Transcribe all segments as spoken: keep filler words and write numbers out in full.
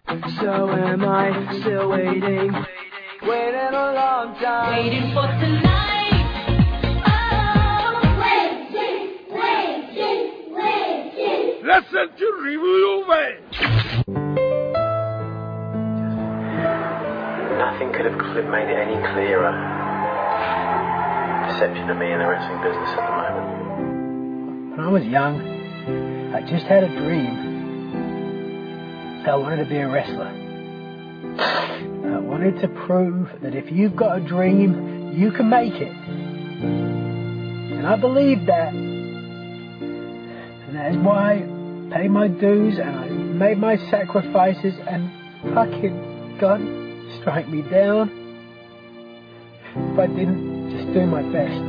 So am I, still waiting, waiting a long time, waiting for tonight. Oh, waiting, waiting, waiting. Listen to Review Way. Nothing could have made it any clearer. Perception of me in the wrestling business at the moment. When I was young, I just had a dream. I wanted to be a wrestler. I wanted to prove that if you've got a dream, you can make it. And I believed that. And that is why I paid my dues and I made my sacrifices, and fucking God strike me down if I didn't just do my best.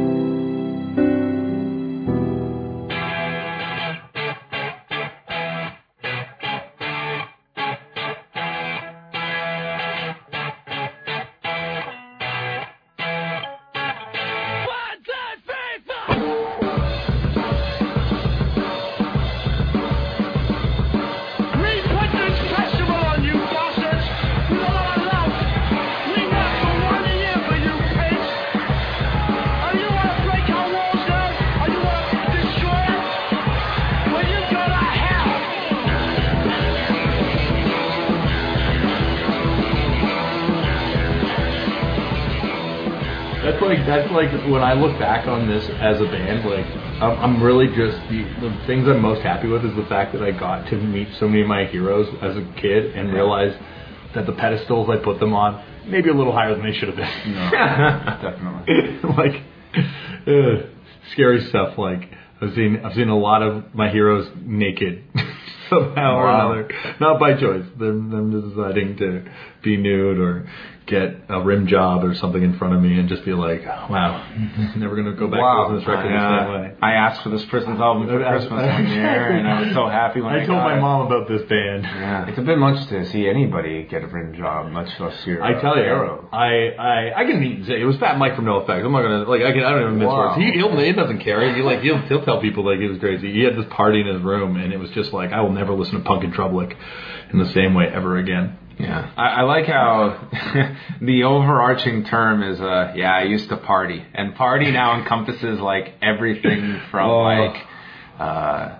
That's like when I look back on this as a band, like I'm, I'm really just the, the things I'm most happy with is the fact that I got to meet so many of my heroes as a kid and realize that the pedestals I put them on maybe a little higher than they should have been. No, definitely. Like uh, scary stuff. Like I've seen I've seen a lot of my heroes naked somehow wow. or another, not by choice. Them them deciding to be nude or get a rim job or something in front of me and just be like, wow, never going to go back wow. to this record I, uh, the same way. I asked for this person's album for I, Christmas one year, and I was so happy when I, I told got my it. mom about this band. Yeah, it's a bit much to see anybody get a rim job, much less your I tell you, hero. I, I I can even say it was Fat Mike from No Effect. I'm not gonna like I can I don't even miss wow. words. He he'll, he doesn't care. He like he'll he'll tell people like it was crazy. He had this party in his room, and it was just like I will never listen to Punk in Troublic in the same way ever again. Yeah, I, I like how the overarching term is, uh, yeah, I used to party. And party now encompasses, like, everything from, oh. like, uh,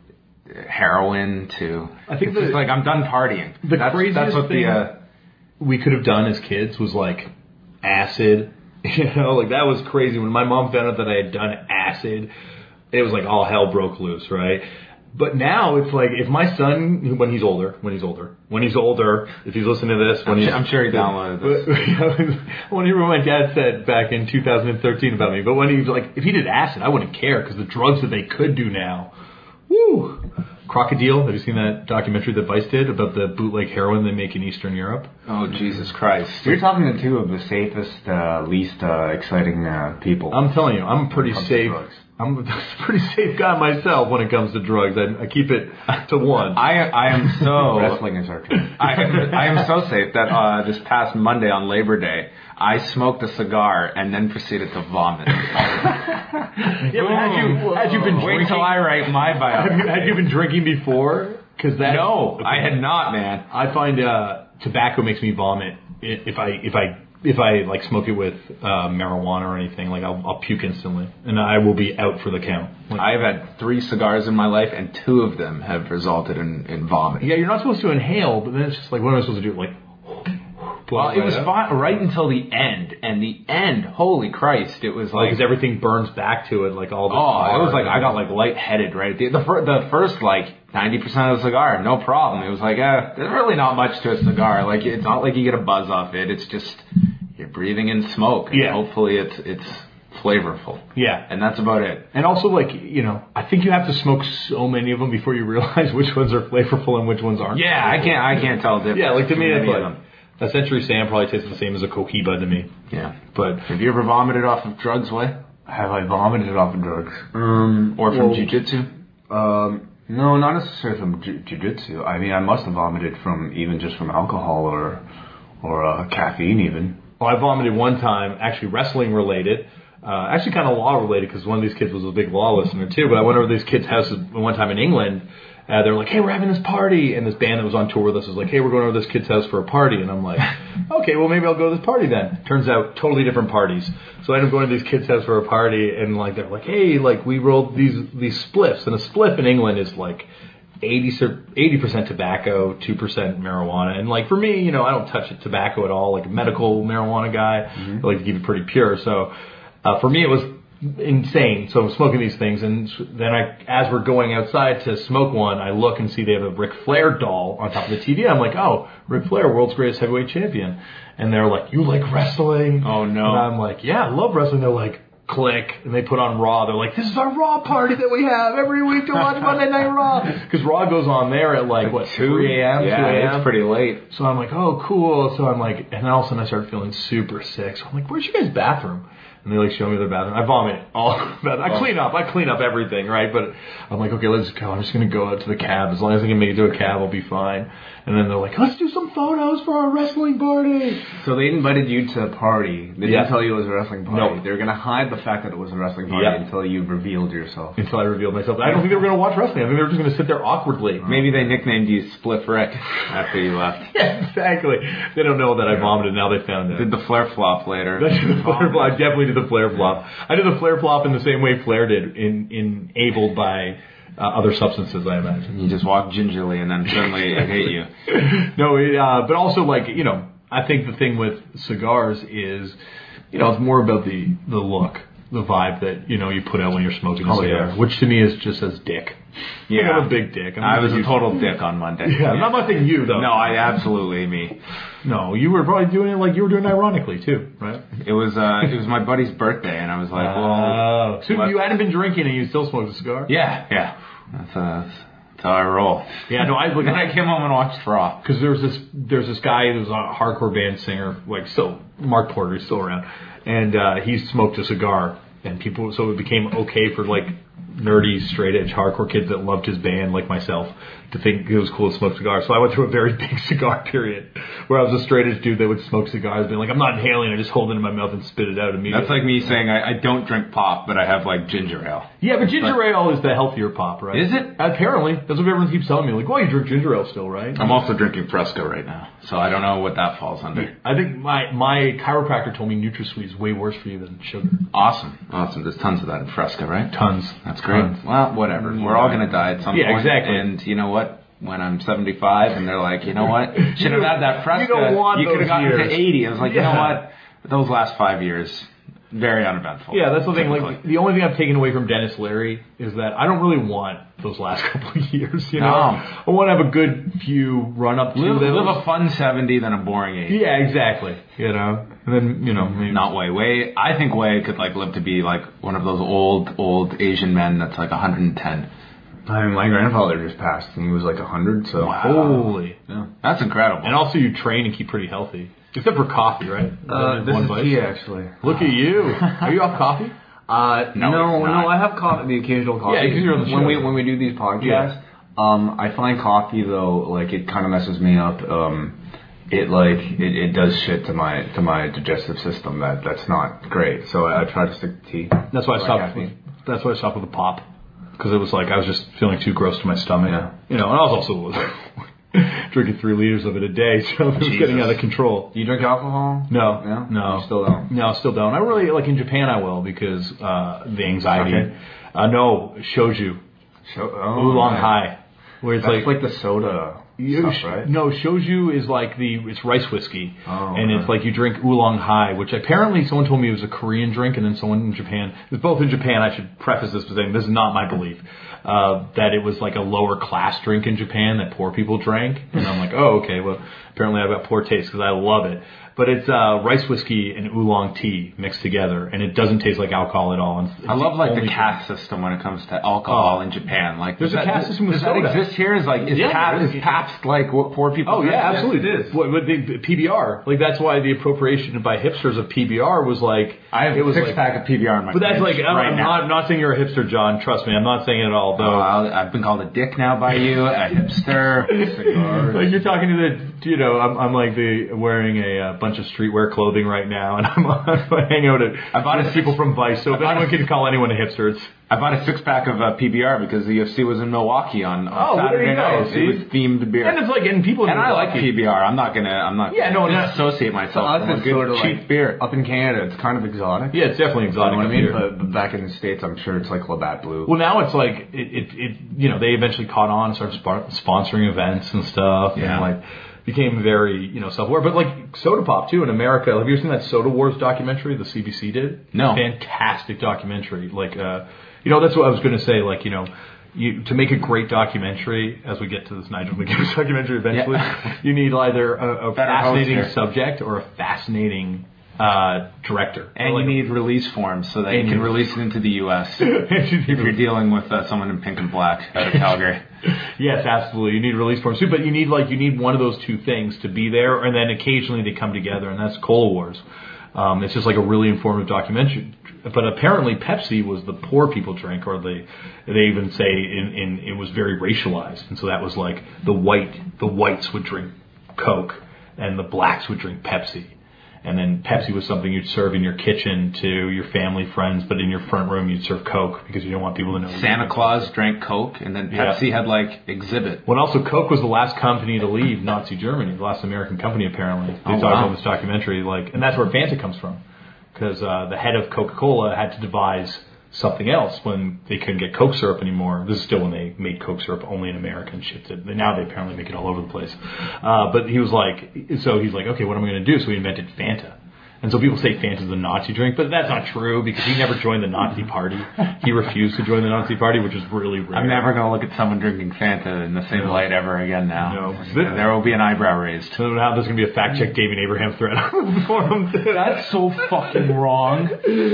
heroin to... I think it's just like, I'm done partying. The that's, craziest that's what thing the, uh, we could have done as kids was, like, acid. You know, like, that was crazy. When my mom found out that I had done acid, it was like all hell broke loose, right? But now it's like if my son, when he's older, when he's older, when he's older, if he's listening to this, when I'm, he's, sure, I'm sure he downloaded this. I want to hear what my dad said back in two thousand thirteen about me. But when he was like, if he did acid, I wouldn't care because the drugs that they could do now, woo. Crocodile. Have you seen that documentary that Vice did about the bootleg heroin they make in Eastern Europe? Oh, Jesus Christ. You're talking to two of the safest, uh, least uh, exciting uh, people. I'm telling you, I'm pretty safe. I'm a pretty safe guy myself when it comes to drugs. I, I keep it to one. I I am so... Wrestling is our term. I, I am so safe that uh, this past Monday on Labor Day, I smoked a cigar and then proceeded to vomit. Yeah, but had you, had you been Wait drinking... till I write my bio. Had you, had you been drinking before? Cause that, no, I had not, man. I find uh, tobacco makes me vomit if I if I if I like smoke it with uh, marijuana or anything. Like I'll, I'll puke instantly, and I will be out for the count. Like, I've had three cigars in my life, and two of them have resulted in, in vomit. Yeah, you're not supposed to inhale, but then it's just like, what am I supposed to do? Like, well, it was fine right until the end, and the end, holy Christ, it was like because oh, everything burns back to it, like all the. Oh, it was like I got like lightheaded right at the the, fir- the first like ninety percent of the cigar, no problem. It was like, uh, there's really not much to a cigar. Like it's not like you get a buzz off it. It's just you're breathing in smoke, and yeah. hopefully it's it's flavorful. Yeah, and that's about it. And also, like you know, I think you have to smoke so many of them before you realize which ones are flavorful and which ones aren't. Yeah, flavorful. I can't I can't tell the difference. Yeah, like to me, it's like. Them. A Century Sam probably tastes the same as a Cohiba to me. Yeah. But have you ever vomited off of drugs, Way? Have I vomited off of drugs? Um, or from well, jiu-jitsu? Um, no, not necessarily from ju- jiu-jitsu. I mean, I must have vomited from even just from alcohol or or uh, caffeine even. Well, I vomited one time, actually wrestling related. Uh, actually kind of law related because one of these kids was a big law listener too. But I went over to these kids' houses one time in England. Uh, they're like, hey, we're having this party. And this band that was on tour with us was like, hey, we're going over to this kid's house for a party. And I'm like, okay, well, maybe I'll go to this party then. Turns out, totally different parties. So I ended up going to these kids' house for a party. And like they're like, hey, like we rolled these these spliffs. And a spliff in England is like eighty percent tobacco, two percent marijuana. And like for me, you know, I don't touch tobacco at all. Like a medical marijuana guy. Mm-hmm. I like to keep it pretty pure. So uh, for me, it was insane. So I'm smoking these things, and then I, as we're going outside to smoke one, I look and see they have a Ric Flair doll on top of the T V. I'm like, oh, Ric Flair, world's greatest heavyweight champion. And they're like, you like wrestling? Oh, no. And I'm like, yeah, I love wrestling. They're like, click. And they put on Raw. They're like, this is our Raw party that we have every week to watch Monday Night Raw. Because Raw goes on there at like, what, three a.m., yeah, two a.m.? It's pretty late. So I'm like, oh, cool. So I'm like, and then all of a sudden I started feeling super sick. So I'm like, where's your guys' bathroom? And they like show me their bathroom. I vomit all. I clean up. I clean up everything, right? But I'm like, okay, let's go. I'm just gonna go out to the cab. As long as I can make it to a cab, I'll be fine. And then they're like, let's do some photos for our wrestling party. So they invited you to a party. They Yeah. didn't tell you it was a wrestling party. No. They were gonna hide the fact that it was a wrestling party Yeah. until you revealed yourself. Until I revealed myself. I don't think they were gonna watch wrestling. I think they were just gonna sit there awkwardly. Maybe they nicknamed you Spliff Rick after you left. Yeah, exactly. They don't know that I vomited. Now they found it. Did the flare flop later. I did the flare flop. I definitely did the flare flop. I did the flare flop in the same way Flair did, in, enabled by uh, other substances, I imagine. You just walk gingerly and then suddenly it hit you. No, it, uh, but also, like, you know, I think the thing with cigars is, you know, it's more about the, the look, the vibe that, you know, you put out when you're smoking a Oh, cigar, yeah. which to me is just as dick. Yeah. I'm a big dick. I'm I was a huge- total dick on Monday. Yeah, I'm not saying you, though. No, I absolutely me. No, you were probably doing it like you were doing it ironically, too, right? It was uh, it was my buddy's birthday, and I was like, well, Oh. So let's- you hadn't been drinking and you still smoked a cigar? yeah, yeah. That's, uh, that's, that's how I roll. Yeah, no, I look Then I came home and watched Raw. because there's this there's this guy who's a hardcore band singer, like still Mark Porter, he's still around, and uh, he smoked a cigar, and people so it became okay for like nerdy straight edge hardcore kids that loved his band like myself to think it was cool to smoke cigars. So I went through a very big cigar period where I was a straight edge dude that would smoke cigars, being like, I'm not inhaling, I just hold it in my mouth and spit it out immediately. That's like me saying I, I don't drink pop, but I have like ginger ale. Yeah, but ginger ale is the healthier pop, right? Is it? Apparently. That's what everyone keeps telling me. Like, well, you drink ginger ale still, right? I'm also drinking Fresco right now, so I don't know what that falls under. I think my, my chiropractor told me NutraSweet is way worse for you than sugar. Awesome, awesome. There's tons of that in Fresco, right? Tons. That's great. Tons. Well, whatever. We're all gonna die at some Yeah, point. exactly. And you know what? When I'm seventy-five, and they're like, you know what? Should have had that Fresco. You don't want You could those have gotten years. to eighty. I was like, you know Yeah. what? Those last five years, very uneventful. Yeah, that's the thing. typically. Like, the only thing I've taken away from Dennis Leary is that I don't really want those last couple of years. You know, No. I want to have a good few run up to live, those. live a fun seventy than a boring eighty. Yeah, exactly. You know, and then you know, maybe Not Wei. Wei, I think Wei could like live to be like one of those old, old Asian men that's like one hundred ten. I mean, my grandfather just passed, and he was like a hundred. So Holy. yeah. That's incredible. And also, you train and keep pretty healthy, except for coffee, right? Uh, this One is vice. tea, actually. Look at you. Are you off coffee? Uh, No, no, it's no, not. I have coffee, the occasional coffee. Yeah, 'cause you're on the when show. we when we do these podcasts. Yeah. Um, I find coffee though, like it kind of messes me up. Um, it like it, it does shit to my to my digestive system. That that's not great. So I, I try to stick to tea. That's why I Like stopped. caffeine. With, that's why I stopped with the pop, because it was like I was just feeling too gross to my stomach. Yeah. You know, and I was also drinking three liters of it a day, so it was Jesus. getting out of control. Do you drink alcohol? No, No? no, You still don't? No, I still don't. I really like in Japan. I will because uh, the anxiety. Okay. Uh, no, shoju, Show, oh, oolong right. high, where it's That's like, like, the soda you- stuff, right? No, shoju is like the it's rice whiskey, Oh, and okay. it's like you drink oolong high, which apparently someone told me was a Korean drink, and then someone in Japan. It's both in Japan. I should preface this by saying this is not my belief. Uh, that it was like a lower class drink in Japan that poor people drank, and I'm like, oh, okay. Well, apparently I've got poor taste because I love it. But it's uh, rice whiskey and oolong tea mixed together, and it doesn't taste like alcohol at all. And it's I love like the only- caste system when it comes to alcohol Oh. in Japan. Like, There's does a that, caste system with Does that soda. exist here? Is like is, Yeah, Pabst, there is. is Pabst like what poor people? Oh drink? yeah, absolutely. Yes, it is. What, what the P B R, like that's why the appropriation by hipsters of P B R was like I have it a was six like, pack of P B R in my. But that's like fridge I'm, right I'm now. not I'm not saying you're a hipster, John. Trust me, I'm not saying it at all. Oh, Though I'll- I've been called a dick now by you, a hipster, cigars. like you're talking to the you know I'm, I'm like the wearing a, uh bunch of streetwear clothing right now, and I'm, I'm hanging out at I bought a with people six- from Vice. So if bought a anyone can call anyone a hipster, it's I bought a six pack of uh, P B R because the U F C was in Milwaukee on, on Oh, well, there Saturday you go, night. see? It was themed beer. And it's like, and people in And I like Milwaukee- P B R. I'm not gonna. I'm not. Yeah, no, gonna no. associate So myself us, with a it's good sort of cheap like beer. up in Canada, it's kind of exotic. Yeah, it's definitely You exotic. know what I up mean? here. But, but back in the States, I'm sure it's like Labatt Blue. Well, now it's like it, it, it. You know, they eventually caught on and started spar- sponsoring events and stuff, Yeah. and like became very, you know, self-aware. But like Soda Pop too in America. Have you ever seen that Soda Wars documentary the C B C did? No. Fantastic documentary. Like, uh, you know, that's what I was going to say. Like, you know. You, to make a great documentary, as we get to this Nigel McGinnis documentary eventually, Yeah. you need either a, a Better fascinating host here. subject or a fascinating uh, director. And Or like you need release forms so that you And can you- release it into the U S a, if you're dealing with uh, someone in pink and black out of Calgary. Yes, absolutely. You need release forms too, but you need like you need one of those two things to be there, and then occasionally they come together, and that's Cola Wars. Um, it's just like a really informative documentary. But apparently Pepsi was the poor people drink, or they they even say in, in it was very racialized, and so that was like the white the whites would drink Coke and the blacks would drink Pepsi. And then Pepsi was something you'd serve in your kitchen to your family, friends, but in your front room you'd serve Coke because you don't want people to know. Santa Claus drank Coke, and then Yeah. Pepsi had like Exhibit. Well, also Coke was the last company to leave Nazi Germany, the last American company apparently. They Oh, talked wow. about in this documentary, like, and that's where Fanta comes from, because uh, the head of Coca-Cola had to devise something else when they couldn't get Coke syrup anymore. This is still when they made Coke syrup only in America and shipped it. Now they apparently make it all over the place. Uh, but he was like, so he's like, okay, what am I going to do? So he invented Fanta. And so people say Fanta's a Nazi drink, but that's not true because he never joined the Nazi party. He refused to join the Nazi party, which is really rare. I'm never going to look at someone drinking Fanta in the same No. light ever again now. No. There will be an eyebrow raised. So now there's going to be a fact check David Abraham thread on the forum. That's so fucking wrong.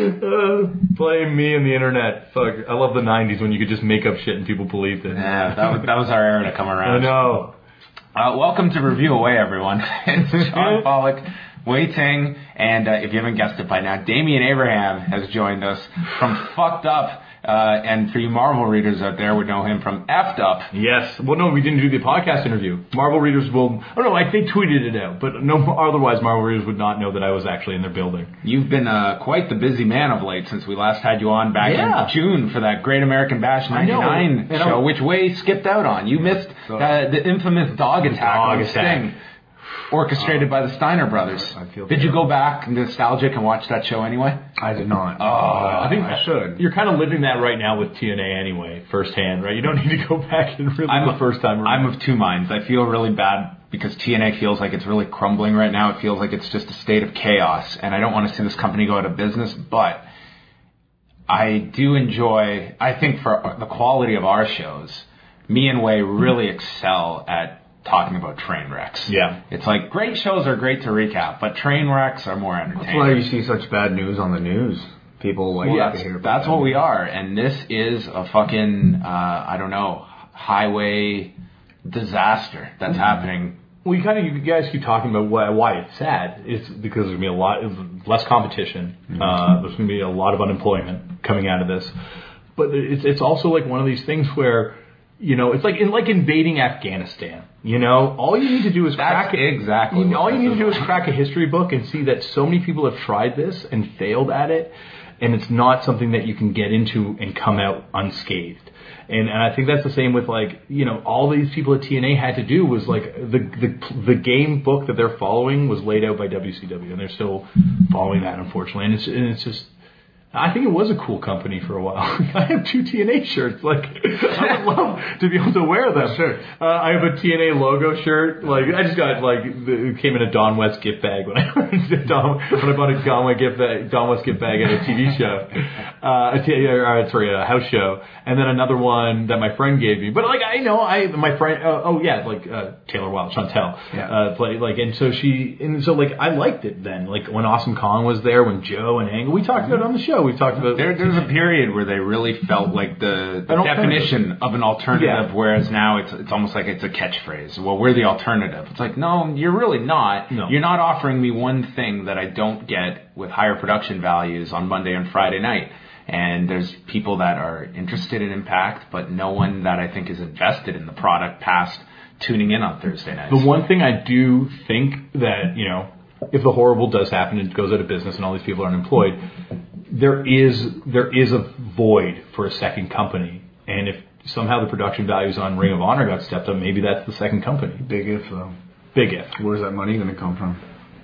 Uh, blame me and the internet. Fuck. I love the nineties when you could just make up shit and people believed it. Yeah, that was, that was our era to come I around. know. Uh, welcome to Review Away, everyone. It's Sean Pollock, Wei Ting, and uh, if you haven't guessed it by now, Damian Abraham has joined us from Fucked Up. Uh, and for you Marvel readers out there would know him from Effed Up. Yes. Well, no, we didn't do the podcast interview. Marvel readers will... Oh, no, I, they tweeted it out. But no, otherwise, Marvel readers would not know that I was actually in their building. You've been uh, quite the busy man of late since we last had you on back Yeah. in June for that Great American Bash I know. ninety-nine And show, I'm- which Way skipped out on. You missed uh, the infamous dog attack Dog on attack. Sting, orchestrated by the Steiner brothers. I feel Did you terrible. go back nostalgic and watch that show anyway? I did not. Oh, I I think I should. You're kind of living that right now with T N A anyway, firsthand, right? You don't need to go back and relive I'm the first time. I'm of two minds. I feel really bad because T N A feels like it's really crumbling right now. It feels like it's just a state of chaos, and I don't want to see this company go out of business, but I do enjoy, I think for the quality of our shows, me and Wei really excel at talking about train wrecks. Yeah. It's like great shows are great to recap, but train wrecks are more That's why entertaining. you see such bad news on the news. People like Well, to that's, hear about that's that. what we are, and this is a fucking, uh, I don't know, highway disaster that's happening. Well, you kind of, you guys keep talking about why, why it's sad. It's because there's going to be a lot, less competition. Mm-hmm. Uh, there's going to be a lot of unemployment coming out of this. But it's it's also like one of these things where, you know, it's like in, like invading Afghanistan. You know, all you need to do is That's crack it. exactly You know, what all you this need to is do is crack a history book and see that so many people have tried this and failed at it, and it's not something that you can get into and come out unscathed. And, and I think that's the same with, like, you know, all these people at T N A had to do was, like, the, the the game book that they're following was laid out by W C W, and they're still following that, unfortunately. And it's and it's just, I think it was a cool company for a while. I have two T N A shirts. Like, I would love to be able to wear them. Sure. Uh, I have a T N A logo shirt. Like, I just got, like, the, it came in a Don West gift bag when I Don, when I bought a Don West gift bag, Don West gift bag at a T V show, uh, a t- uh, sorry, a house show, and then another one that my friend gave me. But like, I know, I my friend, uh, oh yeah, like uh, Taylor Wilde, Chantel, Yeah. uh, play like, and so she, and so like, I liked it then. Like when Awesome Kong was there, when Joe and Angle, we talked about it on the show. We talked about There, there's a period where they really felt like the, the An alternative. definition of an alternative, Yeah. whereas now it's it's almost like it's a catchphrase. Well, we're the alternative. It's like, no, you're really not. No. You're not offering me one thing that I don't get with higher production values on Monday and Friday night. And there's people that are interested in Impact, but no one that I think is invested in the product past tuning in on Thursday nights. The one thing I do think that, you know, if the horrible does happen and it goes out of business and all these people are unemployed, there is there is a void for a second company, and if somehow the production values on Ring of Honor got stepped up, maybe that's the second company. Big if though. Big if. Where's that money going to come from?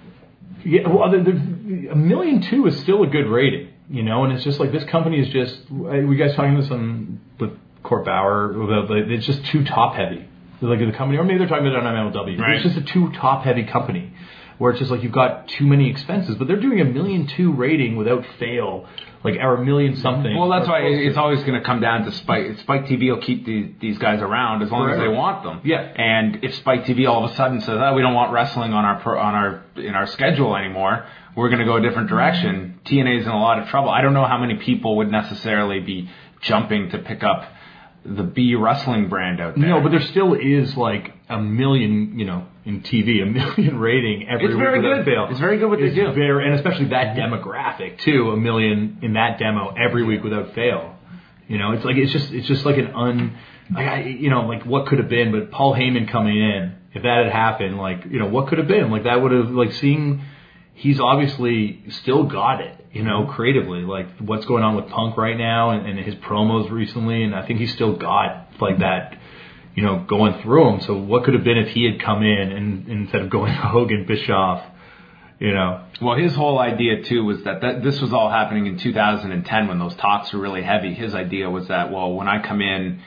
Yeah, well, there, there, a million two is still a good rating, you know, and it's just like this company is just. We guys talking this on with Court Bauer about like, it's just too top heavy, like the company, or maybe they're talking about it on M L W. Right. It's just a too top heavy company, where it's just like you've got too many expenses, but they're doing a million two rating without fail, like or a million something. Well, that's or why close to it's it. always going to come down to Spike. Spike T V will keep the, these guys around as long as Forever. they want them. Yeah. And if Spike T V all of a sudden says, "Oh, we don't want wrestling on our pro, on our in our schedule anymore. We're going to go a different direction." T N A is in a lot of trouble. I don't know how many people would necessarily be jumping to pick up the B wrestling brand out there. No, but there still is like a million, you know, in T V, a million rating every It's week very without good. fail. It's very good what they It's do. Very, and especially that demographic too, a million in that demo every week without fail. You know, it's like it's just it's just like an un, like I, you know, like what could have been. But Paul Heyman coming in, if that had happened, like you know, what could have been? Like that would have like seeing. He's obviously still got it, you know, creatively. Like what's going on with Punk right now and, and his promos recently, and I think he's still got like that, you know, going through him. So what could have been if he had come in and, and instead of going Hogan, Bischoff, you know? Well, his whole idea too was that, that this was all happening in two thousand ten when those talks were really heavy. His idea was that, well, when I come in,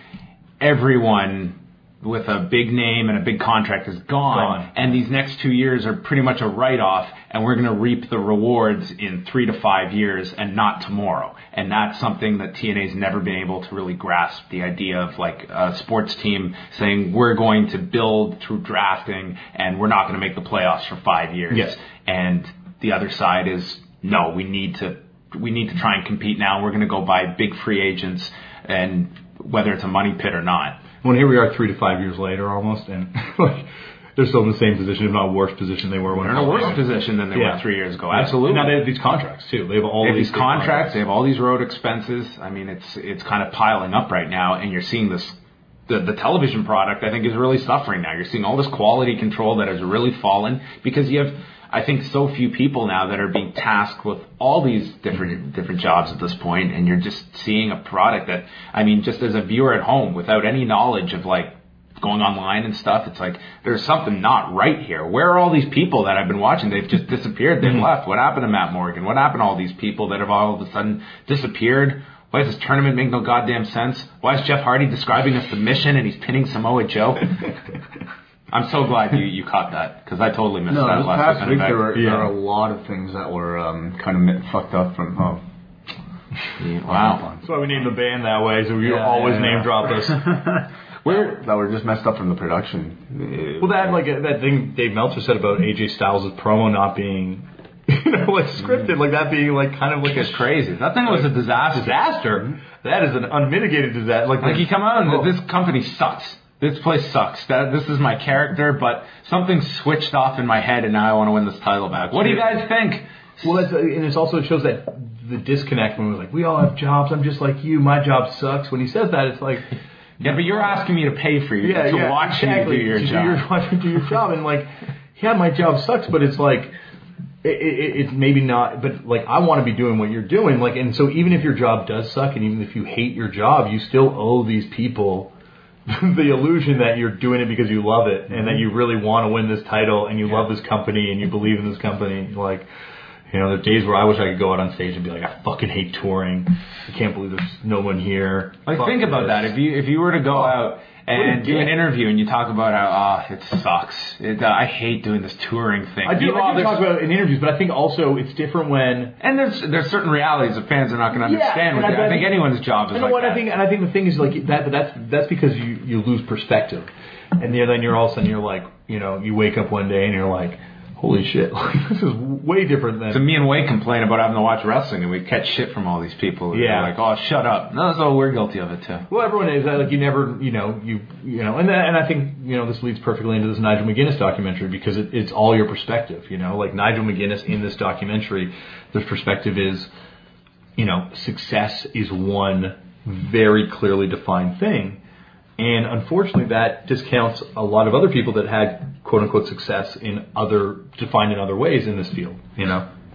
everyone with a big name and a big contract is gone, Gone. and these next two years are pretty much a write-off, and we're going to reap the rewards in three to five years and not tomorrow. And that's something that T N A's never been able to really grasp, the idea of like a sports team saying we're going to build through drafting and we're not going to make the playoffs for five years. Yes. And the other side is, no, we need to we need to try and compete now. We're going to go buy big free agents, and whether it's a money pit or not. Well, here we are three to five years later almost, and like they're still in the same position, if not worse position they were when They're in a Paul worse Heyman- position than they Yeah. were three years ago. Yeah. Absolutely. And now they have these contracts too. They have all They have these these big contracts. They have all these road expenses. I mean, it's it's kind of piling up right now, and you're seeing this. The, the television product, I think, is really suffering now. You're seeing all this quality control that has really fallen because you have, I think, so few people now that are being tasked with all these different different jobs at this point, and you're just seeing a product that, I mean, just as a viewer at home, without any knowledge of like going online and stuff, it's like there's something not right here. Where are all these people that I've been watching? They've just disappeared. They've left. What happened to Matt Morgan? What happened to all these people that have all of a sudden disappeared? Why does this tournament make no goddamn sense? Why is Jeff Hardy describing a submission and he's pinning Samoa Joe? I'm so glad you, you caught that, because I totally missed No, that this last past week week. there were, Yeah. there were a lot of things that were um, kind of mi- fucked up from home. Yeah, wow. That's why we named the band that way, so we Yeah, always yeah, name yeah. drop us. Where that were just messed up from the production. Well, that like that thing Dave Meltzer said about A J Styles' promo not being, you know, like scripted, like that being like kind of like It's a crazy. That thing was a disaster. disaster. That is an unmitigated disaster. Like, Like, you come out and oh. this company sucks. This place sucks. That This is my character, but something switched off in my head, and now I want to win this title back. What do you guys think? Well, that's, and it's also it shows that the disconnect when it was like, we all have jobs. I'm just like you. My job sucks. When he says that, it's like, Yeah, but you're asking me to pay for you, to watch exactly. you do your to job. Do your, watch you do your job, and like, yeah, my job sucks, but it's like, it, it, it's maybe not, but like, I want to be doing what you're doing, like, and so even if your job does suck, and even if you hate your job, you still owe these people the illusion that you're doing it because you love it, and that you really want to win this title, and you Yeah. love this company, and you believe in this company, like. You know, there are days where I wish I could go out on stage and be like, I fucking hate touring. I can't believe there's no one here. Like, Fuck think about this. that. If you if you were to go out and do an interview and you talk about how, ah, it sucks. It, uh, I hate doing this touring thing. I do, Meanwhile, I do there's- talk about it in interviews, but I think also it's different when... And there's there's certain realities that fans are not going to understand. and with it. I, I think think- anyone's job is You know like what that. I think, and I think the thing is like that. But that's that's because you, you lose perspective, and then then you're all of a sudden you're like, you know, you wake up one day and you're like, holy shit, like, this is way different than. So me and Wade complain about having to watch wrestling, and we catch shit from all these people. And Yeah. they're like, oh, shut up. No, so we're guilty of it too. Well, everyone is like you never, you know, you you know, and and I think you know this leads perfectly into this Nigel McGuinness documentary because it, it's all your perspective. You know, like Nigel McGuinness in this documentary, the perspective is, you know, success is one very clearly defined thing. And unfortunately, that discounts a lot of other people that had "quote unquote" success in other defined in other ways in this field. You know,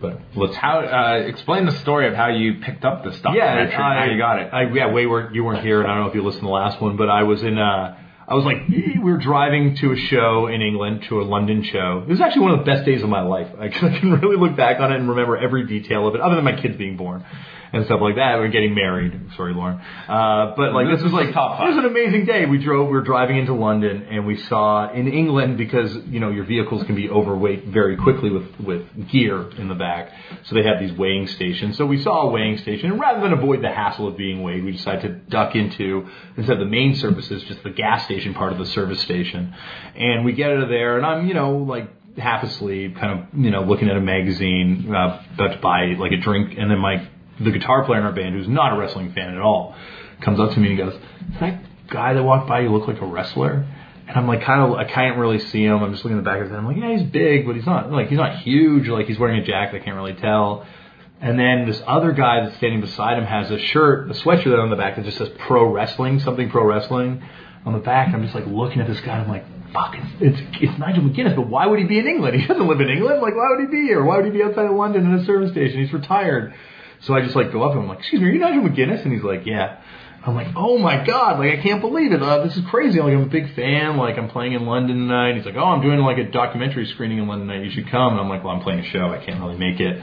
But let's How uh, explain the story of how you picked up this yeah, documentary. I, how you got it. I, yeah, way weren't you weren't here, and I don't know if you listened to the last one, but I was in. Uh, I was like, we were driving to a show in England, to a London show. It was actually one of the best days of my life. I can really look back on it and remember every detail of it, other than my kids being born and stuff like that. We're getting married. Sorry, Lauren. Uh, but like this, this was like, top five. It was an amazing day. We drove, we were driving into London, and we saw in England, because, you know, your vehicles can be overweight very quickly with, with gear in the back. So they have these weighing stations. So we saw a weighing station, and rather than avoid the hassle of being weighed, we decided to duck into, instead of the main services, just the gas station part of the service station. And we get out of there, and I'm, you know, like, half asleep, kind of, you know, looking at a magazine, uh, about to buy like a drink, and then my the guitar player in our band, who's not a wrestling fan at all, comes up to me and goes, "Does that guy that walked by you look like a wrestler?" And I'm like, kind of, I can't really see him. I'm just looking at the back of his head. I'm like, yeah, he's big, but he's not like he's not huge. Like he's wearing a jacket, I can't really tell. And then this other guy that's standing beside him has a shirt, a sweatshirt on the back that just says "Pro Wrestling," something Pro Wrestling on the back. And I'm just like looking at this guy. And I'm like, fuck, it's, it's it's Nigel McGuinness, but why would he be in England? He doesn't live in England. Like, why would he be here? Why would he be outside of London in a service station? He's retired. So I just like go up to him. I'm like, excuse me, are you Nigel McGuinness? And he's like, yeah. I'm like, oh my god, like I can't believe it. Uh, this is crazy. Like I'm a big fan. Like I'm playing in London tonight. He's like, oh, I'm doing like a documentary screening in London tonight. You should come. And I'm like, well, I'm playing a show. I can't really make it.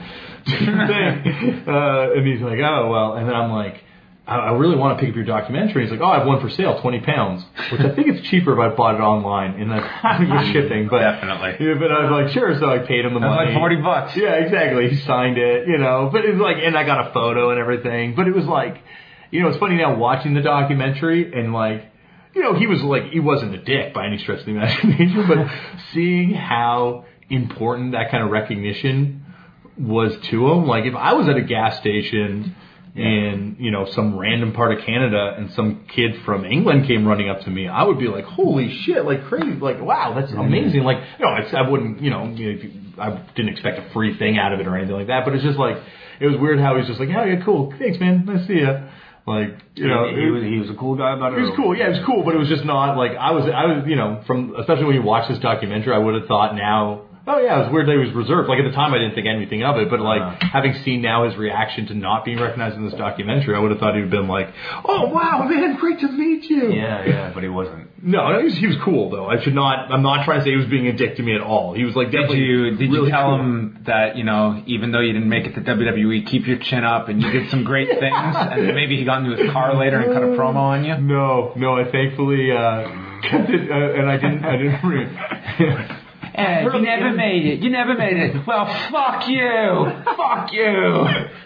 uh, and he's like, oh well. And then I'm like, I, I really want to pick up your documentary. He's like, oh, I have one for sale, twenty pounds, which I think it's cheaper if I bought it online and that's with shipping. But definitely. Yeah, but I was like, sure. So I paid him the That's money. like forty bucks. Yeah, exactly. He signed it, you know. But it was like, and I got a photo and everything. But it was like. You know, it's funny now watching the documentary and like, you know, he was like, he wasn't a dick by any stretch of the imagination, but seeing how important that kind of recognition was to him. Like if I was at a gas station in, you know, some random part of Canada and some kid from England came running up to me, I would be like, holy shit, like crazy, like, wow, that's amazing. Like, you know, I, I wouldn't, you know, I didn't expect a free thing out of it or anything like that, but it's just like, it was weird how he's just like, oh yeah, cool, thanks man, nice to see ya. Like, you know, he, he was he was a cool guy about it. He was cool, yeah, he was cool, but it was just not like I was. I was, you know, from especially when you watch this documentary, I would have thought now, oh yeah, it was weird that he was reserved. Like at the time, I didn't think anything of it, but like uh, having seen now his reaction to not being recognized in this documentary, I would have thought he'd been like, oh wow, man, great to meet you. Yeah, yeah, but he wasn't. No, no, he was, he was cool though. I should not. I'm not trying to say he was being a dick to me at all. He was like definitely. Did you did really you tell cool. him that, you know, even though you didn't make it to W W E, keep your chin up and you did some great things, and then maybe he got into his car later and cut a promo on you? No, no, I thankfully uh, kept it, uh, and I didn't. I didn't. Re- Ed, you never made it. You never made it. Well, fuck you. Fuck you.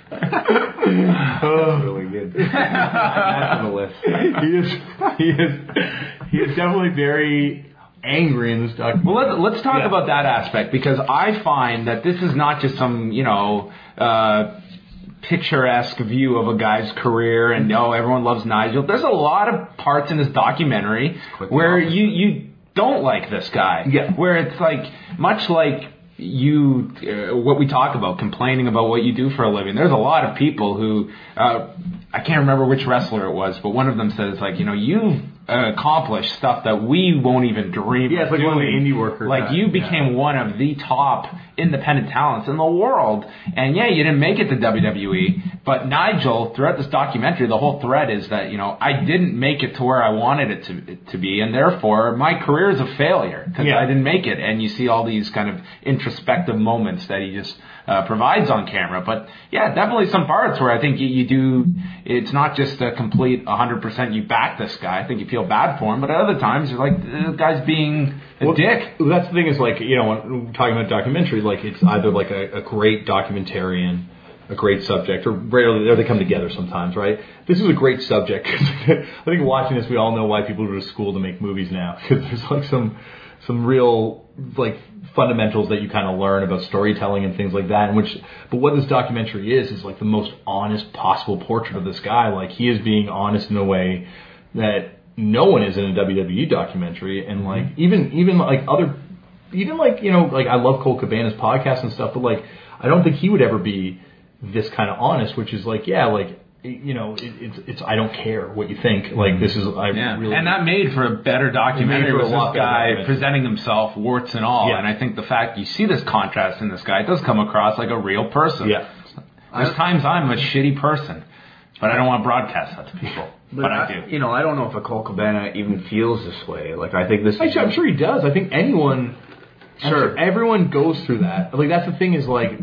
That's really good. That's on the list. He is. He is. He is definitely very angry in this documentary. Well, let's, let's talk Yeah. about that aspect, because I find that this is not just some, you know, uh, picturesque view of a guy's career and, oh, everyone loves Nigel. There's a lot of parts in this documentary where you, you don't like this guy. Yeah. Where it's like, much like you, uh, what we talk about, complaining about what you do for a living. There's a lot of people who, uh, I can't remember which wrestler it was, but one of them says, like, you know, you've uh, accomplished stuff that we won't even dream Yeah, of it's like one of the doing. indie workers. Like, that- you became yeah. one of the top independent talents in the world. And yeah, you didn't make it to W W E, but Nigel, throughout this documentary, the whole thread is that, you know, I didn't make it to where I wanted it to, it to be, and therefore my career is a failure because Yeah. I didn't make it. And you see all these kind of introspective moments that he just uh, provides on camera. But yeah, definitely some parts where I think you, you do, it's not just a complete one hundred percent you back this guy. I think you feel bad for him, but at other times you're like, this guy's being a Well, dick. Well, that's the thing is like, you know, when we're talking about documentary, like it's either like a, a great documentarian, a great subject, or rarely they come together sometimes, right? This is a great subject. I think watching this, we all know why people go to school to make movies now, because there's like some some real like fundamentals that you kind of learn about storytelling and things like that. And which, but what this documentary is is like the most honest possible portrait of this guy. Like he is being honest in a way that no one is in a W W E documentary, and like even even like other, even like you know like I love Cole Cabana's podcast and stuff, but like I don't think he would ever be this kind of honest, which is like yeah like you know, it, it's it's I don't care what you think. Like this is I Yeah. really And that made for a better documentary. It made for a was lot this better guy documentary. presenting himself, warts and all. Yeah. And I think the fact you see this contrast in this guy, it does come across like a real person. Yeah. There's times I'm a shitty person, but I don't want to broadcast that to people. But, but I, I do. You know, I don't know if a Colt Cabana even feels this way. Like, I think this. Actually, I'm sure he does. I think anyone, I'm Sure. sure everyone goes through that. Like that's the thing is like,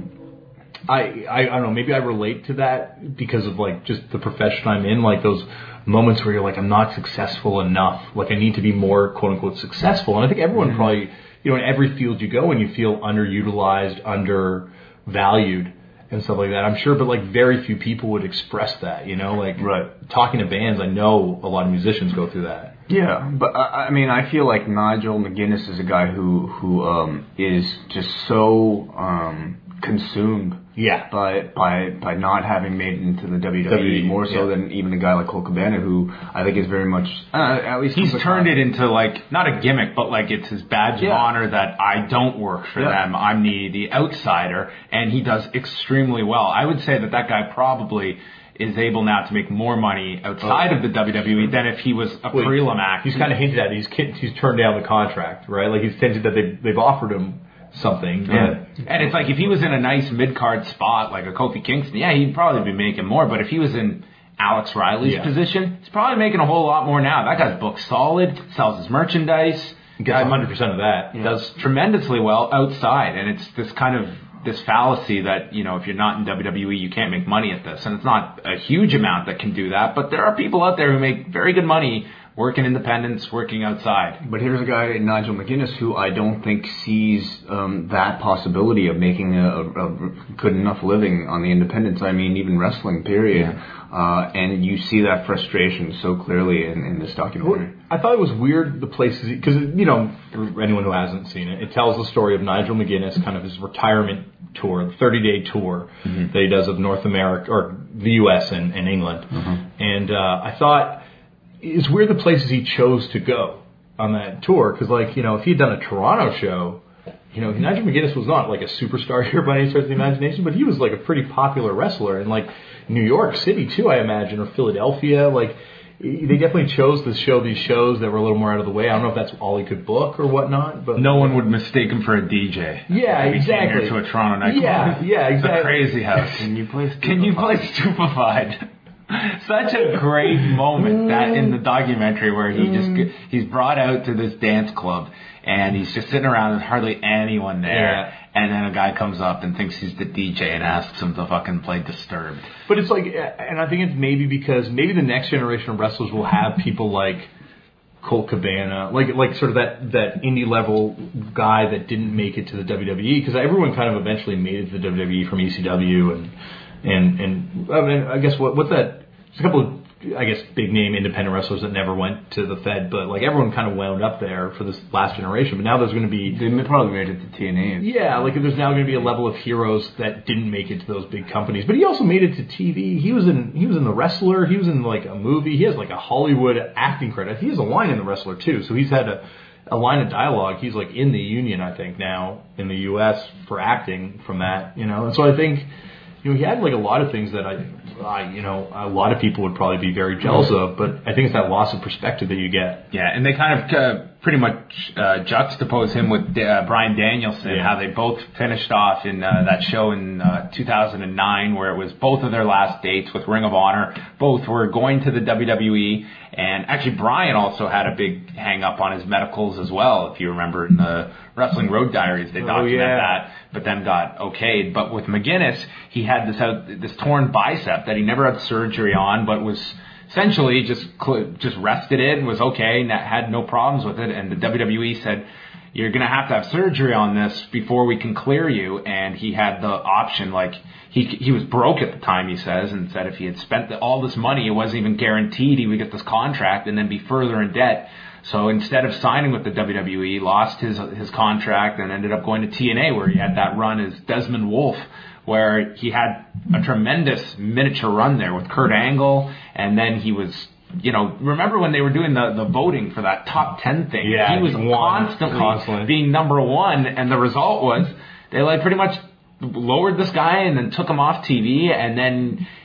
I, I I don't know. Maybe I relate to that because of like just the profession I'm in. Like those moments where you're like, I'm not successful enough. Like I need to be more quote unquote successful. And I think everyone Mm-hmm. probably, you know, in every field you go and you feel underutilized, undervalued. And stuff like that, I'm sure, but like very few people would express that, you know, like Right. talking to bands. I know a lot of musicians go through that. Yeah, but I, I mean, I feel like Nigel McGuinness is a guy who who um, is just so um, consumed Yeah. by by by not having made it into the W W E, W W E, more so yeah. than even a guy like Colt Cabana, who I think is very much uh, at least He's comes turned across- it into like not a gimmick, but like it's his badge Yeah. of honor that I don't work for Yeah. them. I'm the the outsider, and he does extremely well. I would say that that guy probably is able now to make more money outside Oh. of the W W E than if he was a Wait, prelim act. He's kind of hinted at it. He's ki- he's turned down the contract, right? Like he's hinted that they they've offered him something. Yeah. but- And it's like if he was in a nice mid card spot like a Kofi Kingston, yeah, he'd probably be making more. But if he was in Alex Riley's Yeah. position, he's probably making a whole lot more now. That guy's booked solid, sells his merchandise, He gets one hundred percent of that. does tremendously well outside. And it's this kind of this fallacy that, you know, if you're not in W W E, you can't make money at this. And it's not a huge amount that can do that. But there are people out there who make very good money working independents, working outside. But here's a guy, Nigel McGuinness, who I don't think sees um, that possibility of making a, a, a good enough living on the independents. I mean, even wrestling, period. Uh, and you see that frustration so clearly in, in this documentary. I thought it was weird the places because you know for anyone who hasn't seen it, it tells the story of Nigel McGuinness, kind of his retirement tour, the thirty day tour Mm-hmm. that he does of North America or the U S and, and England. Mm-hmm. And uh, I thought it's weird the places he chose to go on that tour because, like, you know, if he had done a Toronto show, you know, Nigel McGuinness was not like a superstar here by any stretch of the imagination, but he was like a pretty popular wrestler in like New York City too, I imagine, or Philadelphia. Like, they definitely chose to show these shows that were a little more out of the way. I don't know if that's all he could book or whatnot, but No one would mistake him for a D J. Yeah, If he came exactly. here to a Toronto nightclub. Yeah, yeah, It's a exactly. crazy house. Can you play Can you play Stupefied? Such a great moment that in the documentary where he just he's brought out to this dance club and he's just sitting around. There's hardly anyone there, Yeah. and then a guy comes up and thinks he's the D J and asks him to fucking play Disturbed. But it's like, and I think it's maybe because maybe the next generation of wrestlers will have people like Colt Cabana, like like sort of that, that indie level guy that didn't make it to the W W E, because everyone kind of eventually made it to the W W E from E C W and and and I mean, I guess what what's that? There's a couple of, I guess, big name independent wrestlers that never went to the Fed, but like everyone kind of wound up there for this last generation. But now there's going to be They probably made it to T N A. yeah, like there's now going to be a level of heroes that didn't make it to those big companies, but he also made it to T V. He was in he was in The Wrestler. He was in like a movie. He has like a Hollywood acting credit. He has a line in The Wrestler too, so he's had a, a line of dialogue. He's like in the union, I think, now in the U S for acting from that, you know. And so I think, you know, he had like a lot of things that I, I, you know, a lot of people would probably be very jealous of. But I think it's that loss of perspective that you get. Yeah, and they kind of uh, pretty much uh, juxtapose him with uh, Bryan Danielson, Yeah. how they both finished off in uh, that show in uh, two thousand nine, where it was both of their last dates with Ring of Honor. Both were going to the W W E, and actually Bryan also had a big hang up on his medicals as well. If you remember in the Wrestling Road Diaries, they Oh, document yeah. that, but then got okayed. But with McGuinness, he had this out, this torn bicep that he never had surgery on, but was essentially just cl- just rested it and was okay and had no problems with it. And the W W E said, you're going to have to have surgery on this before we can clear you. And he had the option, like he he was broke at the time, he says, and said if he had spent the, all this money, it wasn't even guaranteed he would get this contract and then be further in debt. So instead of signing with the W W E, lost his his contract and ended up going to T N A, where he had that run as Desmond Wolfe, where he had a tremendous miniature run there with Kurt Angle, and then he was, you know, remember when they were doing the, the voting for that top ten thing? Yeah, he was one, constantly, constantly. being number one, and the result was they like pretty much lowered this guy and then took him off T V, and then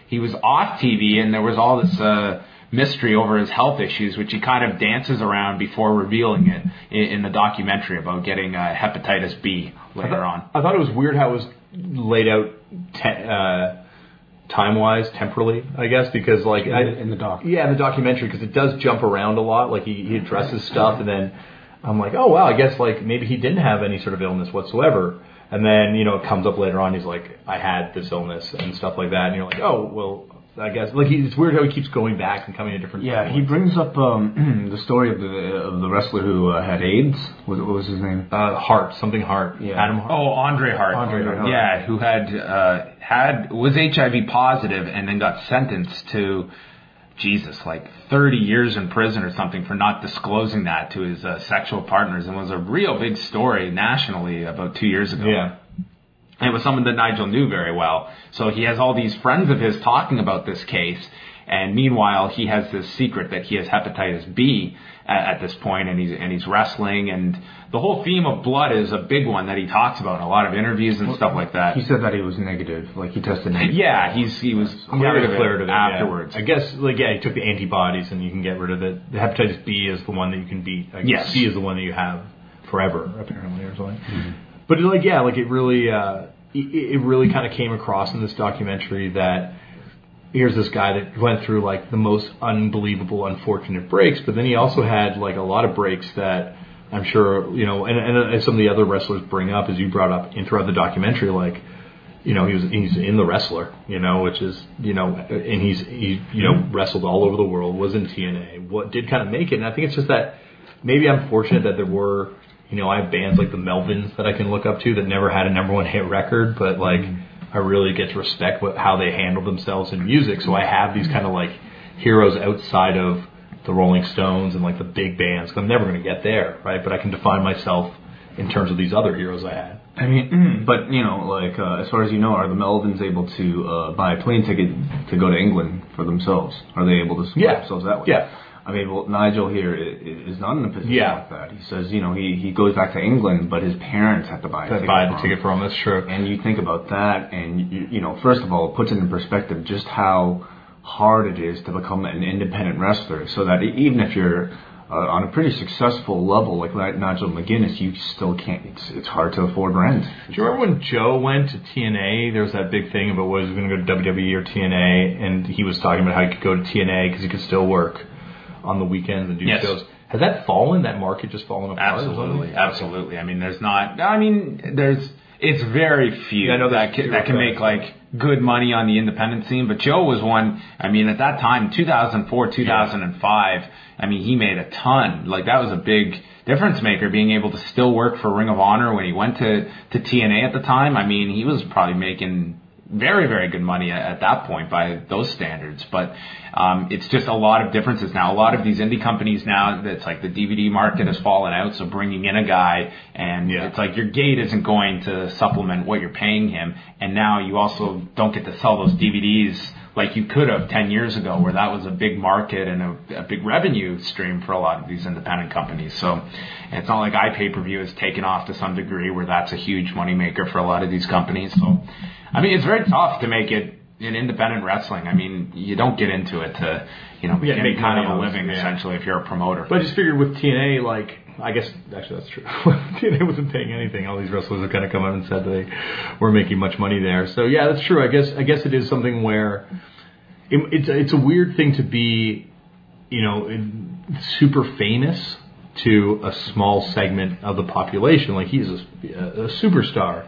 he was off T V, and there was all this uh, mystery over his health issues, which he kind of dances around before revealing it in, in the documentary about getting uh, hepatitis B later I thought, on. I thought it was weird how it was laid out te- uh, time-wise, temporally, I guess, because like in, I, the, in the doc. Yeah, in the documentary, because it does jump around a lot. Like he, he addresses stuff, and then I'm like, oh wow, I guess like maybe he didn't have any sort of illness whatsoever. And then you know it comes up later on. He's like, I had this illness and stuff like that, and you're like, oh well. I guess like he, it's weird how he keeps going back and coming to different. Yeah, he brings up um, the story of the of the wrestler who uh, had AIDS. What, what was his name? Uh, Hart, something Hart. Yeah. Adam Hart. Oh, Andre Hart. Andre Hart. Yeah, who had uh, had was H I V positive and then got sentenced to Jesus, like thirty years in prison or something for not disclosing that to his uh, sexual partners, and was a real big story nationally about two years ago. Yeah. And it was someone that Nigel knew very well. So he has all these friends of his talking about this case. And meanwhile, he has this secret that he has hepatitis B at, at this point, and he's and he's wrestling. And the whole theme of blood is a big one that he talks about in a lot of interviews and stuff like that. He said that he was negative, like he tested negative. Yeah, he's he was cleared of it, cleared of it afterwards. Yeah. I guess, like, yeah, he took the antibodies and you can get rid of it. The hepatitis B is the one that you can beat. I guess Yes. C is the one that you have forever, apparently, or something. Mm-hmm. But like, yeah, like it really, uh, it, it really kind of came across in this documentary that here's this guy that went through like the most unbelievable, unfortunate breaks, but then he also had like a lot of breaks that I'm sure, you know, and, and as some of the other wrestlers bring up, as you brought up in throughout the documentary, like, you know, he was he's in The Wrestler, you know, which is, you know, and he's he you know wrestled all over the world, was in T N A, what did kind of make it, and I think it's just that maybe I'm fortunate that there were. You know, I have bands like the Melvins that I can look up to that never had a number one hit record, but like I really get to respect what, how they handle themselves in music. So I have these kind of like heroes outside of the Rolling Stones and like the big bands. Cause I'm never going to get there, right? But I can define myself in terms of these other heroes I had. I mean, but you know, like uh, as far as you know, are the Melvins able to uh, buy a plane ticket to go to England for themselves? Are they able to support Yeah. themselves that way? Yeah. I mean, well, Nigel here is is not in a position Yeah. like that. He says, you know, he, he goes back to England, but his parents have to buy a ticket Buy for the him. ticket for him. That's true. And you think about that, and you, you know, first of all, it puts it in perspective just how hard it is to become an independent wrestler. So that even if you're uh, on a pretty successful level like Nigel McGuinness, you still can't. It's, it's hard to afford rent. Do you remember when Joe went to T N A? There was that big thing about whether he was going to go to W W E or T N A, and he was talking about how he could go to T N A because he could still work on the weekends and do Yes. shows. Has that fallen? That market just fallen apart? or Absolutely, something? absolutely. I mean, there's not. I mean, there's. It's very few Yeah, I know that there's can, few that can of make those. like good money on the independent scene. But Joe was one. I mean, at that time, two thousand four, two thousand five. I mean, he made a ton. Like that was a big difference maker. Being able to still work for Ring of Honor when he went to to T N A at the time. I mean, he was probably making very, very good money at, at that point by those standards. But um, it's just a lot of differences now. A lot of these indie companies now, it's like the D V D market has fallen out, so bringing in a guy, and Yeah. it's like your gate isn't going to supplement what you're paying him. And now you also don't get to sell those D V Ds like you could have ten years ago, where that was a big market and a, a big revenue stream for a lot of these independent companies. So it's not like iPay-per-view has taken off to some degree where that's a huge moneymaker for a lot of these companies. So, I mean, it's very tough to make it in independent wrestling. I mean, you don't get into it to, you know, Yeah, get make kind money of a on it, living, yeah. essentially, if you're a promoter. But I just figured with T N A, like, I guess, actually that's true. T N A wasn't paying anything. All these wrestlers have kind of come out and said they were making much money there. So yeah, that's true. I guess, I guess it is something where it, it's, it's a weird thing to be, you know, super famous to a small segment of the population. Like he's a, a superstar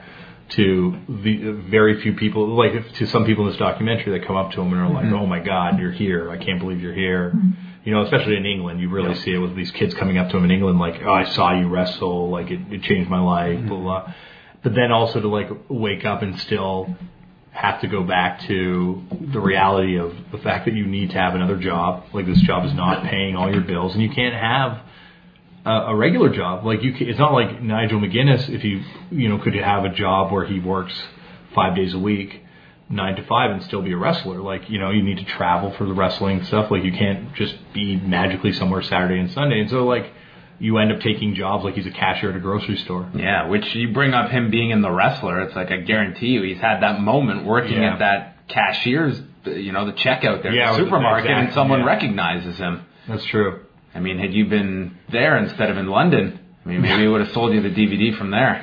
to the very few people, like if, to some people in this documentary that come up to him and are like, mm-hmm. oh my God, you're here. I can't believe you're here. Mm-hmm. You know, especially in England, you really yep. see it with these kids coming up to him in England like, oh, I saw you wrestle. Like it, it changed my life, mm-hmm. blah, blah. But then also to like wake up and still have to go back to the reality of the fact that you need to have another job. Like this job is not paying all your bills and you can't have a regular job. Like you, can, it's not like Nigel McGuinness. If he, you know, could have a job where he works five days a week, nine to five, and still be a wrestler. Like you know, you need to travel for the wrestling stuff. Like you can't just be magically somewhere Saturday and Sunday. And so like you end up taking jobs like he's a cashier at a grocery store. Yeah, which you bring up him being in The Wrestler. It's like I guarantee you, he's had that moment working Yeah. at that cashier's the, you know, the checkout there Yeah, at the or the- supermarket, and exactly, someone yeah. recognizes him. That's true. I mean, had you been there instead of in London, I mean, maybe it would have sold you the D V D from there.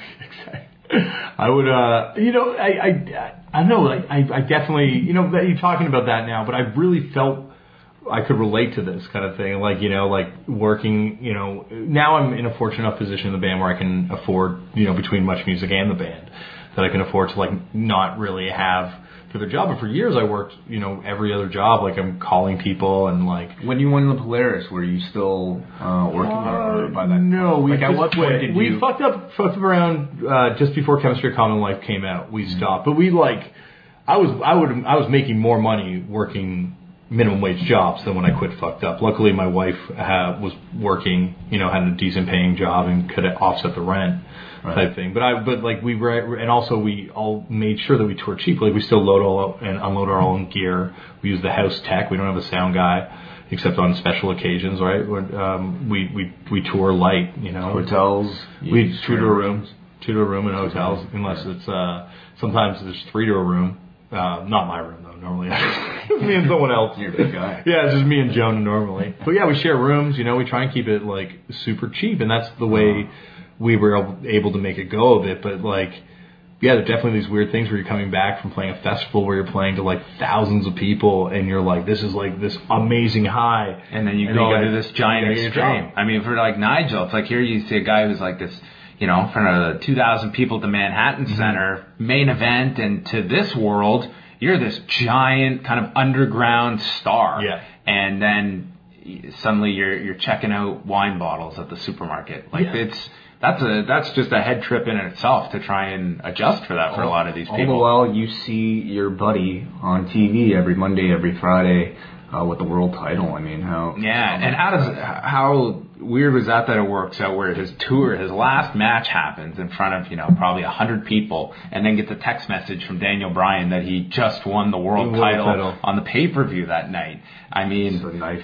I would, uh, you know, I, I, I don't know, like, I, I definitely, you know, that you're talking about that now, but I really felt I could relate to this kind of thing, like, you know, like working, you know, now I'm in a fortunate enough position in the band where I can afford, you know, between Much Music and the band, that I can afford to, like, not really have for their job. But for years I worked, you know, every other job, like I'm calling people and like. When you won the Polaris, were you still uh, working Uh, or by that? no, we like at just what point quit. did we you? fucked up, fucked up around uh, just before Chemistry of Common Life came out. We Mm-hmm. stopped, but we like, I was, I would, I was making more money working minimum wage jobs than when I quit fucked up. Luckily, my wife uh, was working, you know, had a decent paying job and could offset the rent. Right. Type thing, but I, but like we were, and also we all made sure that we toured cheap. Like we still load all and unload our own gear. We use the house tech. We don't have a sound guy, except on special occasions, right? Um, we we we tour light, you know. Hotels. We you two to a room, rooms. two to a room in hotels, unless it's uh sometimes there's three to a room. Uh, not my room though. Normally, me and someone else. You're a big guy. Yeah, it's just me and Jonah normally. But yeah, we share rooms. You know, we try and keep it like super cheap, and that's the way we were able to make it go a bit. But like, yeah, there are definitely these weird things where you're coming back from playing a festival where you're playing to like thousands of people, and you're like, this is like this amazing high. And then you And go you to gotta- this giant you gotta get a extreme. job. I mean, for like Nigel, it's like here you see a guy who's like this, you know, in front of two thousand people at the Manhattan Mm-hmm. Center, main event, and to this world, you're this giant kind of underground star. Yeah. And then suddenly you're you're checking out wine bottles at the supermarket. Like Yeah. it's that's a that's just a head trip in itself to try and adjust for that for a lot of these All people. the while, you see your buddy on T V every Monday, every Friday uh, with the world title. I mean, how? Yeah, and how does how weird was that that it works out where his tour, his last match happens in front of, you know, probably a hundred people, and then gets a text message from Daniel Bryan that he just won the world, The world title, title. on the pay per view that night. I mean, the knife.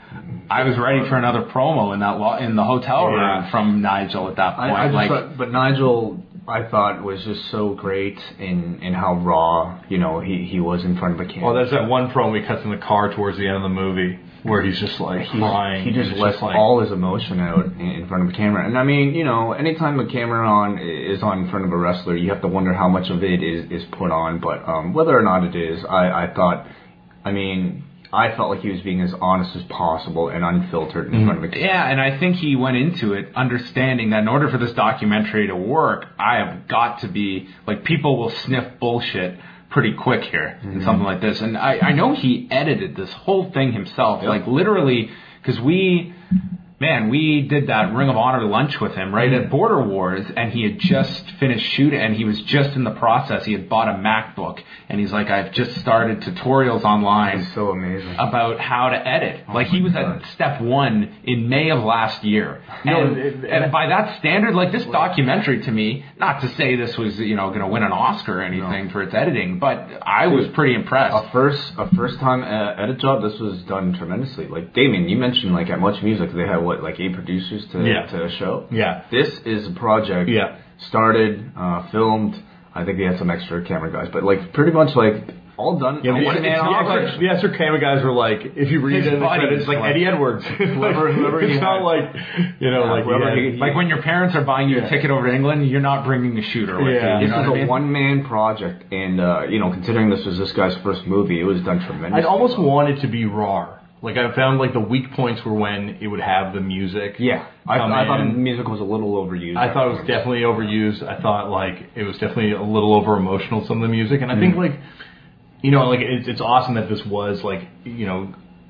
I was ready for another promo in that lo- in the hotel room Yeah. from Nigel at that point. I, I just like, thought, but Nigel, I thought was just so great in, in how raw, you know, he, he was in front of the camera. Well, there's that one promo he cuts in the car towards the end of the movie where he's just like He's- crying. He just and it's lets like, all his emotion out in, in front of the camera. And I mean, you know, anytime the camera on is on in front of a wrestler, you have to wonder how much of it is, is put on. But um, whether or not it is, I, I thought, I mean, I felt like he was being as honest as possible and unfiltered in front of the camera. yeah, and I think he went into it understanding that in order for this documentary to work, I have got to be, like, people will sniff bullshit pretty quick here in something like this. And I, I know he edited this whole thing himself, Yep. like literally, because we, man, we did that Ring of Honor lunch with him right at Border Wars, and he had just finished shooting, and he was just in the process. He had bought a MacBook, and he's like, I've just started tutorials online It's so amazing. about how to edit. Like he was God. at step one in May of last year. No, and, it- it- and by that standard, like this documentary to me, not to say this was, you know, going to win an Oscar or anything for its editing, but I was pretty impressed. A first, a first time uh, edit job. This was done tremendously. Like Damien, you mentioned, like at Much Music, they had what, like eight producers to Yeah. to a show. Yeah. This is a project. Yeah. Started, uh, filmed. I think they had some extra camera guys, but like pretty much like all done. Yeah, a the, one man the, extra, operation. the extra camera guys were like, if you read His it in the buddies, credits, like like- Eddie Edwards. Whoever- whoever it's he not had. like, you know, Yeah, like, whoever he had- he- Like when your parents are buying you a ticket over to England, you're not bringing a shooter with Yeah. you. You This know is what I a mean? one man project, and uh, you know, considering this was this guy's first movie, it was done tremendously. I'd almost well. want it to be raw. Like I found like the weak points were when it would have the music. Yeah, I, come I thought the in. music was a little overused. I thought it was at definitely overused. I thought like it was definitely a little over emotional, some of the music, and I Mm. think like, you know, like it's it's awesome that this was like, you know,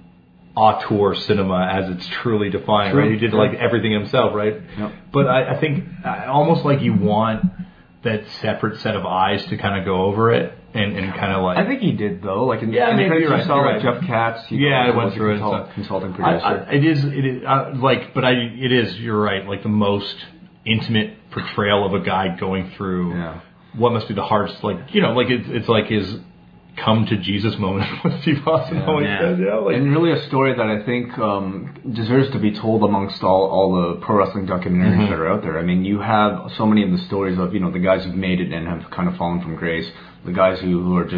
auteur cinema as it's truly defined, True. right? He did like everything himself, right? Yep. But I, I think I, almost like you want that separate set of eyes to kind of go over it and, and kind of like. I think he did though. Like in, Yeah, in the maybe credits you're you right, saw, you're like right. Jeff Katz. He Yeah, I was went the through it. consult- so- consulting I, producer. I, it is, it is uh, like, but I, it is. You're right. Like the most intimate portrayal of a guy going through Yeah. what must be the hardest. Like you know, like it's it's like his come to Jesus moment with Steve Austin. Yeah. always Yeah. said, you know, like, and really a story that I think um, deserves to be told amongst all, all the pro wrestling documentaries Mm-hmm. that are out there. I mean, you have so many of the stories of, you know, the guys who've made it and have kind of fallen from grace, the guys who, who are just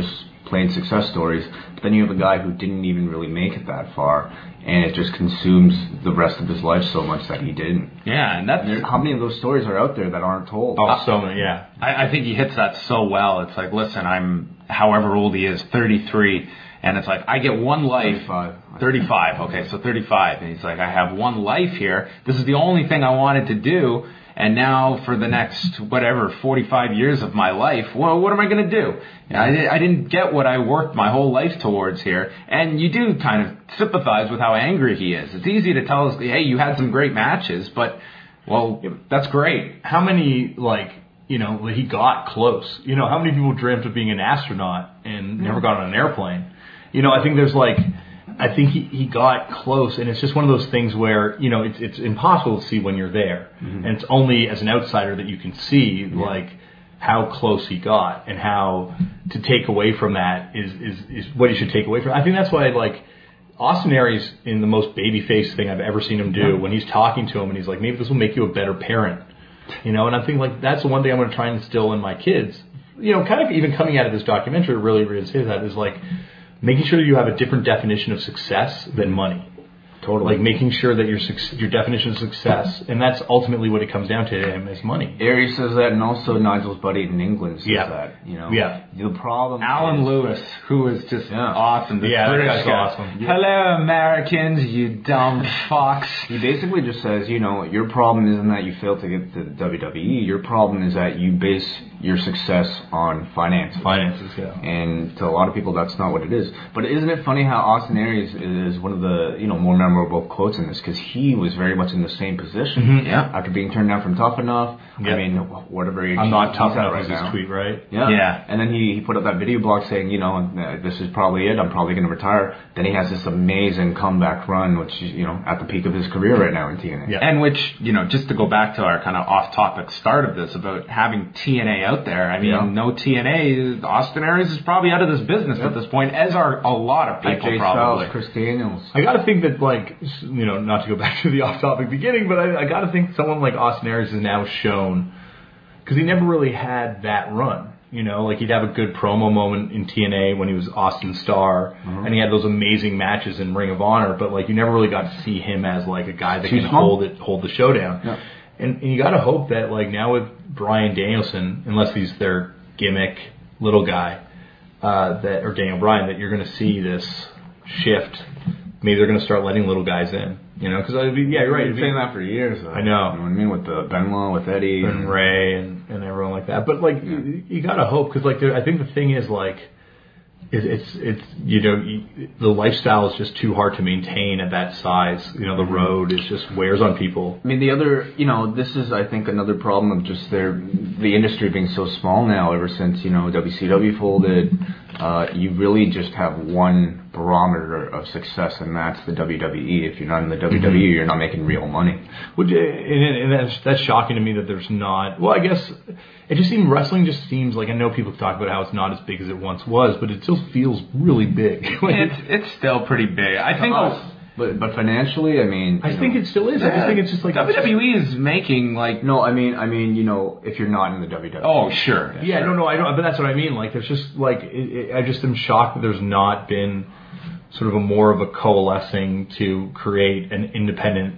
plain success stories. But then you have a guy who didn't even really make it that far, and it just consumes the rest of his life so much that he didn't. Yeah, and that's... And there- how many of those stories are out there that aren't told? Oh, so many, yeah. I, I think he hits that so well. It's like, listen, I'm however old he is, thirty-three, and it's like, I get one life. thirty-five. thirty-five, okay, so thirty-five. And he's like, I have one life here. This is the only thing I wanted to do. And now for the next, whatever, forty-five years of my life, well, what am I going to do? I, di- I didn't get what I worked my whole life towards here. And you do kind of sympathize with how angry he is. It's easy to tell us, hey, you had some great matches, but, well, that's great. How many, like, you know, he got close? You know, how many people dreamt of being an astronaut and never got on an airplane? You know, I think there's like, I think he, he got close, and it's just one of those things where, you know, it's it's impossible to see when you're there. Mm-hmm. And it's only as an outsider that you can see, yeah. like, how close he got and how to take away from that is, is, is what you should take away from it. I think that's why, like, Austin Aries in the most baby-faced thing I've ever seen him do, yeah. when he's talking to him and he's like, maybe this will make you a better parent. You know, and I think, like, that's the one thing I'm going to try and instill in my kids. You know, kind of even coming out of this documentary, really, really say that is, like, making sure that you have a different definition of success than money. Totally. Like making sure that your your definition of success, and that's ultimately what it comes down to him, is money. Aries says that, and also Nigel's buddy in England says yeah. that. You know, yeah. The problem. Alan is, Lewis, who is just yeah. awesome. The yeah, British that guy's guy. awesome. Yeah. Hello, Americans, you dumb fucks. He basically just says, you know, your problem isn't that you failed to get to the W W E. Your problem is that you base your success on finances. Finances, yeah. And to a lot of people, that's not what it is. But isn't it funny how Austin Aries is one of the, you know, more memorable quotes in this? Because he was very much in the same position. Mm-hmm. Yeah. After being turned down from Tough Enough. Yep. I mean, whatever age I'm not tough he's at enough right was now. his tweet, right? Yeah. Yeah. And then he, he put up that video blog saying, you know, this is probably it. I'm probably going to retire. Then he has this amazing comeback run, which is, you know, at the peak of his career right now in T N A. Yeah. And which, you know, just to go back to our kind of off-topic start of this about having T N A out there, I mean, Yeah. no T N A, Austin Aries is probably out of this business Yep. at this point, as are a lot of Like people Jay probably. Styles, Chris Daniels. I got to think that, like, you know, not to go back to the off-topic beginning, but I, I got to think someone like Austin Aries is now shown, because he never really had that run. You know, like he'd have a good promo moment in T N A when he was Austin Starr, uh-huh. and he had those amazing matches in Ring of Honor, but like you never really got to see him as like a guy that Too can small. hold it, hold the show down. Yeah. And, and you got to hope that like now with Bryan Danielson, unless he's their gimmick little guy, uh, that or Daniel Bryan, that you're going to see this shift. Maybe they're going to start letting little guys in. You know, because yeah, you're right. You've been saying that for years. Though. I know. You know what I mean? With the Benoit, with Eddie, and, and Ray, and, and everyone like that. But like, yeah. you, you gotta hope, because like, there, I think the thing is like, it, it's it's you know, you, the lifestyle is just too hard to maintain at that size. You know, the road is just wears on people. I mean, the other, you know, this is I think another problem of just their the industry being so small now. Ever since you know W C W folded, uh, you really just have one barometer of success, and that's the W W E. If you're not in the W W E, mm-hmm. you're not making real money. Which, and, and that's, that's shocking to me that there's not. Well, I guess it just seems wrestling just seems like, I know people talk about how it's not as big as it once was, but it still feels really big. Like, it's it's still pretty big. I think. Oh, but but financially, I mean, I think know, it still is. I just think it's just like W W E is making like. No, I mean, I mean, you know, if you're not in the W W E. Oh, sure. Yeah, yeah sure. no, no, I don't. But that's what I mean. Like, there's just like, it, it, I just am shocked that there's not been sort of a more of a coalescing to create an independent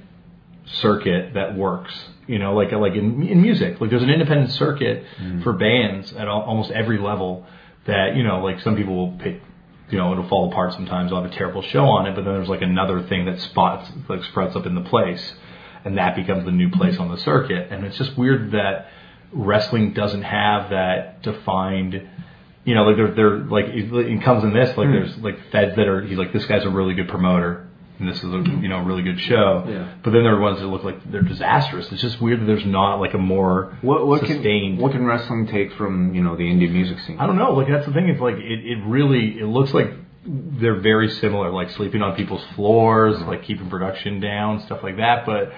circuit that works. You know, like like in in music, like there's an independent circuit mm. for bands at all, almost every level. That, you know, like some people will pick, you know, it'll fall apart sometimes. I'll have a terrible show on it, but then there's like another thing that spots like sprouts up in the place, and that becomes the new place on the circuit. And it's just weird that wrestling doesn't have that defined. You know, like they're they're like it comes in this like mm. there's like feds that are he's like, this guy's a really good promoter and this is a you know really good show. Yeah. But then there are ones that look like they're disastrous. It's just weird that there's not like a more what, what sustained. Can, what can wrestling take from you know the indie music scene? I don't know. Like that's the thing. It's like it, it really it looks like they're very similar. Like sleeping on people's floors, mm-hmm. like keeping production down, stuff like that. But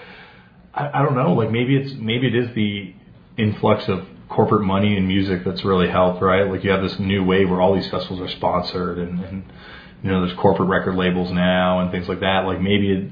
I, I don't know. Like maybe it's maybe it is the influx of corporate money in music that's really helped, right? Like you have this new wave where all these festivals are sponsored, and, and you know there's corporate record labels now and things like that. Like maybe it,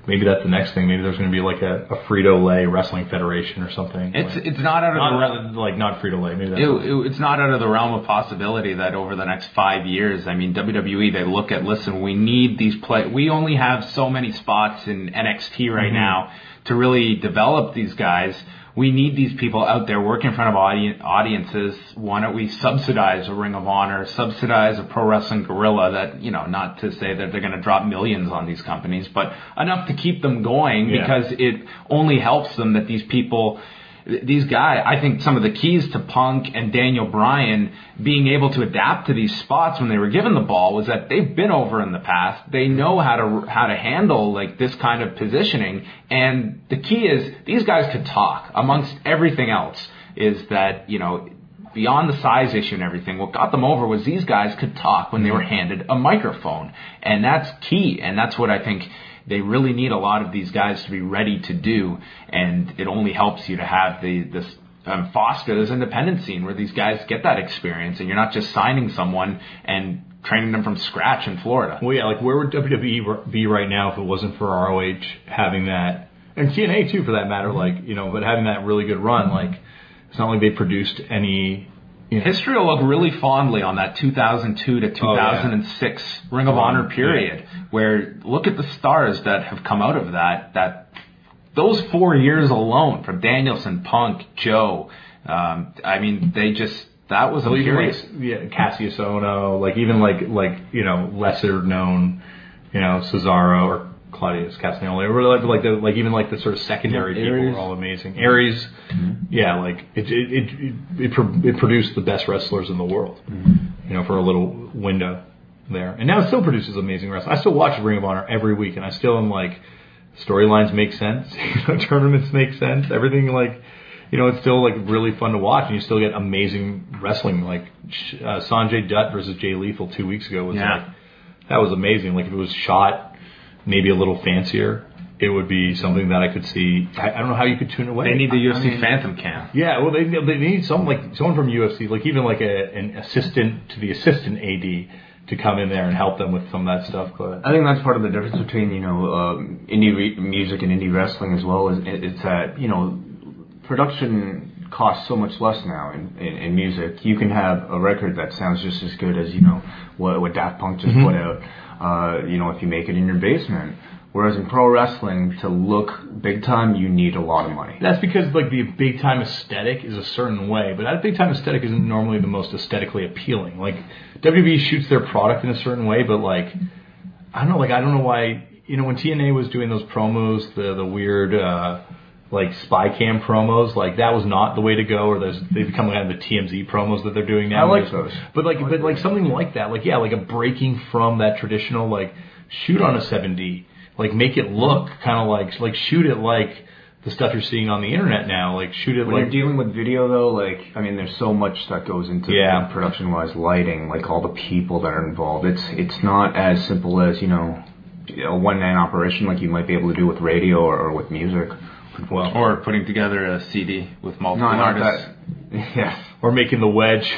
maybe that's the next thing. Maybe there's going to be like a, a Frito-Lay Wrestling Federation or something. It's like, it's not out of not, the not, like not Frito-Lay. Maybe that's It, it, it's not out of the realm of possibility that over the next five years, I mean, W W E, they look at, listen, we need these play. We only have so many spots in N X T right mm-hmm. now to really develop these guys. We need these people out there working in front of audi- audiences. Why don't we subsidize a Ring of Honor, subsidize a Pro Wrestling Guerrilla that, you know, not to say that they're going to drop millions on these companies, but enough to keep them going yeah. because it only helps them that these people, these guys, I think some of the keys to Punk and Daniel Bryan being able to adapt to these spots when they were given the ball was that they've been over in the past. They know how to how to handle like this kind of positioning. And the key is these guys could talk amongst everything else is that, you know, beyond the size issue and everything, what got them over was these guys could talk when they were handed a microphone. And that's key. And that's what I think they really need a lot of these guys to be ready to do, and it only helps you to have the this um, foster this independent scene where these guys get that experience, and you're not just signing someone and training them from scratch in Florida. Well, yeah, like where would W W E be right now if it wasn't for R O H having that, and T N A too for that matter, like, you know, but having that really good run, like it's not like they produced any. You know. History will look really fondly on that two thousand two to two thousand six oh, yeah. Ring of Honor period, yeah. where look at the stars that have come out of that. That those four years alone, from Danielson, Punk, Joe. Um, I mean, they just that was a well, period. Like, yeah, Cassius Ohno, like even like like you know lesser known, you know Cesaro or Claudius Castagnoli, or like like the, like even like the sort of secondary yeah, people were all amazing. Aries, mm-hmm. yeah, like it it it it, it, pro- it produced the best wrestlers in the world, mm-hmm. you know, for a little window there, and now it still produces amazing wrestling. I still watch Ring of Honor every week, and I still am like, storylines make sense, you know, tournaments make sense, everything like, you know, it's still like really fun to watch, and you still get amazing wrestling. Like uh, Sanjay Dutt versus Jay Lethal two weeks ago was yeah. like that was amazing. Like if it was shot maybe a little fancier, it would be something that I could see. I, I don't know how you could tune away. They need the U F C I mean, Phantom Cam. Yeah, well, they they need some like someone from U F C, like even like a, an assistant to the assistant A D to come in there and help them with some of that stuff. But I think that's part of the difference between you know um, indie re- music and indie wrestling as well. Is it's that you know production costs so much less now in, in, in music. You can have a record that sounds just as good as you know what, what Daft Punk just mm-hmm. put out. Uh, you know, if you make it in your basement. Whereas in pro wrestling, to look big time, you need a lot of money. That's because like the big time aesthetic is a certain way, but that big time aesthetic isn't normally the most aesthetically appealing. Like W W E shoots their product in a certain way, but like I don't know, like I don't know why. You know, when T N A was doing those promos, the the weird uh, like spy cam promos, like that was not the way to go. Or there's they become kind of the T M Z promos that they're doing now. I like those, but like but like something like that, like yeah, like a breaking from that traditional like shoot on a seven D. Like, make it look kind of like, like, shoot it like the stuff you're seeing on the internet now. Like, shoot it when like... When you're dealing with video, though, like, I mean, there's so much that goes into yeah. production-wise, lighting, like, all the people that are involved. It's it's not as simple as, you know, a one-man operation like you might be able to do with radio or, or with music. Well, or putting together a C D with multiple no, artists. That. Yes. Or making the wedge...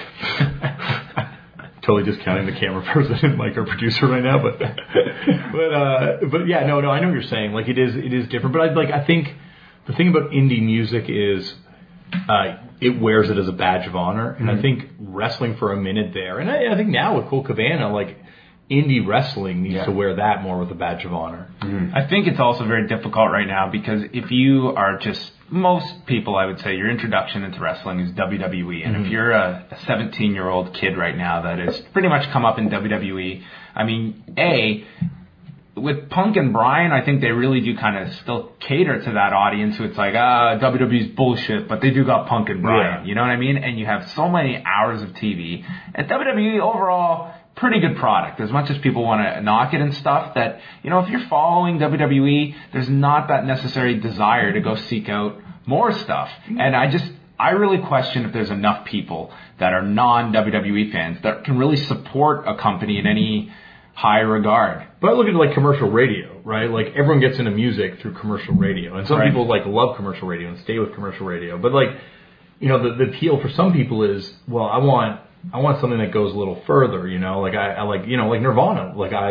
Totally discounting the camera person and like our producer right now, but but uh, but yeah, no, no, I know what you're saying. Like it is, it is different. But I like, I think the thing about indie music is uh, it wears it as a badge of honor, and mm-hmm. I think wrestling for a minute there, and I, I think now with Colt Cabana, like indie wrestling needs yeah. to wear that more with a badge of honor. Mm-hmm. I think it's also very difficult right now because if you are just most people, I would say, your introduction into wrestling is W W E. And mm-hmm. if you're a seventeen-year-old kid right now that has pretty much come up in W W E, I mean, A, with Punk and Bryan, I think they really do kind of still cater to that audience who it's like, ah, W W E's bullshit, but they do got Punk and Bryan. Yeah. You know what I mean? And you have so many hours of T V. At W W E, overall, pretty good product. As much as people want to knock it and stuff, that, you know, if you're following W W E, there's not that necessary desire to go seek out more stuff. And I just, I really question if there's enough people that are non-W W E fans that can really support a company in any high regard. But I look at like commercial radio, right? Like everyone gets into music through commercial radio. And some right. people like love commercial radio and stay with commercial radio. But like, you know, the, the appeal for some people is, well, I want, I want something that goes a little further, you know, like I, I like, you know, like Nirvana, like I,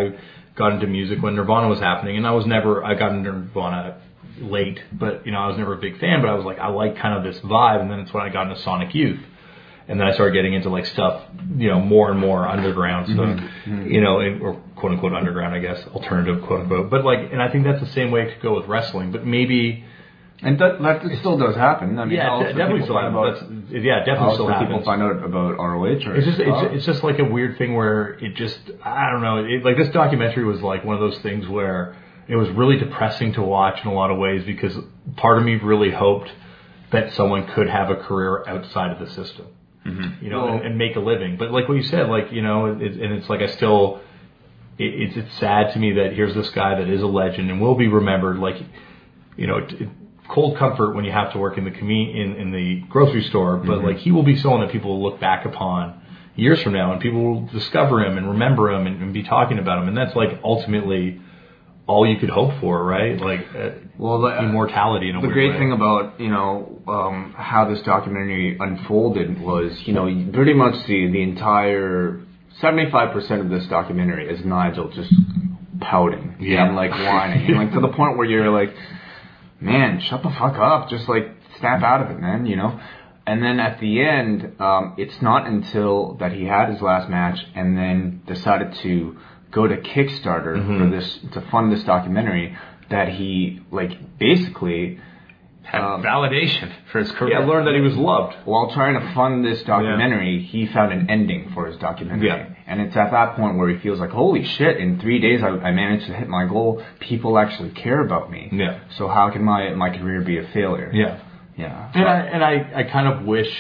got into music when Nirvana was happening, and I was never, I got into Nirvana late, but, you know, I was never a big fan, but I was like, I like kind of this vibe, and then it's when I got into Sonic Youth. And then I started getting into like stuff, you know, more and more underground stuff, mm-hmm. you know, or quote unquote underground, I guess, alternative, quote unquote. But like, and I think that's the same way it could go with wrestling. But maybe, and that, that still does happen. I mean, yeah, how it definitely still happens. That's, yeah, definitely still happens. People find out about R O H. Or it's just, it's, it's just like a weird thing where it just, I don't know, it, like this documentary was like one of those things where it was really depressing to watch in a lot of ways because part of me really hoped that someone could have a career outside of the system. Mm-hmm. You know, well, and, and make a living. But like what you said, like, you know, it, and it's like I still, it, it's it's sad to me that here's this guy that is a legend and will be remembered. Like, you know, it, cold comfort when you have to work in the commu- in, in the grocery store, but mm-hmm. like he will be someone that people will look back upon years from now, and people will discover him and remember him and, and be talking about him, and that's like ultimately all you could hope for, right? Like, uh, well, the, immortality in a the weird great way. thing about, you know, um, how this documentary unfolded was, you know, pretty much the, the entire seventy-five percent of this documentary is Nigel just pouting yeah. and like whining, and like to the point where you're like, man, shut the fuck up, just like snap out of it, man, you know. And then at the end, um, it's not until that he had his last match and then decided to go to Kickstarter mm-hmm. for this to fund this documentary that he like basically had um, validation for his career. Yeah, learned that he was loved while trying to fund this documentary. Yeah. He found an ending for his documentary, yeah. and it's at that point where he feels like, holy shit! In three days, I, I managed to hit my goal. People actually care about me. Yeah. So how can my my career be a failure? Yeah. Yeah. And I and I, I kind of wish.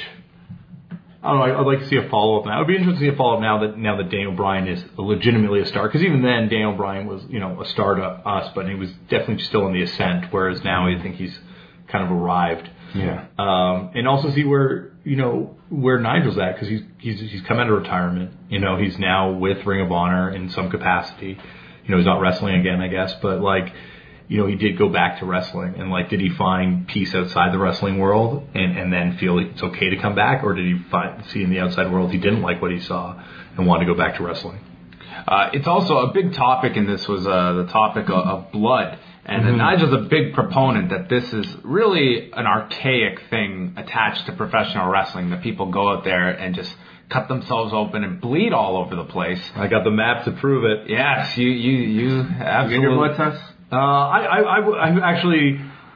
I don't know. I'd like to see a follow up now. It would be interesting to see a follow up now that now that Daniel Bryan is legitimately a star. Because even then, Daniel Bryan was, you know, a star to us, but he was definitely still in the ascent. Whereas now, I think he's kind of arrived. Yeah. Um, and also see where you know where Nigel's at, because he's he's he's come out of retirement. You know, he's now with Ring of Honor in some capacity. You know, he's not wrestling again, I guess, but like. You know, he did go back to wrestling, and like, did he find peace outside the wrestling world, and, and then feel it's okay to come back, or did he find, see in the outside world he didn't like what he saw and wanted to go back to wrestling? Uh, it's also a big topic in this was uh, the topic of, of blood, and mm-hmm. Nigel's a big proponent that this is really an archaic thing attached to professional wrestling, that people go out there and just cut themselves open and bleed all over the place. I got the map to prove it. Yes, you you you absolutely. You get your blood test? Uh, I, I, I, I actually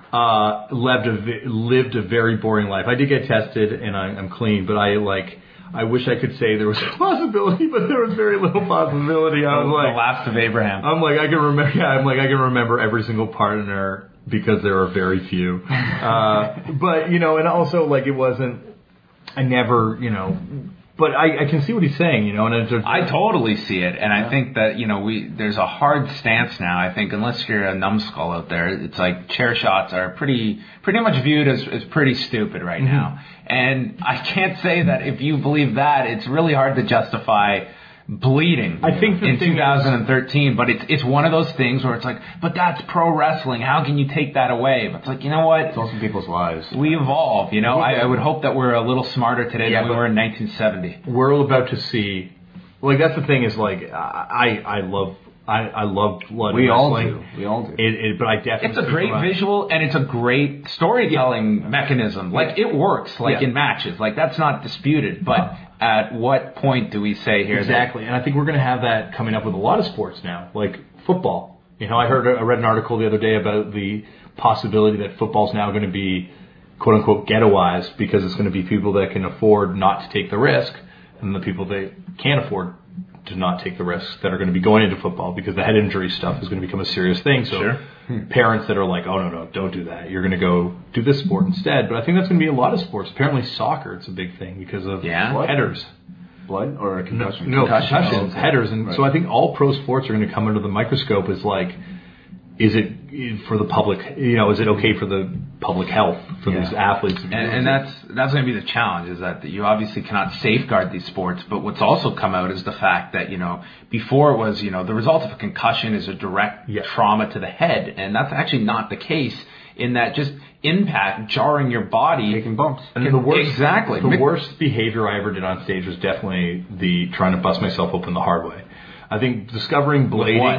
uh, lived a lived a very boring life. I did get tested, and I, I'm clean, but I like. I wish I could say there was a possibility, but there was very little possibility. I was like, the last of Abraham. I'm like, I can remember. Yeah, I'm like, I can remember every single partner because there are very few. Uh, but you know, and also like, it wasn't. I never, you know. But I, I can see what he's saying, you know, and it's a, I totally see it, and I think that, you know, we there's a hard stance now. I think unless you're a numbskull out there, it's like chair shots are pretty pretty much viewed as, as pretty stupid right mm-hmm. now. And I can't say that if you believe that, it's really hard to justify bleeding I think the in thing two thousand thirteen, is, but it's it's one of those things where it's like, but that's pro wrestling. How can you take that away? But it's like, you know what? It's also people's lives. We evolve, you know. I, I would hope that we're a little smarter today yeah, than we were in nineteen seventy. We're about to see, like, that's the thing is like, I I love I, I love blood we wrestling. all do. We all do. It, it, but I definitely it's a great visual and it's a great storytelling yeah. mechanism. Like yeah. it works, like yeah. in matches. Like that's not disputed. But uh, at what point do we say here? Exactly, that, and I think we're going to have that coming up with a lot of sports now, like football. You know, I heard I read an article the other day about the possibility that football's now going to be quote unquote ghettoized because it's going to be people that can afford not to take the risk, and the people that can't afford to not take the risks that are going to be going into football because the head injury stuff is going to become a serious thing. So sure. hmm. parents that are like, oh, no, no, don't do that. You're going to go do this sport instead. But I think that's going to be a lot of sports. Apparently soccer, it's a big thing because of yeah. headers. Blood or concussion? No, no concussion. concussions, Oh, okay. headers. And right. so I think all pro sports are going to come under the microscope as like, is it for the public, you know, is it okay for the public health for yeah. these athletes? And, and that's that's going to be the challenge, is that you obviously cannot safeguard these sports. But what's also come out is the fact that, you know, before it was, you know, the result of a concussion is a direct yeah. trauma to the head. And that's actually not the case, in that just impact, jarring your body. Taking bumps. And the worst, exactly. The worst behavior I ever did on stage was definitely the trying to bust myself open the hard way. I think discovering blading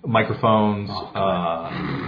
microphones, uh,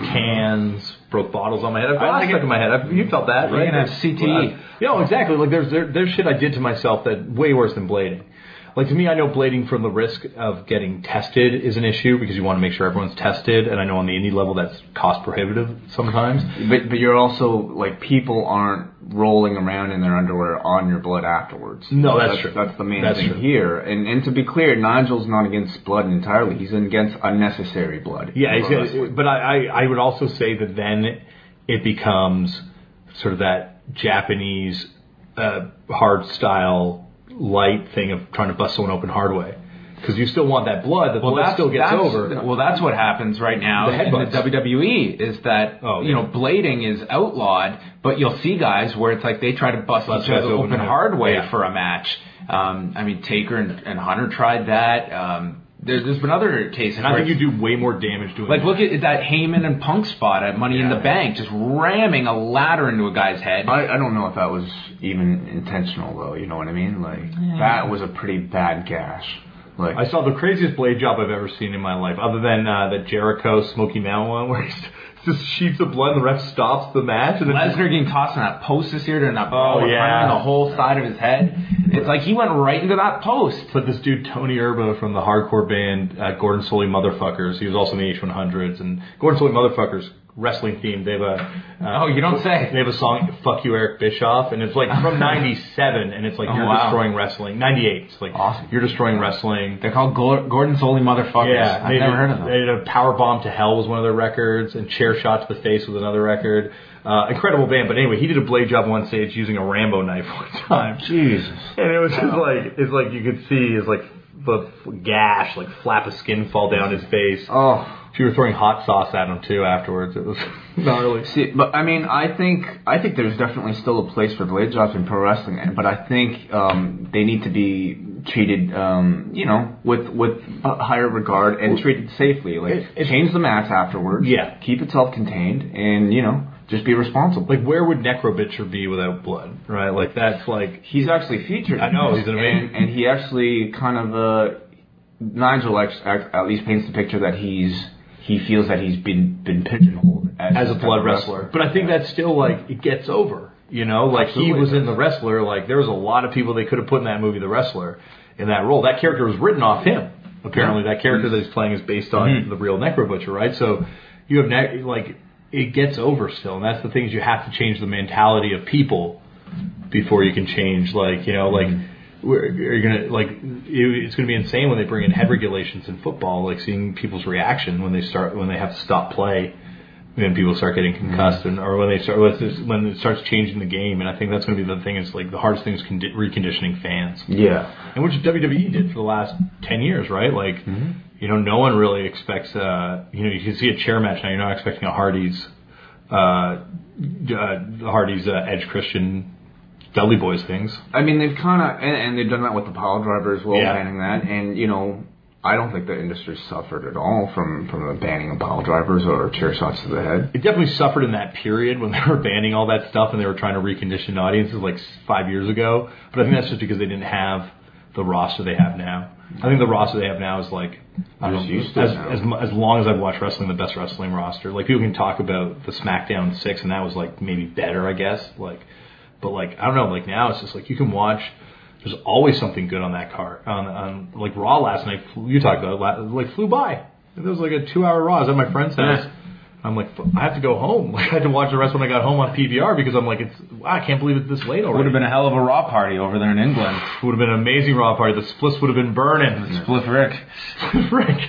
cans, broke bottles on my head. I've got I stuck in my head. I've, you felt that, You're right? gonna have C T E. Uh, you know, exactly. Like there's there, there's shit I did to myself that way worse than blading. Like to me, I know blading from the risk of getting tested is an issue because you want to make sure everyone's tested, and I know on the indie level that's cost prohibitive sometimes. But but you're also like people aren't rolling around in their underwear on your blood afterwards. No, that's, that's true. That's the main that's thing true. here. And and to be clear, Nigel's not against blood entirely. He's against unnecessary blood. Yeah, in pro he's, wrestling. but I, I I would also say that then it becomes sort of that Japanese uh, hard style light thing of trying to bust someone open hard way. Because you still want that blood. The Well, blood that's, still gets that's, over. Well, that's what happens right now The in the headbutts. W W E is that, Oh, you yeah. know, blading is outlawed, but you'll see guys where it's like they try to bust Bust each other guys open open and- hard way yeah. for a match. Um, I mean, Taker and, and Hunter tried that. Um, there, there's been other cases And I where think you it's- do way more damage doing like, that. look at that Heyman and Punk spot at Money in Yeah. the Bank, just ramming a ladder into a guy's head. I, I don't know if that was even intentional though. You know what I mean? Like that was a pretty bad gash. Like I saw the craziest blade job I've ever seen in my life, other than uh, the Jericho Smoky Mountain one, where he's just sheets of blood and the ref stops the match. And then Lesnar getting tossed on that post this year and that ball Oh, yeah. on the whole side of his head. It's like he went right into that post. But this dude, Tony Erbo from the hardcore band uh, Gordon Soley Motherfuckers, he was also in the H one hundreds. And Gordon Soley Motherfuckers, wrestling themed, they have a... Uh, Oh, you don't say. They have a song, Fuck You Eric Bischoff, and it's like from ninety-seven, and it's like Oh, you're wow. destroying wrestling. ninety-eight, it's like Awesome. you're destroying wrestling. They're called Gor- Gordon Soley Motherfuckers. Yeah, I've they never did, heard of them. They did a Power Bomb to Hell was one of their records, and Chair Shot to the Face was another record. Uh, incredible band, but anyway, he did a blade job on one stage using a Rambo knife one time. Jesus. And it was just like, it's like you could see his like the gash, like flap of skin fall down his face. Oh. You were throwing hot sauce at him too afterwards. It was gnarly. See, but I mean, I think I think there's definitely still a place for blade jobs in pro wrestling, but I think um, they need to be treated, um, you know, with with a higher regard and treated safely. Like, It- it's- change the mats afterwards. Yeah. Keep it self-contained, and you know, just be responsible. Like, where would Necrobitcher be without blood? Right? Like, that's like. He's actually featured. I know, in this, he's an amazing- and, and he actually kind of uh, Nigel ex- at least paints the picture that he's he feels that he's been been pigeonholed as, as a type blood of wrestler. But I think that's still like it gets over. You know, like Absolutely he was it in the wrestler. Like there was a lot of people they could have put in that movie, The Wrestler, in that role. That character was written off him. Apparently, that character that he's playing is based on Mhm. the real Necro Butcher, right? So you have ne- like it gets over still, and that's the thing is you have to change the mentality of people before you can change. Like you know, like. Where you're gonna like it, it's gonna be insane when they bring in head regulations in football, like seeing people's reaction when they start when they have to stop play, when people start getting concussed, and or when they start when it starts changing the game. And I think that's gonna be the thing is like the hardest thing is condi- reconditioning fans, Yeah. and which W W E did for the last ten years, right? Like Mm-hmm. you know, no one really expects. Uh, you know, you can see a chair match now. You're not expecting a Hardy's, uh, uh, Hardy's uh, Edge Christian. Dudley Boys things. I mean, they've kind of, and, and they've done that with the pile driver as well, Yeah. banning that. And, you know, I don't think the industry suffered at all from, from the banning of pile drivers or chair shots to the head. It definitely suffered in that period when they were banning all that stuff and they were trying to recondition audiences like five years ago. But I think that's just because they didn't have the roster they have now. I think the roster they have now is like, I don't Just know, used to as, it now. as, mu- as long as I've watched wrestling, the best wrestling roster. Like people can talk about the SmackDown six and that was like maybe better, I guess. Like, But like I don't know, like now it's just like you can watch. There's always something good on that card. On, on like Raw last night, flew, you talked about it, la- like flew by. It was like a two-hour Raw. I was at my friend's house. Yeah. I'm like, I have to go home. Like I had to watch the rest when I got home on P V R because I'm like, it's wow, I can't believe it's this late already. Would have been a hell of a Raw party over there in England. Would have been an amazing Raw party. The splits would have been burning. Spliff Rick. Frick.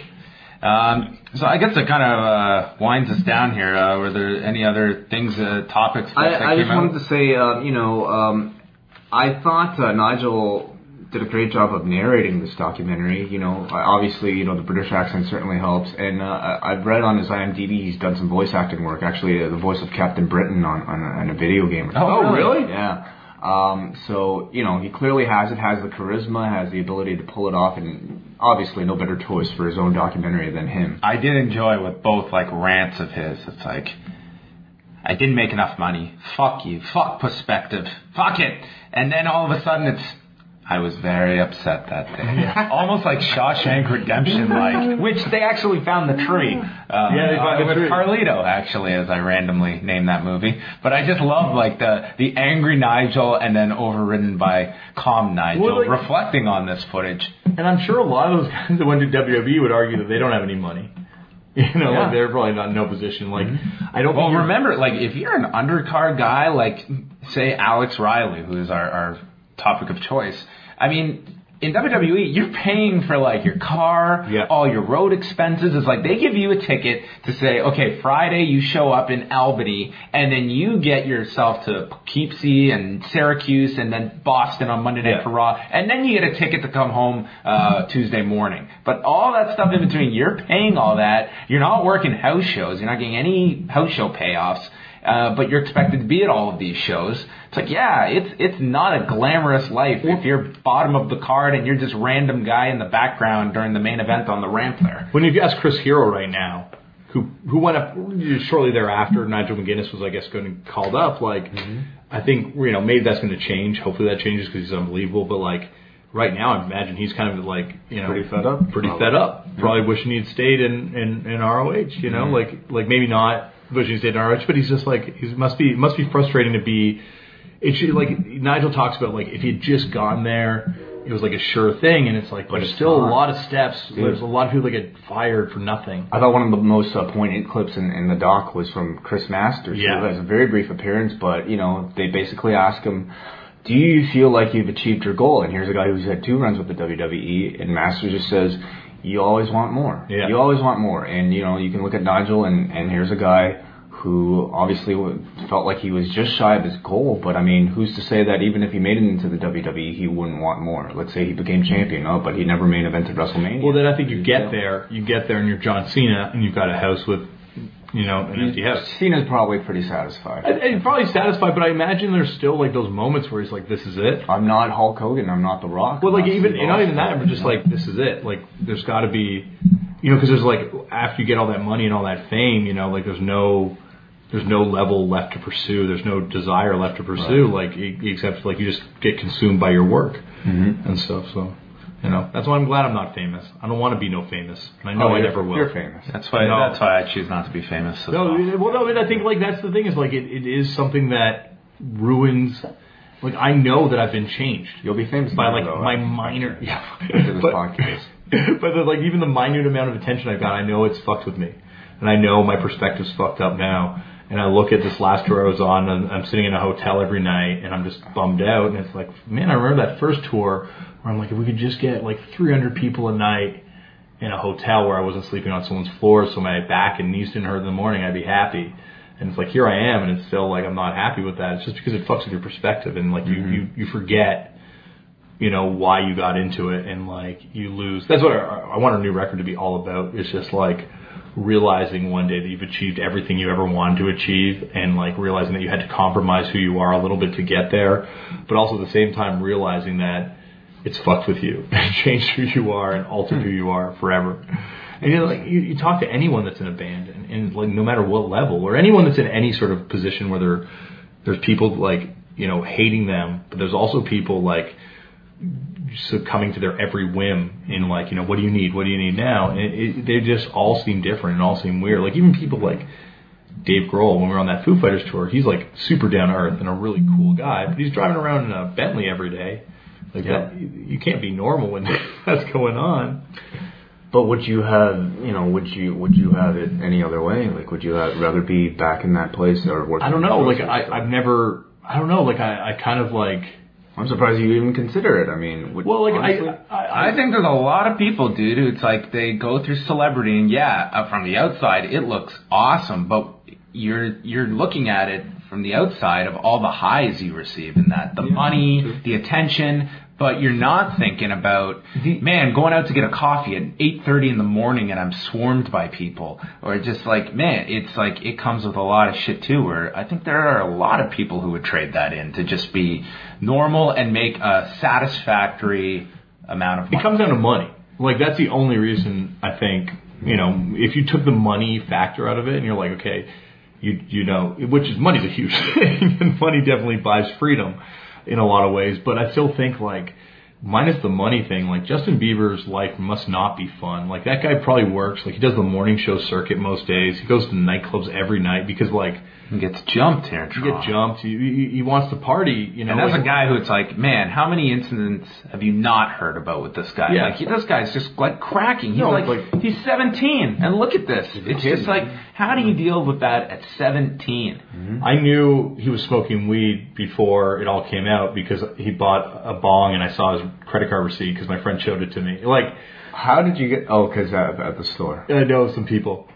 Um, so I guess it kind of uh, winds us down here. Uh, were there any other things, uh, topics that, that I, I came just out? wanted to say, uh, you know, um, I thought uh, Nigel did a great job of narrating this documentary. You know, obviously, you know, the British accent certainly helps. And uh, I- I've read on his I M D B he's done some voice acting work. Actually, uh, the voice of Captain Britain on, on, a, on a video game. Or Oh, something. really? Yeah. Um, so, you know, he clearly has it, has the charisma, has the ability to pull it off, and obviously no better choice for his own documentary than him. I did enjoy with both like rants of his. It's like, I didn't make enough money. Fuck you. Fuck perspective. Fuck it. And then all of a sudden it's, I was very upset that day. Almost like Shawshank Redemption, like, which they actually found the tree. Uh, Yeah, they found uh, the with tree. Carlito, actually, as I randomly named that movie. But I just love like the the angry Nigel and then overridden by calm Nigel, Well, like- reflecting on this footage. And I'm sure a lot of those guys that went to W W E would argue that they don't have any money. You know, Yeah. like they're probably not in no position. Like, I don't Well, think you're- remember, like, if you're an undercard guy, like, say, Alex Riley, who is our, our topic of choice, I mean, in W W E, you're paying for, like, your car, Yeah. all your road expenses. It's like they give you a ticket to say, okay, Friday you show up in Albany, and then you get yourself to Poughkeepsie and Syracuse and then Boston on Monday Night Yeah. for Raw, and then you get a ticket to come home uh, Tuesday morning. But all that stuff in between, you're paying all that. You're not working house shows. You're not getting any house show payoffs. Uh, but you're expected to be at all of these shows. It's like, yeah, it's it's not a glamorous life if you're bottom of the card and you're just random guy in the background during the main event on the ramp there. when you ask Chris Hero right now, who who went up shortly thereafter, Nigel McGuinness was, I guess, going to called up. Like, Mm-hmm. I think you know maybe that's going to change. Hopefully that changes because he's unbelievable. But like right now, I imagine he's kind of like you know Pretty fed up? pretty Probably. fed up. Probably wishing he'd stayed in, in, in R O H. You know, Mm-hmm. like like maybe not wishing he stayed in R O H, but he's just like he must be it must be frustrating to be. It should, like Nigel talks about, like if he had just gone there, it was like a sure thing, and it's like But there's it's still not. a lot of steps. There's a lot of people that get fired for nothing. I thought one of the most uh, poignant clips in, in the doc was from Chris Masters, Yeah. who has a very brief appearance, but, you know, they basically ask him, do you feel like you've achieved your goal? And here's a guy who's had two runs with the W W E, and Masters just says, you always want more. Yeah. You always want more. And, you know, you can look at Nigel, and, and here's a guy who obviously w- felt like he was just shy of his goal, but I mean, who's to say that even if he made it into the W W E, he wouldn't want more? Let's say he became champion, oh, but he never main evented WrestleMania. Well, then I think you get there, you get there, and you're John Cena, and you've got a house with, you know, an empty house. Cena's probably pretty satisfied. And, and probably satisfied, but I imagine there's still like those moments where he's like, "This is it." I'm not Hulk Hogan. I'm not The Rock. Well, like I'm not even Steve you know, even Austin. that, but just like, "This is it." Like, there's got to be, you know, because there's like after you get all that money and all that fame, you know, like there's no, there's no level left to pursue. There's no desire left to pursue. Like e- except like you just get consumed by your work Mm-hmm. and stuff. So. You know, that's why I'm glad I'm not famous. I don't want to be no famous, and I know Oh, I you're- never will. You're famous. That's why. No. That's why I choose not to be famous. as No, well. well, no, but I think like that's the thing is like it, it is something that ruins. Like I know that I've been changed You'll be famous by now, like though, my right? minor, yeah. After this podcast. but the, like even the minute amount of attention I've got, I know it's fucked with me, and I know my perspective's fucked up now. And I look at this last tour I was on, and I'm sitting in a hotel every night, and I'm just bummed out. And it's like, man, I remember that first tour where I'm like, if we could just get like three hundred people a night in a hotel where I wasn't sleeping on someone's floor, so my back and knees didn't hurt in the morning, I'd be happy. And it's like, here I am, and it's still like I'm not happy with that. It's just because it fucks with your perspective, and like Mm-hmm. you, you, you forget, you know, why you got into it, and like you lose. That's what I, I want our new record to be all about. It's just like realizing one day that you've achieved everything you ever wanted to achieve, and like realizing that you had to compromise who you are a little bit to get there, but also at the same time realizing that it's fucked with you and changed who you are and altered who you are forever. And you know, like you, you talk to anyone that's in a band, and, and like no matter what level, or anyone that's in any sort of position where there, there's people like you know hating them, but there's also people like succumbing to their every whim in like, you know, what do you need? What do you need now? And it, it, they just all seem different and all seem weird. Like even people like Dave Grohl, when we were on that Foo Fighters tour, he's like super down to earth and a really cool guy, but he's driving around in a Bentley every day. Like Yeah. that, you, you can't be normal when that's going on. But would you have, you know, would you would you have it any other way? Like, would you have, rather be back in that place or working? I don't know. Like in I, I've never, I don't know. Like I, I kind of like, I'm surprised you even consider it. I mean, would, well, like honestly, I, I, I think there's a lot of people, dude, who it's like they go through celebrity, and yeah, uh, from the outside it looks awesome, but you're you're looking at it from the outside of all the highs you receive in that, the money, the attention, but you're not thinking about, man, going out to get a coffee at eight thirty in the morning and I'm swarmed by people, or just like, man, it's like it comes with a lot of shit too. Where I think there are a lot of people who would trade that in to just be normal and make a satisfactory amount of money. It comes down to money. Like that's the only reason I think, you know, if you took the money factor out of it and you're like, okay, you you know, which is money's a huge thing, and money definitely buys freedom in a lot of ways, but I still think like minus the money thing, like Justin Bieber's life must not be fun. Like that guy probably works. Like he does the morning show circuit most days. He goes to nightclubs every night because like he gets jumped here in he Toronto. gets jumped. He, he, he wants to party, you know. And as like, a guy who it's like, man, how many incidents have you not heard about with this guy? Yeah. Like he, this guy's just like cracking. He's No, like, like- he's seventeen, and look at this. It's kid, just like, how do you deal with that at seventeen? I knew he was smoking weed before it all came out because he bought a bong and I saw his credit card receipt because my friend showed it to me. Like, How did you get? Oh, because at, at the store. I know some people.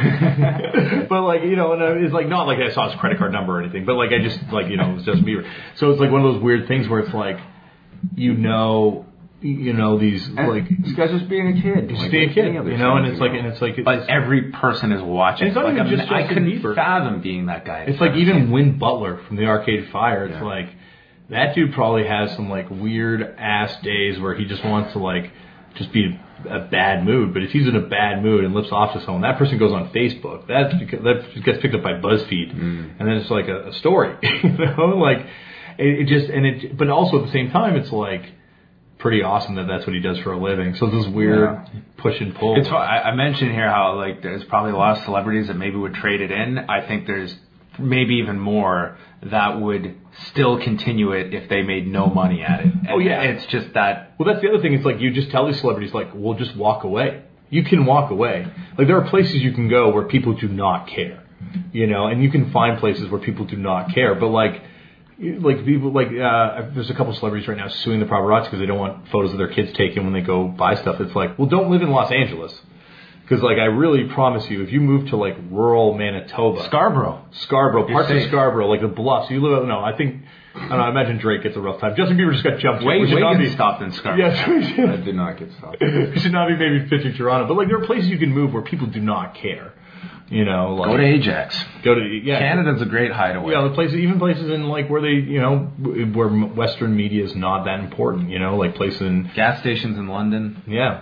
But like, you know, and it's like not like I saw his credit card number or anything, but like I just like, you know, it was Justin Bieber. So it's like one of those weird things where it's like, you know, you know these And like this guy's just being a kid. just like being a kid, any other you know, and kid, it's you like know. and it's like it's, But every person is watching. It's not like, even I'm- just I Justin couldn't Bieber. fathom being that guy. It's like even Win Butler from the Arcade Fire. It's Yeah. like that dude probably has some like weird ass days where he just wants to like just be a bad mood. But if he's in a bad mood and lifts off to someone, that person goes on Facebook. That's because that gets picked up by BuzzFeed, Mm. and then it's like a, a story. You know, like it, it just and it. But also at the same time, it's like pretty awesome that that's what he does for a living. So it's this weird Yeah. push and pull. It's fun. I, I mentioned here how like there's probably a lot of celebrities that maybe would trade it in. I think there's maybe even more that would still continue it if they made no money at it. And Oh, yeah. it's just that. Well, that's the other thing. It's like you just tell these celebrities, like, we'll just walk away. You can walk away. Like, there are places you can go where people do not care, you know, and you can find places where people do not care. But, like, you- like people, like, uh, there's a couple celebrities right now suing the paparazzi because they don't want photos of their kids taken when they go buy stuff. It's like, well, don't live in Los Angeles. Because, like, I really promise you, if you move to, like, rural Manitoba. Scarborough. Scarborough, parts of safe. Scarborough, like the Bluffs. You live, no, I think, I don't know, I imagine Drake gets a rough time. Justin Bieber just got jumped. here. Wait, We should wait, not get be stopped in Scarborough. Yes, we should. I did not get stopped. We should not be maybe pitching Toronto. But, like, there are places you can move where people do not care. You know, like. Go to Ajax. Go to, yeah. Canada's a great hideaway. Yeah, the places, even places in, like, where they, you know, where Western media is not that important, you know, like places in. Gas stations in London. Yeah.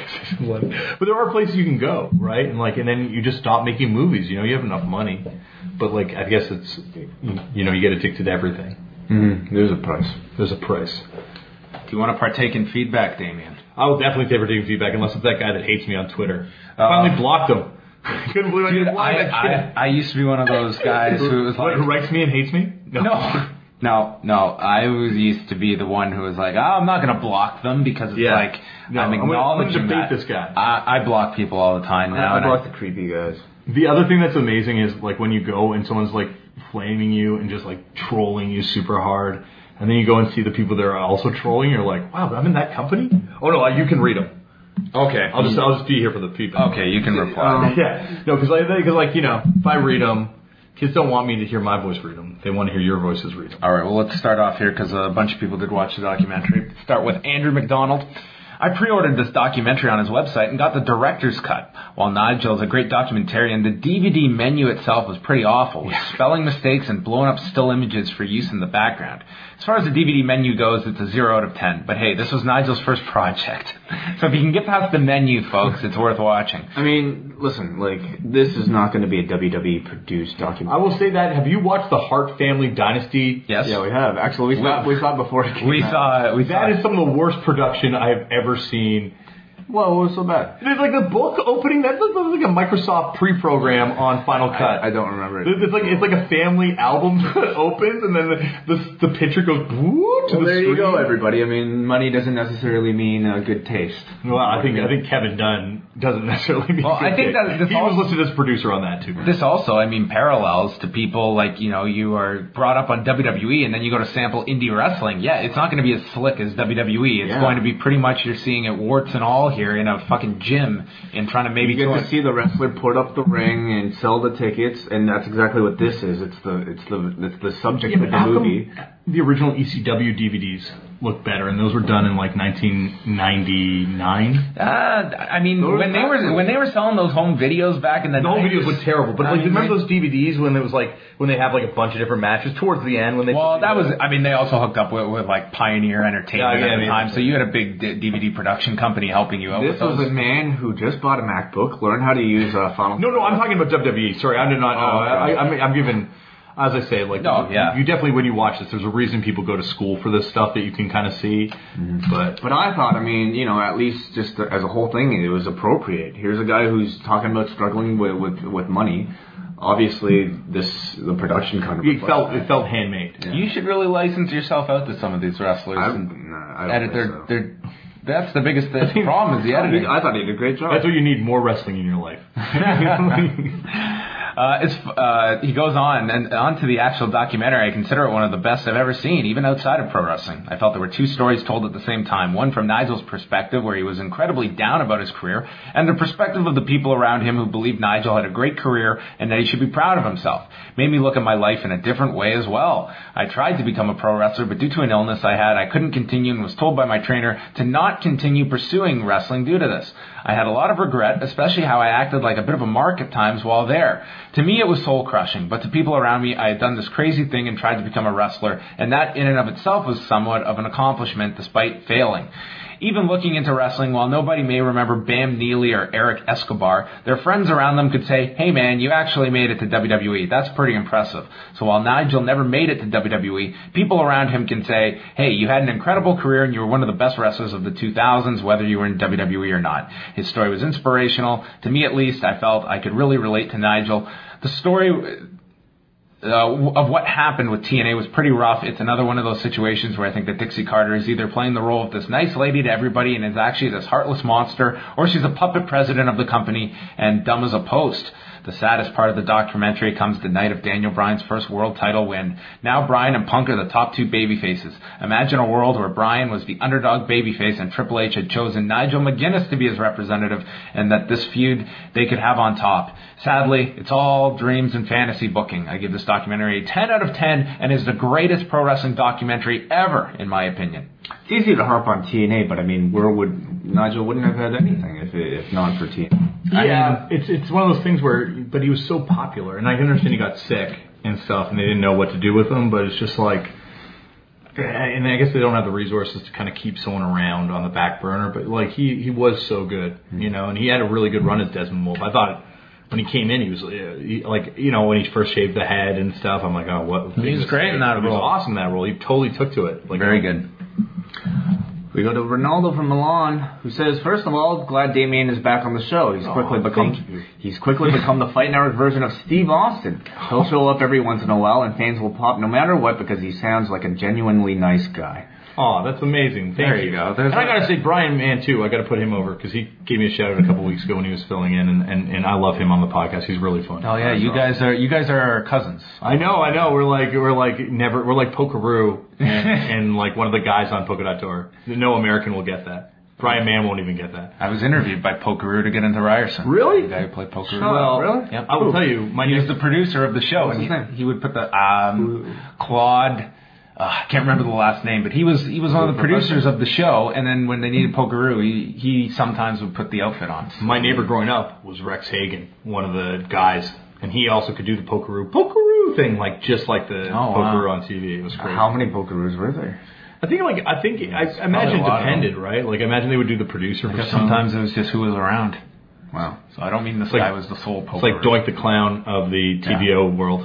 But there are places you can go, right? And, like, and then you just stop making movies, you know, you have enough money. But, like, I guess it's, you know, you get addicted to everything. Mm-hmm. There's a price. There's a price. Do you want to partake in feedback, Damien? I will definitely take taking feedback unless it's that guy that hates me on Twitter. I Uh, finally blocked him. I couldn't believe I Dude, didn't block I, that kid. I, I used to be one of those guys who was What, like, who writes me and hates me? no, no, no. I was used to be the one who was like, oh, I'm not going to block them because it's Yeah. like No, I'm I'm gonna- acknowledging I'm gonna debate that. this guy. I, I block people all the time now. I and block the creepy guys. The other thing that's amazing is like when you go and someone's like flaming you and just like trolling you super hard, and then you go and see the people that are also trolling. You're like, wow, I'm in that company. Oh no, you can read them. Okay, I'll just I'll just be here for the feedback. okay, you can reply. Um, Yeah, no, because like, because like you know, if I read them, kids don't want me to hear my voice read them. They want to hear your voices read them. All right, well, let's start off here because a bunch of people did watch the documentary. Start with Andrew McDonald. I pre-ordered this documentary on his website and got the director's cut. While Nigel is a great documentarian, the D V D menu itself was pretty awful, with spelling mistakes and blown up still images for use in the background. As far as the D V D menu goes, it's a zero out of ten. But hey, this was Nigel's first project. So if you can get past the menu, folks, it's worth watching. I mean, listen, like, this is not going to be a W W E produced I documentary. will say that. Have you watched the Hart Family Dynasty? Yes? Yeah, we have. Actually, we saw, we saw it before it came We out. saw, we saw That is some of the worst production I have ever seen. Whoa, what was so bad? It's like the book opening. That looks like a Microsoft pre-program on Final Cut. I, I don't remember it. It's like it's like a family album that opens, and then the the, the picture goes woo to Well, the there screen. you go, everybody. I mean, money doesn't necessarily mean uh, good taste. Well, I think I think Kevin Dunn doesn't necessarily mean. Well, I good think taste. that this he was also- listed as producer on that too. This also, I mean, parallels to people like, you know, you are brought up on W W E and then you go to sample indie wrestling. Yeah, it's not going to be as slick as W W E. It's Yeah. going to be pretty much you're seeing it warts and all here in a fucking gym and trying to maybe You get throw to it- see the wrestler put up the ring and sell the tickets, and that's exactly what this is. It's the it's the it's the subject Yeah, of but the how come movie. the original E C W D V Ds look better, and those were done in like nineteen ninety-nine. Uh, I mean, Those when they were backwards. when they were selling those home videos back in the The whole nineties, videos look terrible, but I like, mean, remember they- those D V Ds when it was like when they have like a bunch of different matches towards the end when they. Well, that was, I mean, they also hooked up with, with like Pioneer Entertainment Yeah, yeah, at the yeah. time, so you had a big d- D V D production company helping you out This with those. was a man who just bought a MacBook, learned how to use uh, Final. No, no, I'm talking about W W E. Sorry, I did not. Oh, Uh, okay. I, I'm, I'm giving. As I say, like, No, yeah. you definitely, when you watch this, there's a reason people go to school for this stuff that you can kind of see. Mm-hmm. But but I thought, I mean, you know, at least just as a whole thing, it was appropriate. Here's a guy who's talking about struggling with with, with money. Obviously, this the production kind of it felt it felt handmade. Yeah. You should really license yourself out to some of these wrestlers I, and nah, I don't edit think their so. their. That's the biggest the problem is the editing. I thought he did a great job. That's what you need, more wrestling in your life. Uh, it's, uh, he goes on, and on to the actual documentary. I consider it one of the best I've ever seen, even outside of pro wrestling. I felt there were two stories told at the same time. One from Nigel's perspective, where he was incredibly down about his career, and the perspective of the people around him who believed Nigel had a great career and that he should be proud of himself. Made me look at my life in a different way as well. I tried to become a pro wrestler, but due to an illness I had, I couldn't continue and was told by my trainer to not continue pursuing wrestling due to this. I had a lot of regret, especially how I acted like a bit of a mark at times while there. To me, it was soul-crushing, but to people around me, I had done this crazy thing and tried to become a wrestler, and that in and of itself was somewhat of an accomplishment despite failing. Even looking into wrestling, while nobody may remember Bam Neely or Eric Escobar, their friends around them could say, hey man, you actually made it to W W E. That's pretty impressive. So while Nigel never made it to W W E, people around him can say, hey, you had an incredible career and you were one of the best wrestlers of the two thousands, whether you were in W W E or not. His story was inspirational. To me at least, I felt I could really relate to Nigel. The story Uh, of what happened with T N A was pretty rough. It's another one of those situations where I think that Dixie Carter is either playing the role of this nice lady to everybody and is actually this heartless monster, or she's a puppet president of the company and dumb as a post. The saddest part of the documentary comes the night of Daniel Bryan's first world title win. Now Bryan and Punk are the top two babyfaces. Imagine a world where Bryan was the underdog babyface and Triple H had chosen Nigel McGuinness to be his representative, and that this feud they could have on top. Sadly, it's all dreams and fantasy booking. I give this documentary a ten out of ten and is the greatest pro wrestling documentary ever, in my opinion. It's easy to harp on T N A, but I mean, where would Nigel wouldn't have had anything if if not for T N A? Yeah, I mean, it's it's one of those things where, but he was so popular, and I can understand he got sick and stuff, and they didn't know what to do with him. But it's just like, and I guess they don't have the resources to kind of keep someone around on the back burner. But like he he was so good, you know, and he had a really good run as Desmond Wolfe. I thought when he came in, he was he, like, you know, when he first shaved the head and stuff. I'm like, oh, what? He was great in that role. He was awesome in that role. He totally took to it. Like, very good. We go to Ronaldo from Milan, who says, first of all, glad Damien is back on the show. He's quickly Oh, become thank you. he's quickly become the Fight Network version of Steve Austin. He'll show up every once in a while, and fans will pop no matter what because he sounds like a genuinely nice guy. Oh, that's amazing. Thank There you. you go. There's and I a- gotta say, Brian Mann too. I gotta put him over because he gave me a shout out a couple weeks ago when he was filling in, and, and, and I love him on the podcast. He's really fun. Oh yeah, you guys are you guys are cousins. I know, I know. We're like we're like never we're like Pokeroo and, and like one of the guys on Polka Dot Tour. No American will get that. Brian Mann won't even get that. I was interviewed by Pokeroo to get into Ryerson. Really? The guy who played Pokeroo. Well, really? Yep. I will tell you, my He was next the producer of the show, What's and his he, name? he would put the um, Claude. Uh, I can't remember the last name, but he was he was one of the producers of the show. And then when they needed Pokeroo, he he sometimes would put the outfit on. my neighbor growing up was Rex Hagen, one of the guys, and he also could do the Pokeroo Pokeroo thing, like just like the Oh, Pokeroo wow. on T V. It was crazy. How many Pokeroos were there? I think like I think I imagine a it lot of depended, right? Like I imagine they would do the producer for Because some. sometimes it was just who was around. Wow. So I don't mean this like- guy was the sole Pokeroo. It's like Doink the Clown of the T V O world.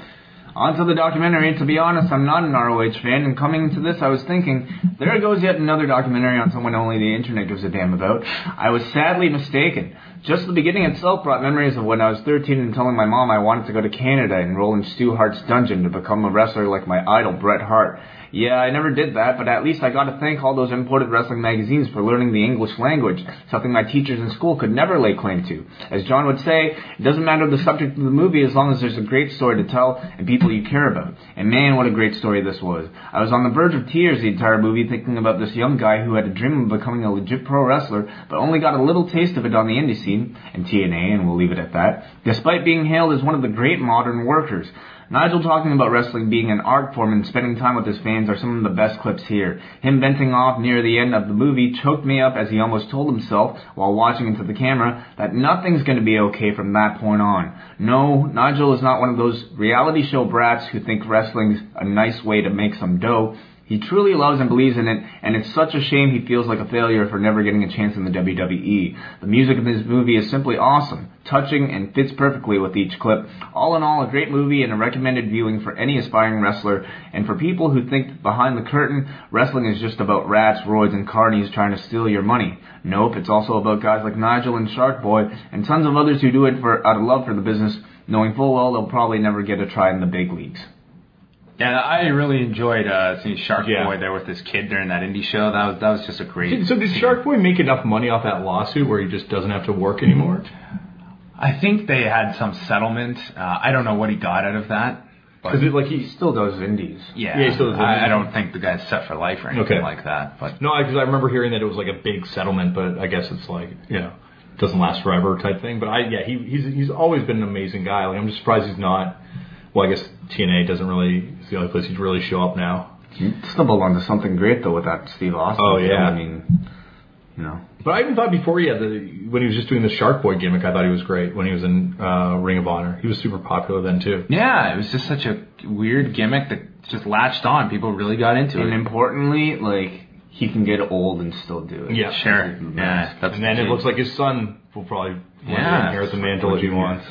On to the documentary. To be honest, I'm not an R O H fan, and coming to this, I was thinking, there goes yet another documentary on someone only the internet gives a damn about. I was sadly mistaken. Just the beginning itself brought memories of when I was thirteen and telling my mom I wanted to go to Canada and enroll in Stu Hart's dungeon to become a wrestler like my idol, Bret Hart. Yeah, I never did that, but at least I got to thank all those imported wrestling magazines for learning the English language, something my teachers in school could never lay claim to. As John would say, it doesn't matter the subject of the movie as long as there's a great story to tell and people you care about. And man, what a great story this was. I was on the verge of tears the entire movie thinking about this young guy who had a dream of becoming a legit pro wrestler, but only got a little taste of it on the indie scene, and T N A, and we'll leave it at that, despite being hailed as one of the great modern workers. Nigel talking about wrestling being an art form and spending time with his fans are some of the best clips here. Him venting off near the end of the movie choked me up as he almost told himself, while watching into the camera, that nothing's going to be okay from that point on. No, Nigel is not one of those reality show brats who think wrestling's a nice way to make some dough. He truly loves and believes in it, and it's such a shame he feels like a failure for never getting a chance in the W W E. The music in this movie is simply awesome, touching, and fits perfectly with each clip. All in all, a great movie and a recommended viewing for any aspiring wrestler, and for people who think behind the curtain, wrestling is just about rats, roids, and carnies trying to steal your money. Nope, it's also about guys like Nigel and Shark Boy, and tons of others who do it for out of love for the business, knowing full well they'll probably never get a try in the big leagues. Yeah, I really enjoyed uh, seeing Shark Yeah. Boy there with his kid during that indie show. That was that was just a great. Did- So did scene. Shark Boy make enough money off that lawsuit where he just doesn't have to work anymore? I think they had some settlement. Uh, I don't know what he got out of that. Because it like He he still does indies. Yeah, Yeah, he still does I, indies. I don't think the guy's set for life or anything Okay. like that. But no, because I remember hearing that it was like a big settlement, but I guess it's like you know doesn't last forever type thing. But I yeah he he's he's always been an amazing guy. Like I'm just surprised he's not. Well, I guess T N A doesn't really. It's the only place he'd really show up now. He stumbled onto something great, though, with that Steve Austin Oh, film. yeah. I mean, you know. But I even thought before he had the when he was just doing the Shark Boy gimmick, I thought he was great when he was in uh, Ring of Honor. He was super popular then too. yeah, it was just such a weird gimmick that just latched on. People really got into And it. importantly, like, he can get old and still do it. Yeah, Sure. Yeah, that's And then the it key. looks like his son will probably Yeah. inherit the mantle if he wants.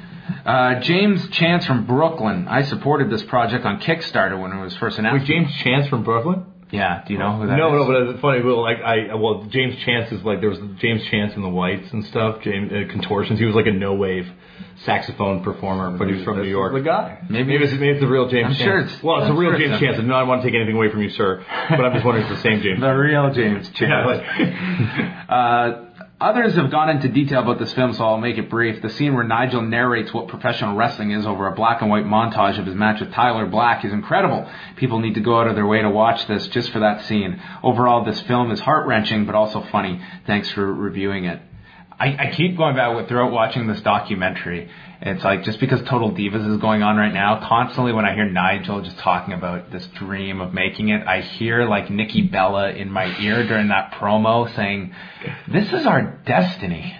Uh, James Chance from Brooklyn. I supported this project on Kickstarter when it was first announced. Wait, James Chance from Brooklyn? Yeah, do you know who that no, is? no, but it's funny. Well, like I, well, James Chance is like there was James Chance and the Whites and stuff. James uh, Contortions. He was like a no wave saxophone performer, but he was from This New is York. the guy. Maybe, Maybe it's, maybe it's the real James I'm Chance. sure it's- well, it's I'm the real sure James it's Chance. I do not want to take anything away from you, sir. But I'm just wondering if it's the same James. the real James Chance. Yeah, like- Uh, others have gone into detail about this film, so I'll make it brief. The scene where Nigel narrates what professional wrestling is over a black and white montage of his match with Tyler Black is incredible. People need to go out of their way to watch this just for that scene. Overall, this film is heart-wrenching, but also funny. Thanks for reviewing it. I, I keep going back with, throughout watching this documentary. It's like, just because Total Divas is going on right now, constantly when I hear Nigel just talking about this dream of making it, I hear like Nikki Bella in my ear during that promo saying, "This is our destiny."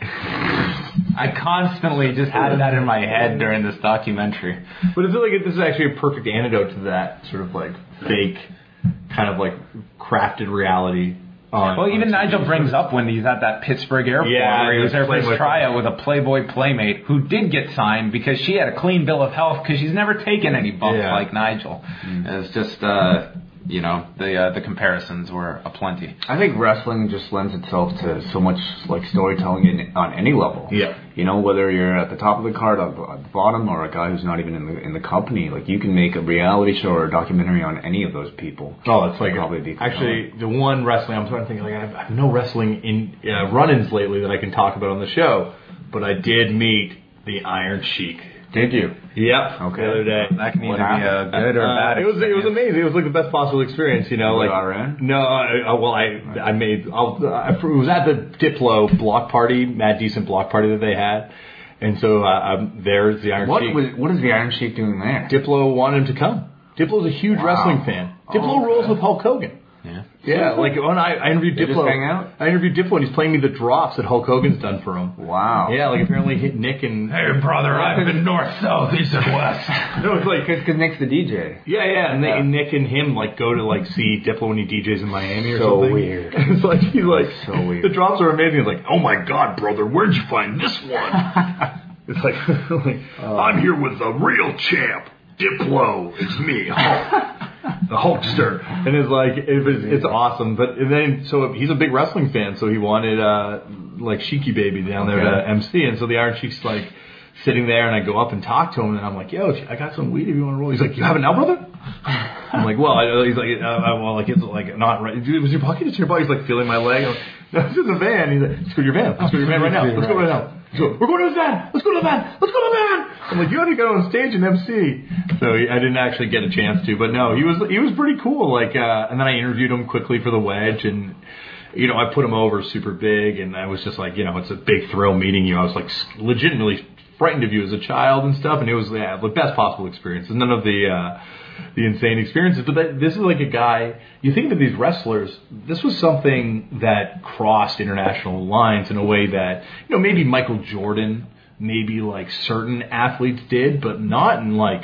I constantly just had that in my head during this documentary. But I feel like this is actually a perfect antidote to that sort of like fake, kind of like crafted reality. On, Well, even on Nigel T V. brings up when he's at that Pittsburgh airport Yeah, where he was there for playing his with- tryout with a Playboy playmate who did get signed because she had a clean bill of health because she's never taken any bumps Yeah. like Nigel. It's just, uh, you know, the uh, the comparisons were aplenty. I think wrestling just lends itself to so much like storytelling in, on any level. Yeah. You know, whether you're at the top of the card, at the at the bottom, or a guy who's not even in the in the company, like you can make a reality show or a documentary on any of those people. Oh, it's like Probably be actually the one wrestling I'm trying to think like I have, I have no wrestling in uh, run-ins lately that I can talk about on the show, but I did meet the Iron Sheik. Did you? Yep. Okay. The other day. That can either What be a happened? good or Uh, bad it was it was experience. amazing. It was like the best possible experience, you know. You Like got ran? no, I, I, well I I made I'll, I, it was at the Diplo block party, mad decent block party that they had, and so uh, um, there's the Iron What Sheik. was what is the Iron Sheik doing there? Diplo wanted him to come. Diplo's a huge Wow. wrestling fan. Diplo Oh, rolls okay. with Hulk Hogan. Yeah. Yeah, like when I, I interviewed They Diplo. just hang out? I interviewed Diplo and he's playing me the drops that Hulk Hogan's done for him. Wow. Yeah, like apparently hit Nick and Hey, brother, I've been north, south, east, and west. no, it's like Because Nick's the D J. yeah, yeah, and, they, Yeah. and Nick and him like go to like see Diplo when he D Js in Miami or So something. weird. It's like he's like So weird. The drops are amazing. It's like, oh my god, brother, where'd you find this one? It's like, like I'm here with the real champ, Diplo. It's me, Hulk. The Hulkster, and it's like it was, it's awesome. But and then so he's a big wrestling fan, so he wanted uh like Sheiky Baby down there Okay. to M C, and so the Iron Sheik's like sitting there, and I go up and talk to him, and I'm like, yo, I got some weed if you want to roll. He's like, you have it now, brother? I'm like, well, I, he's like, uh, uh, well, like it's like not right. Dude, was your pocket? It's your pocket. He's like feeling my leg. I'm like, no, this is a van. He's like, let's go to your van. Let's go to your van right now. Let's go right now. So, we're going to his van. Let's go to the van. Let's go to the van. I'm like, you had to go on stage and M C. So he, I didn't actually get a chance to, but no, he was he was pretty cool. Like, uh, and then I interviewed him quickly for the Wedge, and you know, I put him over super big, and I was just like, you know, it's a big thrill meeting you. I was like legitimately frightened of you as a child and stuff, and it was yeah, the best possible experience. And none of the uh, the insane experiences, but that, this is like a guy. You think of these wrestlers. This was something that crossed international lines in a way that you know maybe Michael Jordan, maybe like certain athletes did, but not in like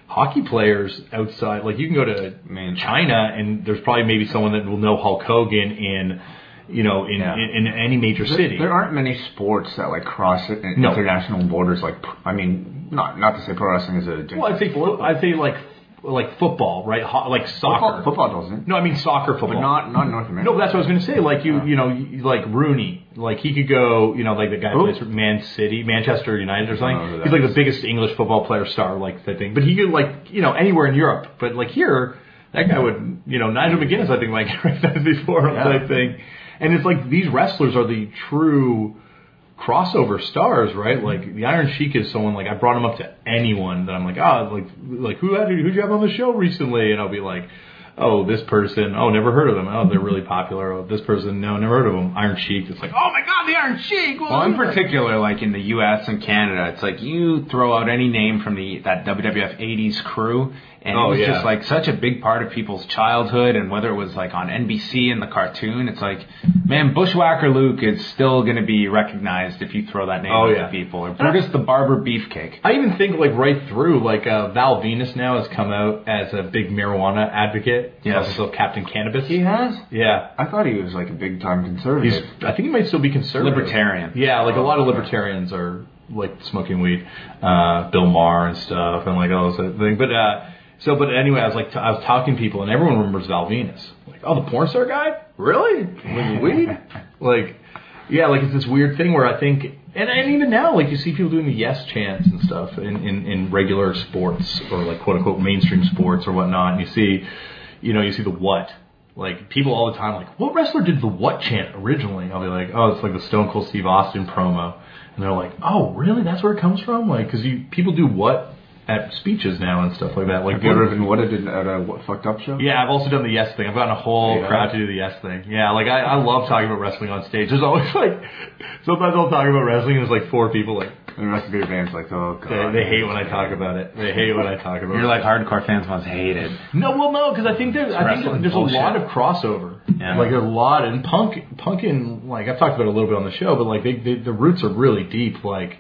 hockey players outside, like you can go to Man. China and there's probably maybe someone that will know Hulk Hogan in, you know, in, Yeah. in, in any major There, city. there aren't many sports that like cross it- No. international borders. Like, I mean, not not to say pro wrestling is a. Well, I'd say, I'd say like, like football, right? Ho- like soccer. football, football doesn't. No, I mean soccer football. But not not in North America. No, but that's what I was going to say. Like you, Uh. you know, you, like Rooney, like he could go, you know, like the guy who Who? plays for Man City, Manchester United or something. I don't know who He's that like the is. biggest English football player star, like that thing. But he could like, you know, anywhere in Europe. But like here, that guy would, you know, Nigel McGuinness, I think, like recognized before him Yeah. type thing. And it's like these wrestlers are the true crossover stars, right? Like the Iron Sheik is someone like I brought him up to anyone that I'm like, oh, like like who had who'd you have on the show recently? And I'll be like, oh, this person, oh, never heard of them. Oh, they're really popular. Oh, this person, no, never heard of them. Iron Sheik. It's like, oh my God, the Iron Sheik. Well, in particular, like in the U S and Canada, it's like you throw out any name from the that W W F eighties crew, and Oh, it was yeah. just like such a big part of people's childhood. And whether it was like on N B C in the cartoon, it's like, man, Bushwhacker Luke is still going to be recognized if you throw that name Oh, out yeah. to people. Or Brutus the Barber Beefcake. I even think like right through, like uh, Val Venus now has come out as a big marijuana advocate. He's Yes. also still Captain Cannabis. He has. Yeah. I thought he was like a big time He's, conservative. I think he might still be conservative. Libertarian. Yeah, like a lot of libertarians are like smoking weed, uh, Bill Maher and stuff, and like all this other thing. But uh, so, but anyway, I was like, t- I was talking to people, and everyone remembers Val Venus. Like, oh, the porn star guy, really? With weed? Like, yeah, like it's this weird thing where I think, and, and even now, like you see people doing the yes chants and stuff in, in, in regular sports or like quote unquote mainstream sports or whatnot, and you see, you know, you see the what. Like, people all the time, like, what wrestler did the what chant originally? I'll be like, oh, it's like the Stone Cold Steve Austin promo. And they're like, oh, really? That's where it comes from? Like, because you people do what at speeches now and stuff like that. Like, Have you ever been what at a, at a what, fucked up show? yeah, I've also done the yes thing. I've gotten a whole Yeah. crowd to do the yes thing. Yeah, like, I, I love talking about wrestling on stage. There's always, like, sometimes I'll talk about wrestling and there's, like, four people, like, And the rest of your band's like, oh god. they, they hate when I talk about it. They hate when I talk about it. You're like hardcore fans must hate it. No, well, no, because I think there's, I think wrestling there's bullshit. a lot of crossover. Yeah. Like, there's a lot, and punk, punk in, like, I've talked about it a little bit on the show, but, like, they, they, the roots are really deep. Like,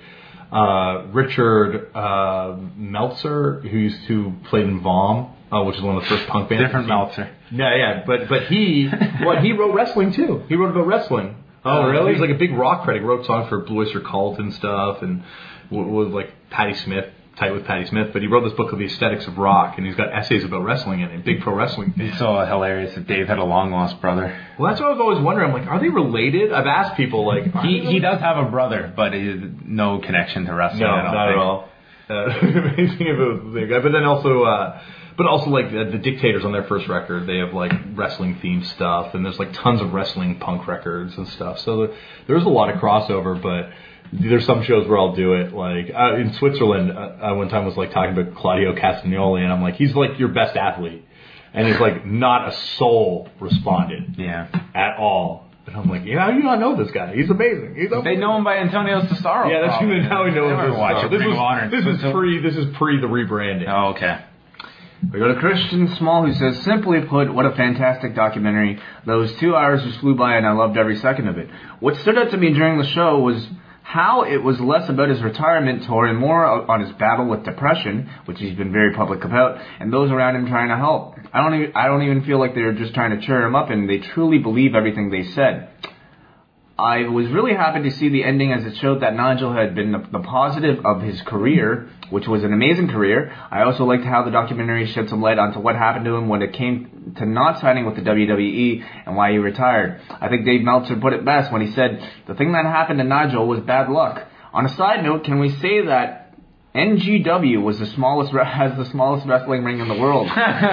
uh, Richard uh, Meltzer, who used to play in Vom, uh, which is one of the first punk bands. Different Meltzer. Yeah, yeah, but but he, well, he wrote wrestling too. He wrote about wrestling. Oh, Uh, really? He was like a big rock critic. Wrote songs for Blue Oyster Cult and stuff, and w- was like Patti Smith, tight with Patti Smith. But he wrote this book called The Aesthetics of Rock, and he's got essays about wrestling in it, big pro wrestling. It's so hilarious if Dave had a long lost brother. Well, that's what I was always wondering. I'm like, are they related? I've asked people, like, are He they he related? does have a brother, but he has no connection to wrestling. No, I don't not think. at all. Uh, amazing if it was the same guy. But then also, uh, but also like the, the Dictators on their first record, they have like wrestling themed stuff, and there's like tons of wrestling punk records and stuff. So there, there's a lot of crossover. But there's some shows where I'll do it. Like uh, in Switzerland, uh, I one time was like talking about Claudio Castagnoli, and I'm like, he's like your best athlete, and he's like not a soul responded Yeah. at all. And I'm like, yeah, how do you not know this guy? He's amazing. He's amazing. They know him by Antonio Cesaro. Yeah, that's who probably. now we know. Never This, watched uh, a this Ring was of Honor. this is pre this is pre the rebranding. Oh, okay. We go to Christian Small, who says, simply put, what a fantastic documentary. Those two hours just flew by and I loved every second of it. What stood out to me during the show was how it was less about his retirement tour and more on his battle with depression, which he's been very public about, and those around him trying to help. I don't even, I don't even feel like they were just trying to cheer him up, and they truly believe everything they said. I was really happy to see the ending as it showed that Nigel had been the, the positive of his career, which was an amazing career. I also liked how the documentary shed some light onto what happened to him when it came to not signing with the W W E and why he retired. I think Dave Meltzer put it best when he said, the thing that happened to Nigel was bad luck. On a side note, can we say that N G W was the smallest has the smallest wrestling ring in the world?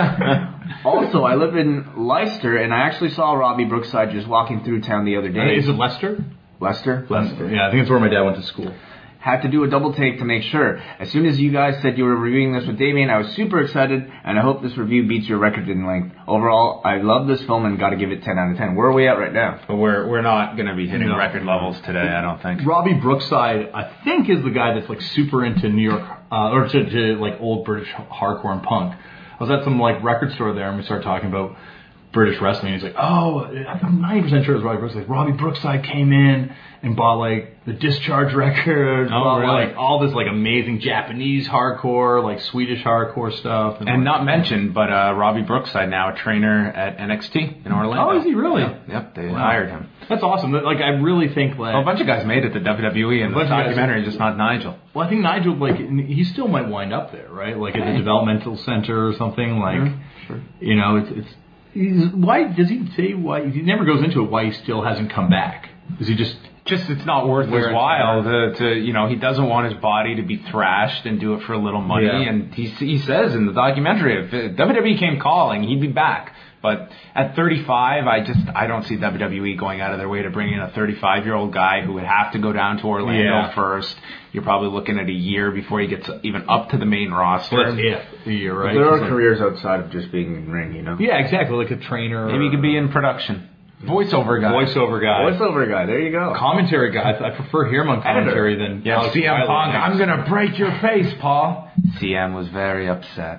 Also, I live in Leicester, and I actually saw Robbie Brookside just walking through town the other day. Is it Leicester? Leicester? Leicester. Yeah, I think it's where my dad went to school. Had to do a double take to make sure. As soon as you guys said you were reviewing this with Damien, I was super excited, and I hope this review beats your record in length. Overall, I love this film and got to give it ten out of ten. Where are we at right now? But we're we're not going to be hitting No. record levels today, I don't think. Robbie Brookside, I think, is the guy that's like super into New York uh, or to, to like old British hardcore and punk. I was at some like record store there, and we started talking about British wrestling. He's like, oh, I'm ninety percent sure it was Robbie Brookside. Robbie Brookside came in and bought like the Discharge record, Oh, bought really? like all this like amazing Japanese hardcore, like Swedish hardcore stuff. And like, not mentioned, but uh, Robbie Brookside now a trainer at N X T in Orlando. Oh, is he really? Yep, yep, they Wow. hired him. That's awesome. Like, I really think like. Well, a bunch of guys made it to W W E in A the bunch of guys- documentary, just not Nigel. Well, I think Nigel, like, he still might wind up there, right? Like at the developmental center or something. Like, Sure, sure. you know, it's it's. He's, why does he say why? He never goes into it. Why he still hasn't come back? Is he just? Just it's not worth Wear his and while tear. to, to, you know, he doesn't want his body to be thrashed and do it for a little money. Yeah. And he he says in the documentary, if uh, W W E came calling, he'd be back. But at thirty-five, I just I don't see W W E going out of their way to bring in a thirty-five-year-old guy who would have to go down to Orlando Yeah. first. You're probably looking at a year before he gets even up to the main roster. Well, that's if a year, right? There are 'Cause, like, careers outside of just being in ring, you know. Yeah, exactly. Like a trainer. Maybe he could be in production. Voiceover guy. voiceover guy. Voiceover guy. There you go. Commentary guy. I prefer him on commentary than Yeah, Alex C M Wiley. Punk, I'm going to break your face, Paul. C M was very upset.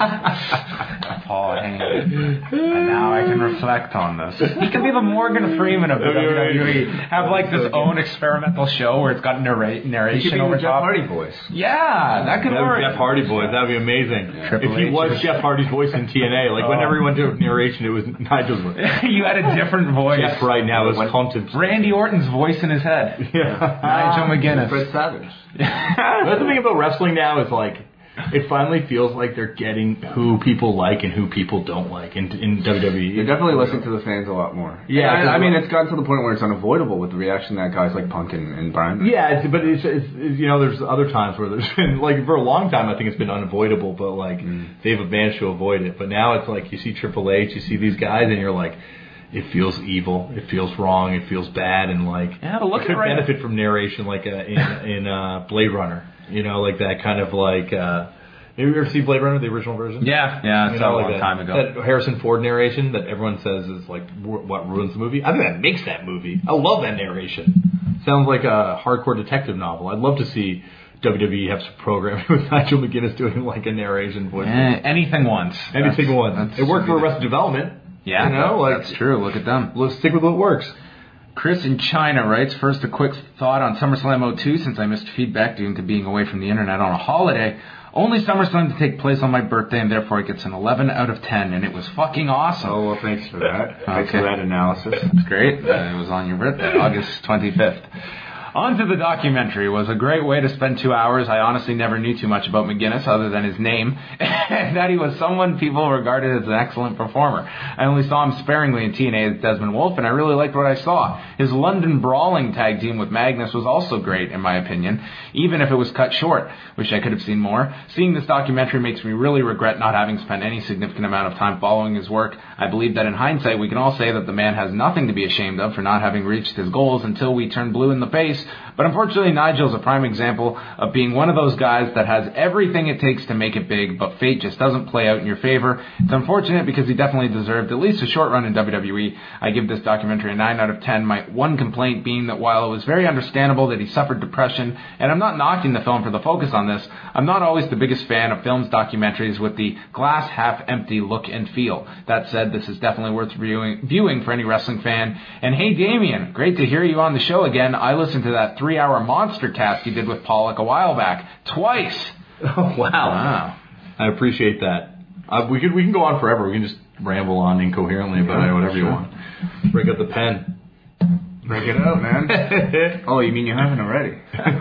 Paul Heyman. And now I can reflect on this. He could be the Morgan Freeman of the W W E. Have like this own experimental show where it's got narrate, He could narration be over the Jeff top. Hardy voice. Yeah, that could That work. was Jeff Hardy voice. That'd be amazing. Triple if he H was is- Jeff Hardy's voice in T N A, like whenever he went to narration, it was Nigel's voice. You had a different voice. Jeff right now is content. Randy Orton's voice in his head. Yeah. Nigel McGuinness. Fred Savage. That's the thing about wrestling now is like it finally feels like they're getting who people like and who people don't like in, in W W E. They're definitely listening to the fans a lot more. Yeah, I, I 'cause- mean, it's gotten to the point where it's unavoidable with the reaction that guys like Punk and, and Brian. Yeah, it's, but it's, it's, it's you know there's other times where there's been like for a long time I think it's been unavoidable, but like they've managed to avoid it. But now it's like you see Triple H, you see these guys, and you're like, it feels evil, it feels wrong, it feels bad, and like Yeah, but look it at could right- benefit from narration like uh, in in uh, Blade Runner, you know, like that kind of like. Uh, have you ever seen Blade Runner, the original version? Yeah, yeah, You it's know, a like long that, time ago. That Harrison Ford narration that everyone says is like w- what ruins the movie. I think that makes that movie. I love that narration. Sounds like a hardcore detective novel. I'd love to see W W E have some programming with Nigel McGuinness doing like a narration voice. Eh, anything once. Anything That's- once. that's- It worked for Arrested Development. Yeah, you know, like that's true. Look at them. let's stick with what works. Chris in China writes, first a quick thought on SummerSlam oh two since I missed feedback due to being away from the internet on a holiday. Only SummerSlam to take place on my birthday, and therefore it gets an eleven out of ten, and it was fucking awesome. Oh, well, thanks for that. Thanks Okay. for that analysis. That's great. Uh, it was on your birthday, August twenty-fifth. On to the documentary. It was a great way to spend two hours. I honestly never knew too much about McGuinness other than his name, and that he was someone people regarded as an excellent performer. I only saw him sparingly in T N A as Desmond Wolfe, and I really liked what I saw. His London Brawling tag team with Magnus was also great, in my opinion, even if it was cut short. Wish I could have seen more. Seeing this documentary makes me really regret not having spent any significant amount of time following his work. I believe that in hindsight, we can all say that the man has nothing to be ashamed of for not having reached his goals until we turn blue in the face. But unfortunately, Nigel's a prime example of being one of those guys that has everything it takes to make it big, but fate just doesn't play out in your favor. It's unfortunate because he definitely deserved at least a short run in W W E. I give this documentary a nine out of ten, my one complaint being that while it was very understandable that he suffered depression, and I'm not knocking the film for the focus on this, I'm not always the biggest fan of films documentaries with the glass half empty look and feel. That said, this is definitely worth viewing, viewing for any wrestling fan. And hey, Damien, great to hear you on the show again. I listened to that three hour monster cast you did with Pollock a while back. Twice. Oh wow! Wow. I appreciate that. Uh, we could we can go on forever. We can just ramble on incoherently about it, whatever you want. Break up the pen. Break it out, man. Oh, you mean you haven't already?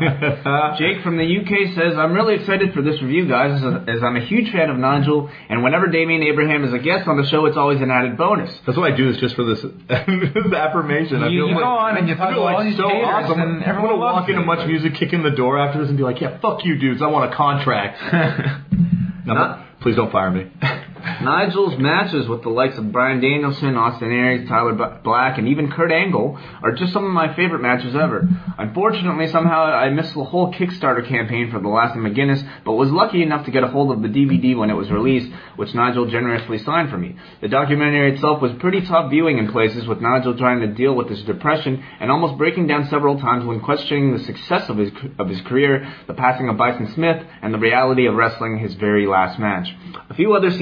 Jake from the U K says, I'm really excited for this review, guys, as, as I'm a huge fan of Nigel, and whenever Damian Abraham is a guest on the show, it's always an added bonus. That's why I do this, just for this, this affirmation. I You- feel you like, go on and you I talk feel about like all these so haters awesome. and I'm everyone gonna loves walk into you. Much Music, kick in the door after this, and be like, "Yeah, fuck you, dudes. I want a contract." no, Not- please don't fire me. Nigel's matches with the likes of Bryan Danielson, Austin Aries, Tyler B- Black, and even Kurt Angle are just some of my favorite matches ever. Unfortunately, somehow I missed the whole Kickstarter campaign for The Last of McGuinness, but was lucky enough to get a hold of the D V D when it was released, which Nigel generously signed for me. The documentary itself was pretty tough viewing in places, with Nigel trying to deal with his depression and almost breaking down several times when questioning the success of his of his career, the passing of Bison Smith, and the reality of wrestling his very last match. A few other scenes that stood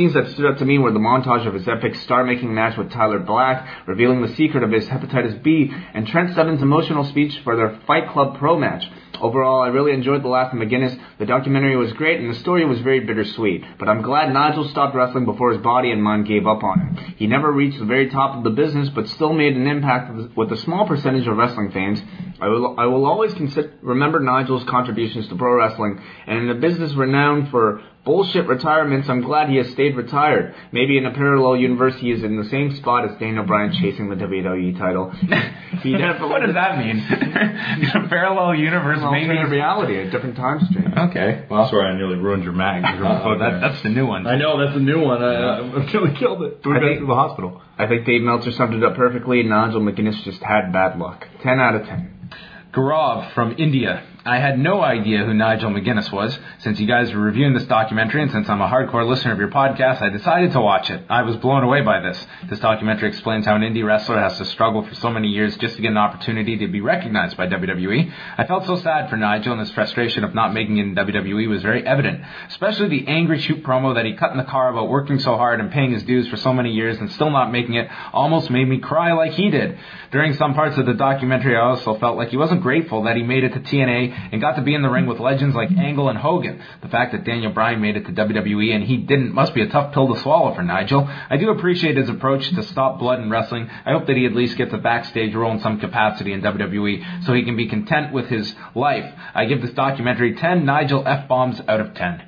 out to me were the montage of his epic star-making match with Tyler Black, revealing the secret of his hepatitis B, and Trent Seven's emotional speech for their Fight Club Pro match. Overall, I really enjoyed The Last of McGuinness. The documentary was great, and the story was very bittersweet. But I'm glad Nigel stopped wrestling before his body and mind gave up on him. He never reached the very top of the business, but still made an impact with a small percentage of wrestling fans. I will, I will always consider, remember Nigel's contributions to pro wrestling, and in a business renowned for bullshit retirements, I'm glad he has stayed retired. Maybe in a parallel universe, he is in the same spot as Daniel Bryan chasing the W W E title. He what does that mean? In a parallel universe, well, maybe alternate reality, a different time stream. Okay. Well, sorry, I nearly ruined your mag. oh, that, that's the new one. I know, that's the new one. I, I nearly killed it. We got to the hospital. I think Dave Meltzer summed it up perfectly. Nigel McGuinness just had bad luck. ten out of ten. Gaurav from India. I had no idea who Nigel McGuinness was. Since you guys were reviewing this documentary and since I'm a hardcore listener of your podcast, I decided to watch it. I was blown away by this. This documentary explains how an indie wrestler has to struggle for so many years just to get an opportunity to be recognized by W W E. I felt so sad for Nigel, and his frustration of not making it in W W E was very evident. Especially the angry shoot promo that he cut in the car about working so hard and paying his dues for so many years and still not making it almost made me cry like he did. During some parts of the documentary, I also felt like he wasn't grateful that he made it to T N A and got to be in the ring with legends like Angle and Hogan. The fact that Daniel Bryan made it to W W E and he didn't must be a tough pill to swallow for Nigel. I do appreciate his approach to stop blood in wrestling. I hope that he at least gets a backstage role in some capacity in W W E so he can be content with his life. I give this documentary ten Nigel F-bombs out of ten.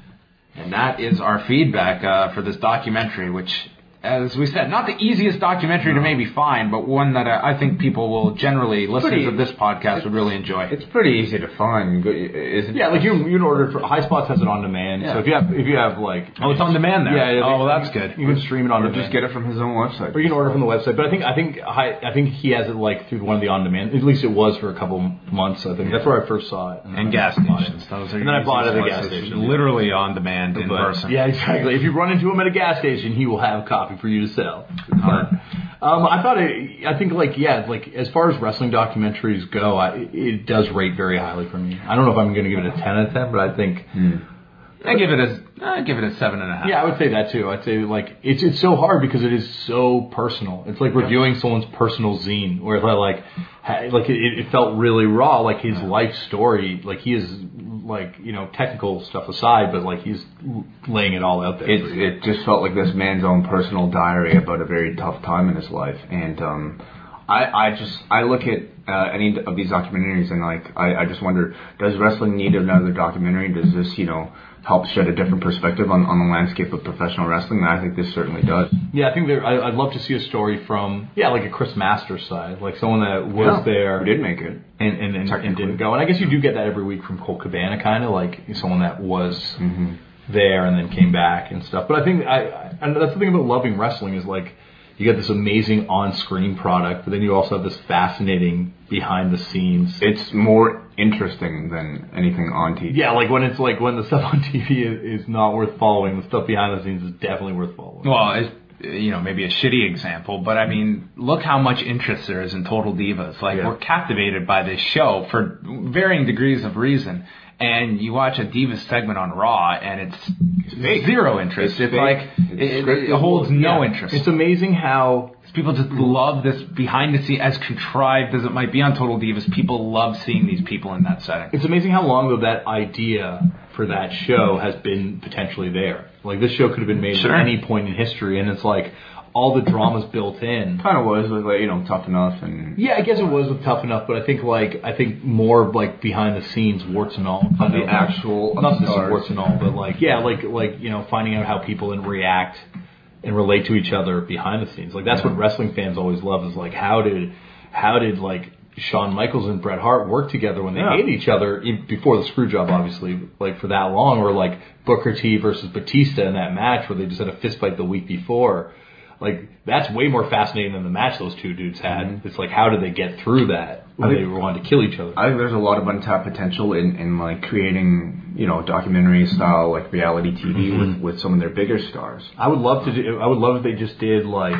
And that is our feedback uh, for this documentary, which, as we said, not the easiest documentary to maybe find, but one that I think people will generally, listeners of this podcast, would really enjoy. It's pretty easy to find, isn't yeah, it? like you, you can order it for High Spots has it on demand. Yeah. So if you have, if you have like, oh, it's on demand there. Yeah, yeah oh, well, you, that's good. You can stream it on or demand. just get it from his own website. Or you can order from the website. But I think, I think, I, I think he has it like through one of the on demand. At least it was for a couple months. I think that's where I first saw it. And, and gas stations. Those are and then I bought it at the gas station. Literally on demand in but, person. Yeah, exactly. If you run into him at a gas station, he will have a copy for you to sell. But, um, I thought it, I think like, yeah, like as far as wrestling documentaries go, I, it does rate very highly for me. I don't know if I'm going to give it a ten out of ten, but I think, hmm. I give it a, I give it a seven and a half. Yeah, I would say that too. I'd say like, it's, it's so hard because it is so personal. It's like reviewing someone's personal zine where they're like, like it, it felt really raw, like his life story, like he is like, you know, technical stuff aside, but like he's laying it all out there. It, it just felt like this man's own personal diary about a very tough time in his life. And um, I, I just, I look at uh, any of these documentaries and like, I, I just wonder, does wrestling need another documentary? Does this, you know, help shed a different perspective on, on the landscape of professional wrestling? And I think this certainly does. Yeah, I think there, I, I'd love to see a story from, yeah, like a Chris Masters side, like someone that was yeah, there. Who did make it. And, and, and, and didn't go. And I guess you do get that every week from Colt Cabana, kind of like someone that was mm-hmm. there and then came back and stuff. But I think, I, I, and that's the thing about loving wrestling is like, you get this amazing on-screen product, but then you also have this fascinating behind-the-scenes. It's more interesting than anything on T V. Yeah, like when it's like when the stuff on T V is, is not worth following, the stuff behind the scenes is definitely worth following. Well, it's, you know, maybe a shitty example, but I mean, look how much interest there is in Total Divas. Like, yeah. we're captivated by this show for varying degrees of reason. And you watch a Divas segment on Raw, and it's, it's zero interest. It's, it's like, it, it, it holds no yeah. interest. It's amazing how people just love this behind the scenes, as contrived as it might be on Total Divas. People love seeing these people in that setting. It's amazing how long, though, that idea for that show has been potentially there. Like, this show could have been made sure. at any point in history, and it's like, all the drama's built in. Kind of was, like, you know, Tough Enough and... Yeah, I guess it was with Tough Enough, but I think, like, I think more, like, behind the scenes, warts and all. On the actual... Not just warts and all, but, like, yeah, like, like you know, finding out how people and react and relate to each other behind the scenes. Like, that's what wrestling fans always love, is, like, how did, how did, like, Shawn Michaels and Bret Hart work together when they yeah. hated each other, before the screw job, obviously, like, for that long, or, like, Booker T versus Batista in that match where they just had a fist fight the week before. Like, that's way more fascinating than the match those two dudes had. Mm-hmm. It's like, how did they get through that when think, they wanted to kill each other? I think there's a lot of untapped potential in, in like, creating, you know, documentary style, like, reality T V mm-hmm. with, with some of their bigger stars. I would love to do, I would love if they just did, like,